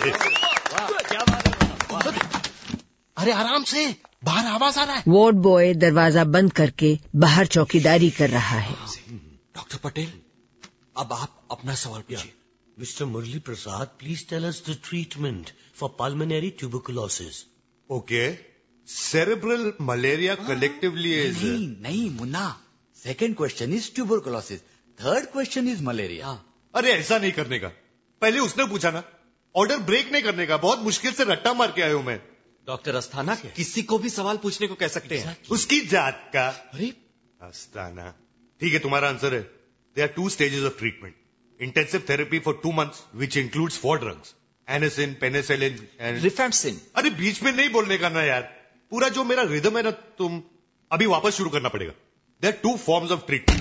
अरे आराम से, बाहर आवाज आ रहा है। वार्ड बॉय दरवाजा बंद करके बाहर चौकीदारी कर रहा है। डॉक्टर पटेल, अब आप अपना सवाल पूछिए। Mister Murli Prasad, please tell us the treatment for pulmonary tuberculosis. Okay, cerebral malaria collectively is. नहीं नहीं Munna, second question is tuberculosis, third question is malaria. अरे ऐसा नहीं करने का, पहले उसने पूछा ना। ऑर्डर ब्रेक नहीं करने का, बहुत मुश्किल से रट्टा मार के आया हूं मैं। डॉक्टर अस्थाना, किसी को भी सवाल पूछने को कह सकते हैं। उसकी जात का। अरे अस्थाना, ठीक है, तुम्हारा आंसर है। There are two stages of treatment. Intensive therapy for two months which includes four drugs, Anacin, penicillin and rifampicin. अरे बीच में नहीं बोलने का ना यार, पूरा जो मेरा रिदम है ना, तुम अभी वापस शुरू करना पड़ेगा। There are two forms of treatment.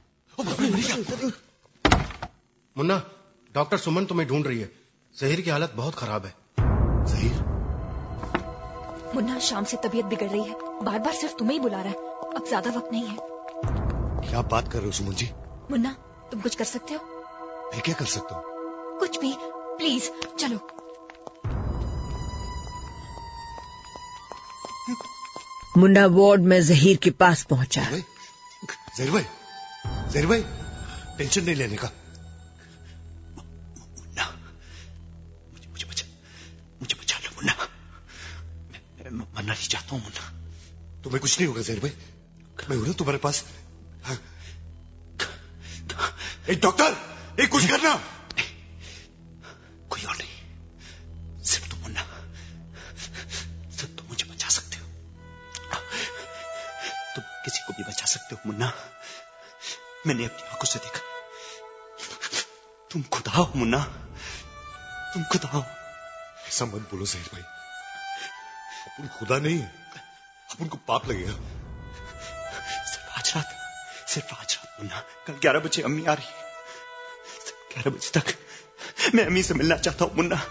Munna, doctor Suman तुम्हें ढूंढ रही है। जहीर की हालत बहुत खराब है। जहीर? मुन्ना शाम से तबीयत बिगड़ रही है, बार बार सिर्फ तुम्हें ही बुला रहा है। अब ज्यादा वक्त नहीं है। क्या बात कर रहे हो सुमन जी? मुन्ना तुम कुछ कर सकते हो? मैं क्या कर सकता हूँ? कुछ भी, प्लीज चलो। मुन्ना वार्ड में जहीर के पास पहुंचा। जहीर भाई, जहीर भाई, टेंशन नहीं लेने का। मुन्ना, मुझे मुझे बचा, मुझे बचा लो मुन्ना। मैं मरना नहीं चाहता हूँ मुन्ना। तुम्हें कुछ नहीं होगा जहीर भाई, मैं हूं ना तुम्हारे पास। हाँ। एक डॉक्टर, एक कुछ करना। कोई और नहीं, सिर्फ तुम मुन्ना, सिर्फ तुम मुझे बचा सकते हो। तुम किसी को भी बचा सकते हो मुन्ना। मैंने अपनी आंखों से देखा। तुम खुदा हो मुन्ना, तुम खुदा हो। ऐसा मत बोलो जहीर भाई, अपन खुदा नहीं, अपन को पाप लगेगा। सिर्फ आज रात, सिर्फ आज रात मुन्ना। कल ग्यारह बजे अम्मी आ रही है। ग्यारह बजे तक मैं अम्मी से मिलना चाहता हूं मुन्ना।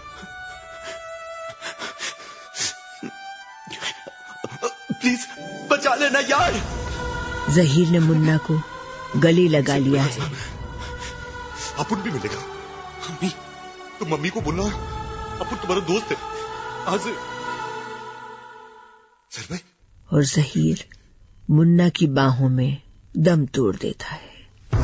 प्लीज बचा लेना यार। जहीर ने मुन्ना को गले लगा लिया है। अपन भी मिलेगा। अम्मी, तो मम्मी को बोलना अपन तुम्हारा दोस्त है आज से। सर भाई। और जहीर मुन्ना की बाहों में दम तोड़ देता है।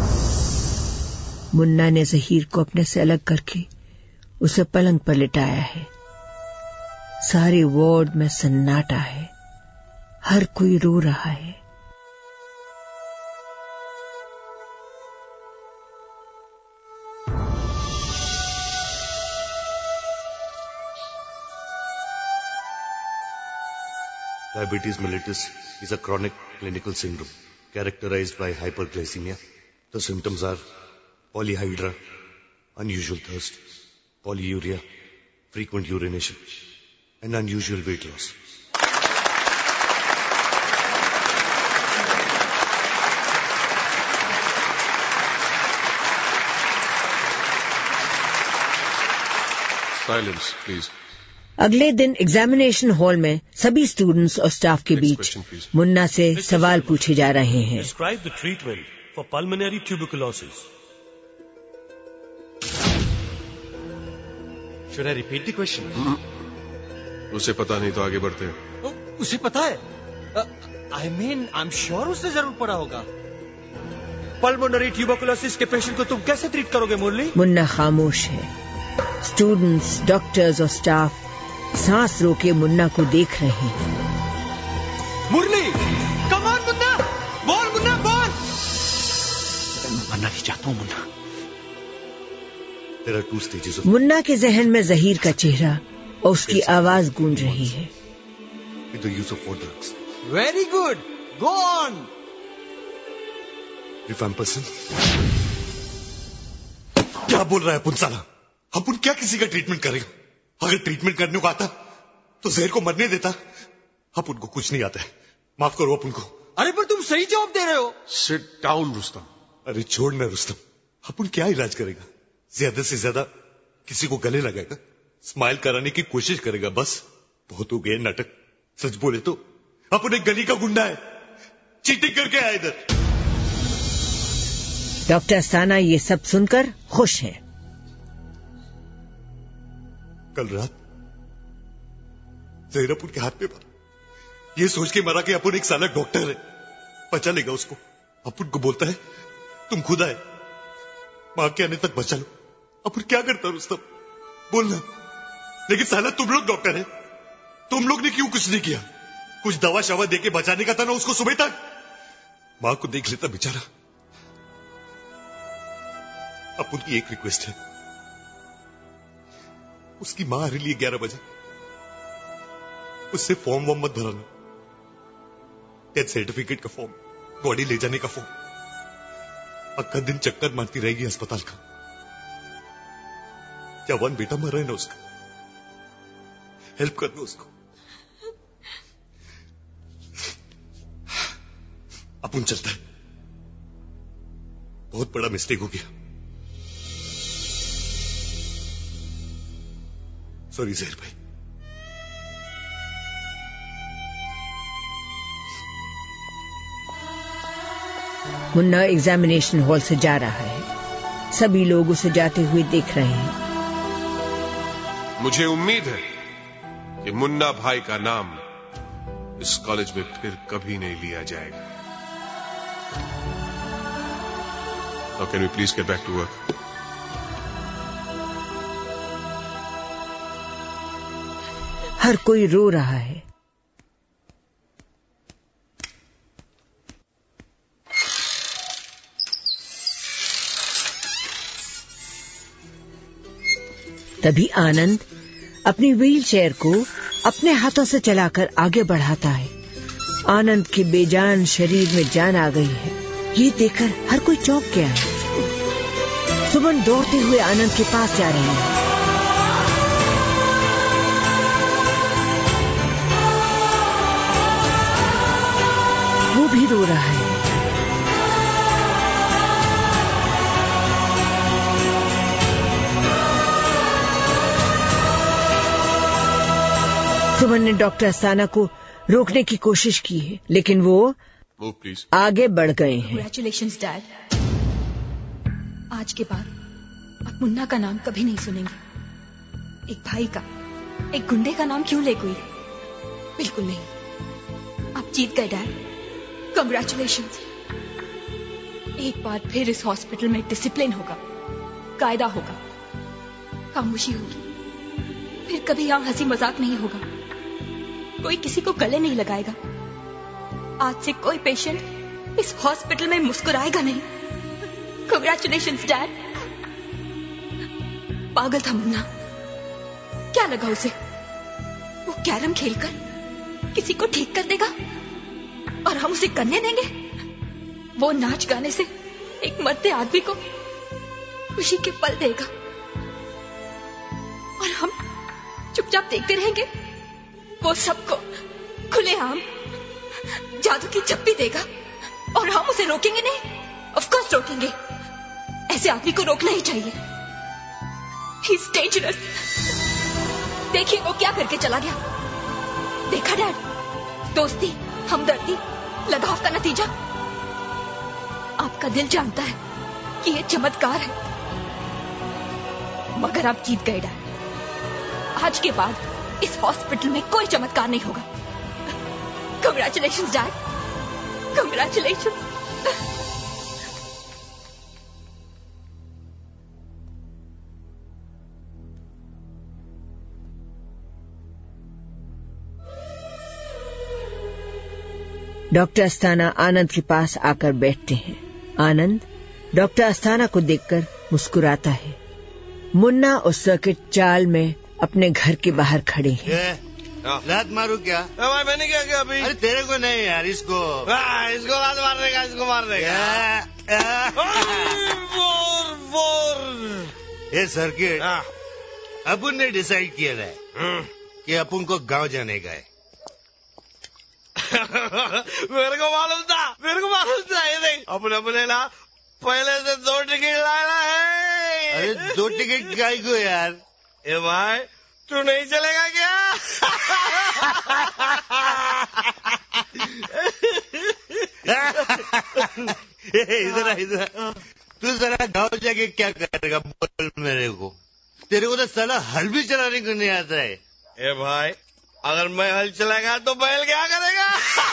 मुन्ना ने जहीर को अपने से अलग करके उसे पलंग पर लिटाया है। सारे वार्ड में सन्नाटा है, हर कोई रो रहा है। Diabetes mellitus is a chronic clinical syndrome characterized by hyperglycemia. The symptoms are polyhydra, unusual thirst, polyuria, frequent urination, and unusual weight loss. Silence, please. अगले दिन एग्जामिनेशन हॉल में सभी स्टूडेंट्स और स्टाफ के बीच मुन्ना से सवाल पूछे जा रहे हैं। Describe the treatment for pulmonary tuberculosis. Should I repeat the question? उसे पता नहीं तो आगे बढ़ते हैं। उसे पता है? I mean I am sure उससे जरूर पढ़ा होगा। पल्मोनरी ट्यूबरकुलोसिस के पेशेंट को तुम कैसे ट्रीट करोगे मुरली? मुन्ना खामोश है। स्टूडेंट्स, डॉक्टर्स और स्टाफ सांस रोके मुन्ना को देख रहे हैं। मुरली, कम ऑन मुन्ना, बोल मुन्ना बोल। मरना नहीं चाहता हूं Munna. There are two stages of... Munna के जहन में जहीर का चेहरा और उसकी आवाज गूंज रही है। With the use of four drugs. Very good, go on. Rifampicin. क्या बोल रहा है अपन साला? अपन क्या किसी का ट्रीटमेंट करेगा? अगर ट्रीटमेंट करने को आता तो जहर को मरने देता। अपन को कुछ नहीं आता है, माफ करो अपन को। अरे पर तुम सही जवाब दे रहे हो। Sit down Rustam. अरे छोड़ना रुस्तम, अपन क्या इलाज करेगा? ज्यादा से ज्यादा किसी को गले लगाएगा, स्माइल कराने की कोशिश करेगा, बस। बहुत हो गए नाटक। सच बोले तो अपन एक गली का गुंडा है, चीटिंग करके आया इधर। डॉक्टर साना ये सब सुनकर खुश है। कल रात जहीरपुर के हाथ में मरा, ये सोच के मरा कि अपन एक साला डॉक्टर है, बचा लेगा उसको। अपन को बोलता है तुम खुदा है, मां के आने तक बचा लो। अपन क्या करता रुस्तम, बोलना। लेकिन साला तुम लोग डॉक्टर है, तुम लोग ने क्यों कुछ नहीं किया? कुछ दवा शवा देके बचाने का था ना उसको सुबह तक। मां को देख लेता बेचारा। अपन की एक रिक्वेस्ट है, उसकी मां आ रही है ग्यारह बजे, उससे फॉर्म वॉर्म मत भराना, डेथ सर्टिफिकेट का फॉर्म, बॉडी ले जाने का फॉर्म। अक्का दिन चक्कर मारती रहेगी अस्पताल का। जवान बेटा मर रहा है ना उसका, हेल्प करना उसको। अपन चलता है, बहुत बड़ा मिस्टेक हो गया। सॉरी जहीर भाई। मुन्ना एग्जामिनेशन हॉल से जा रहा है। सभी लोग उसे जाते हुए देख रहे हैं। मुझे उम्मीद है कि मुन्ना भाई का नाम इस कॉलेज में फिर कभी नहीं लिया जाएगा। Now can we please get back to work? हर कोई रो रहा है। तभी आनंद अपनी व्हील चेयर को अपने हाथों से चलाकर आगे बढ़ाता है। आनंद के बेजान शरीर में जान आ गई है। ये देखकर हर कोई चौंक गया है। सुमन दौड़ते हुए आनंद के पास जा रही है। वो भी रो रहा है। सुमन ने डॉक्टर अस्थाना को रोकने की कोशिश की है, लेकिन वो Move, please. आगे बढ़ गए हैं। Congratulations, Dad. आज के बाद अब मुन्ना का नाम कभी नहीं सुनेंगे। एक भाई का, एक गुंडे का नाम क्यों ले कोई? बिल्कुल नहीं। आप जीत गए डैड। Congratulations. एक बार फिर इस हॉस्पिटल में डिसिप्लिन होगा, कायदा होगा, खामोशी होगी। फिर कभी यहाँ हंसी मजाक नहीं होगा। कोई किसी को गले नहीं लगाएगा। आज से कोई पेशेंट इस हॉस्पिटल में मुस्कुराएगा नहीं। Congratulations, Dad. पागल था मुन्ना। क्या लगा उसे? वो कैरम खेलकर किसी को ठीक कर देगा और हम उसे करने देंगे? वो नाच गाने से एक मरते आदमी को खुशी के पल देगा और हम चुपचाप देखते रहेंगे? वो सबको खुलेआम जादू की चप्पी देगा और हम उसे रोकेंगे नहीं? ऑफ कोर्स रोकेंगे। ऐसे आदमी को रोकना ही चाहिए। He is dangerous. देखिए वो क्या करके चला गया। देखा डैड, दोस्ती, हमदर्दी, लगाव का नतीजा। आपका दिल जानता है कि ये चमत्कार है, मगर आप जीत गए डैड। आज के बाद इस हॉस्पिटल में कोई चमत्कार नहीं होगा। Congratulations, Dad. Congratulations. Doctor Asthana Anand के पास आकर बैठते हैं। आनंद डॉक्टर अस्थाना को देखकर मुस्कुराता है। मुन्ना और सर्किट चाल में अपने घर के बाहर खड़े हैं। लात मारू क्या? भाई मैंने क्या किया अभी? अरे तेरे को नहीं यार, इसको आ, इसको लात मारने का, इसको मारने का। बोर बोर। ये सर्किट अपन ने डिसाइड किया है कि अपन को गांव जाने का है। मेरे को मालूम था, मेरे को मालूम था। ये देख, अपन अपने ना पहले से दो टिकट लाना है। अरे दो टिकट गाय को यार? ए भाई तू नहीं चलेगा क्या? इधर इधर तू जरा गांव जाके क्या करेगा बोल मेरे को। तेरे को तो साला हल भी चलाने को नहीं आता है। ए भाई अगर मैं हल चलाएगा तो बैल क्या करेगा?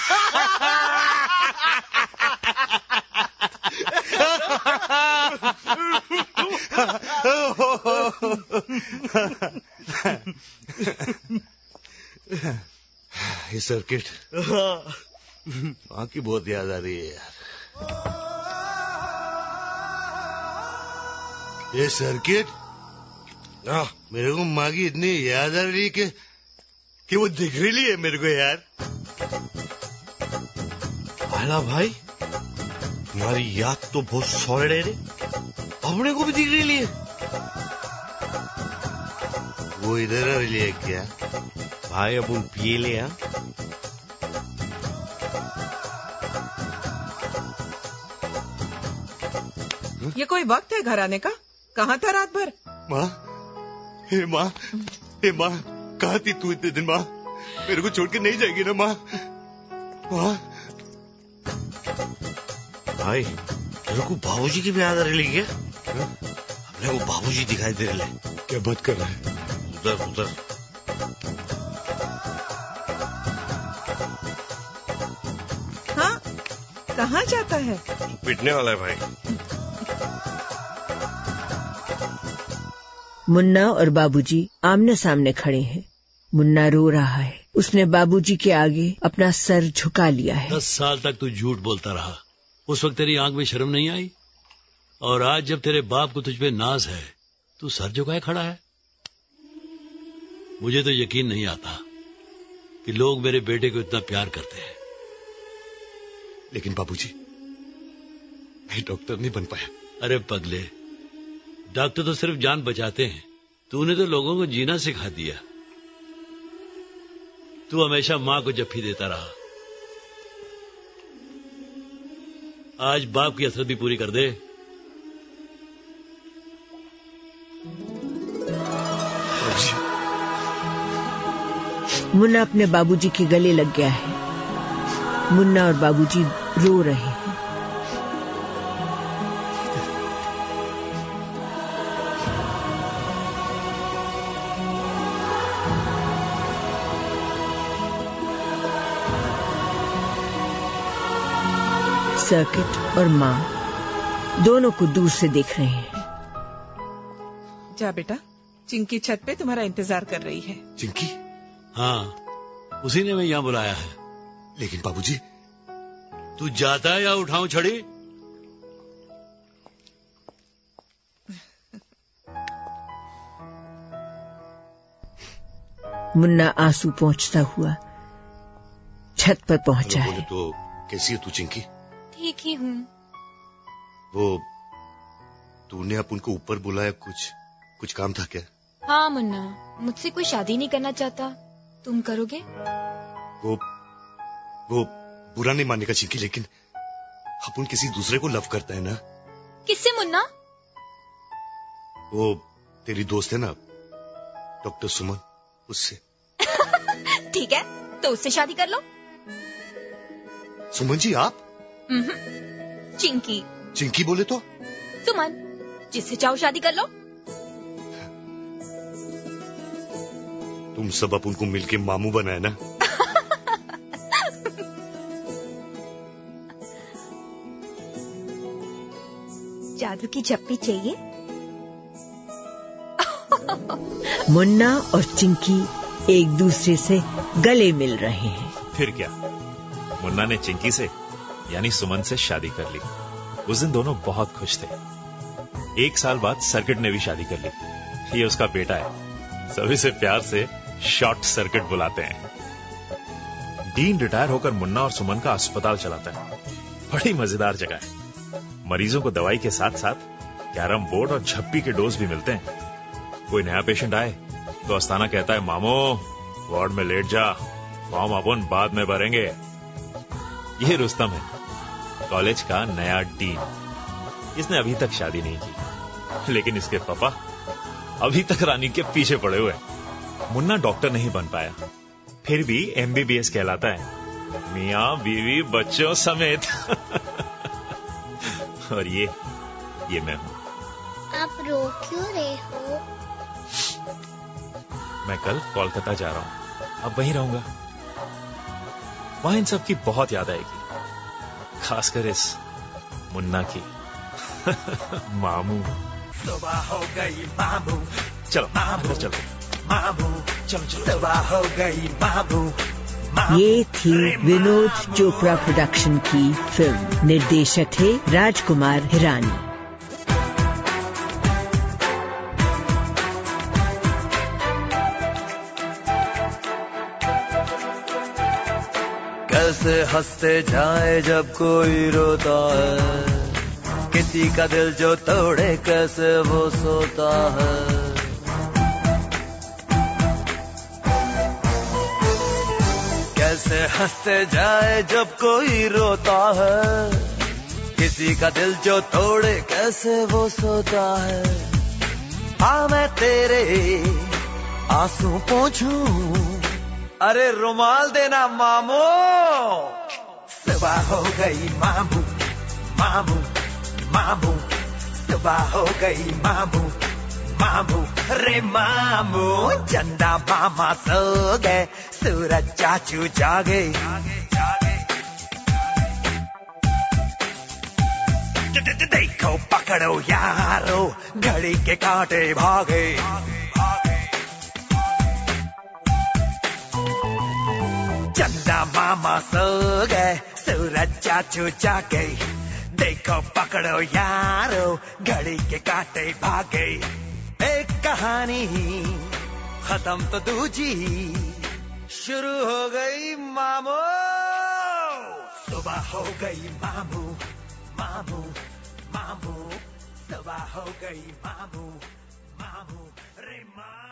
ये सर्किट वहां की बहुत याद आ रही है यार। ये सर्किट मेरे को माँ की इतनी याद आ रही है कि कि वो दिख रही है मेरे को यार। आला भाई तुम्हारी याद तो बहुत सॉलिड है रे। अपने को भी दिख रही है। वो इधर आ रही है क्या? भाई अपन पिए ले। ये कोई वक्त है घर आने का? कहाँ था रात भर? माँ, हे माँ, हे माँ, कहाँ थी तू इतने दिन? माँ मेरे को छोड़ के नहीं जाएगी ना माँ? माँ भाई तेरे को बाबूजी की भी याद आ रही क्या? हमने वो बाबूजी दिखाई दे रहे। क्या बात कर रहा है? उधर उधर। हाँ, कहाँ जाता है? पिटने वाला है भाई। मुन्ना और बाबूजी आमने सामने खड़े हैं। मुन्ना रो रहा है। उसने बाबूजी के आगे अपना सर झुका लिया है। दस साल तक तू झूठ बोलता रहा। उस वक्त तेरी आंख में शर्म नहीं आई? और आज जब तेरे बाप को तुझ पे नाज है, तू सर झुकाए खड़ा है। मुझे तो यकीन नहीं आता कि लोग मेरे बेटे को इतना प्यार करते हैं। लेकिन बाबूजी, मैं डॉक्टर नहीं बन पाया। अरे पगले, डॉक्टर तो सिर्फ जान बचाते हैं। तूने तो लोगों को जीना सिखा दिया। तू हमेशा मां को जप्फी देता रहा। आज बाप की हसरत भी पूरी कर दे। मुन्ना अपने बाबूजी के गले लग गया है। मुन्ना और बाबूजी रो रहे हैं। सर्किट और माँ दोनों को दूर से देख रहे हैं। जा बेटा, चिंकी छत पे तुम्हारा इंतजार कर रही है। चिंकी? हाँ, उसी ने मैं यहाँ बुलाया है। लेकिन बाबूजी, तू जाता है या उठाऊं छड़ी? मुन्ना आंसू पहुंचता हुआ छत पर पहुंचा है। तो कैसी है तू चिंकी? ठीक ही हूँ। वो तूने अपन को ऊपर बुलाया, कुछ कुछ काम था क्या? हाँ मुन्ना, मुझसे कोई शादी नहीं करना चाहता, तुम करोगे? वो वो बुरा नहीं मानने का चिंकी, लेकिन अपन किसी दूसरे को लव करता है ना। किससे मुन्ना? वो तेरी दोस्त है ना, डॉक्टर सुमन, उससे। ठीक है, तो उससे शादी कर लो। सुमन जी आप? चिंकी। चिंकी बोले तो? सुमन, जिससे चाहो शादी कर लो। तुम सब अपन को मिलके मामू बनाए ना। जादू की झप्पी चाहिए? मुन्ना और चिंकी एक दूसरे से गले मिल रहे हैं। फिर क्या, मुन्ना ने चिंकी से यानी सुमन से शादी कर ली। उस दिन दोनों बहुत खुश थे। एक साल बाद सर्किट ने भी शादी कर ली। ये उसका बेटा है। सभी से प्यार से शॉर्ट सर्किट बुलाते हैं। डीन रिटायर होकर मुन्ना और सुमन का अस्पताल चलाता है। बड़ी मजेदार जगह है। मरीजों को दवाई के साथ साथ कैरम बोर्ड और झप्पी के डोज भी मिलते हैं। कोई नया पेशेंट आए तो अस्ताना कहता है, मामो वार्ड में लेट जा, फॉर्म अपन बाद में भरेंगे। यह रुस्तम है, कॉलेज का नया डीन। इसने अभी तक शादी नहीं की, लेकिन इसके पापा अभी तक रानी के पीछे पड़े हुए। मुन्ना डॉक्टर नहीं बन पाया, फिर भी एमबीबीएस कहलाता है, मियां बीवी बच्चों समेत। और ये ये मैं हूं। आप रो क्यों रहे हो? मैं कल कोलकाता जा रहा हूं, अब वहीं रहूंगा। वहां इन सब की बहुत याद आएगी, खासकर इस मुन्ना की। मामू। सुबह हो गई मामू, चलो मामू चलो मामू, चलो चलो। सुबह हो गई मामू। ये थी विनोद चोपड़ा प्रोडक्शन की फिल्म। निर्देशक थे राजकुमार हिरानी। कैसे हंसते जाए जब कोई रोता है, किसी का दिल जो तोड़े कैसे वो सोता है। कैसे हंसते जाए जब कोई रोता है, किसी का दिल जो तोड़े कैसे वो सोता है। हाँ मैं तेरे आंसू पोंछूं, अरे रुमाल देना मामू। सुबह हो गई मामू, मामू मामू सुबह हो गई मामू मामू रे मामू चंदा मामा सो गए सूरज चाचू जागे देखो पकड़ो यारो घड़ी के कांटे भागे चंदा मामा सो गए सूरज चाचू जागे देखो पकड़ो यारो घड़ी के कांटे भागे एक कहानी खत्म तो दूजी शुरू हो गई मामू सुबह हो गई मामू मामू मामू सुबह हो गई मामू मामू रे मामू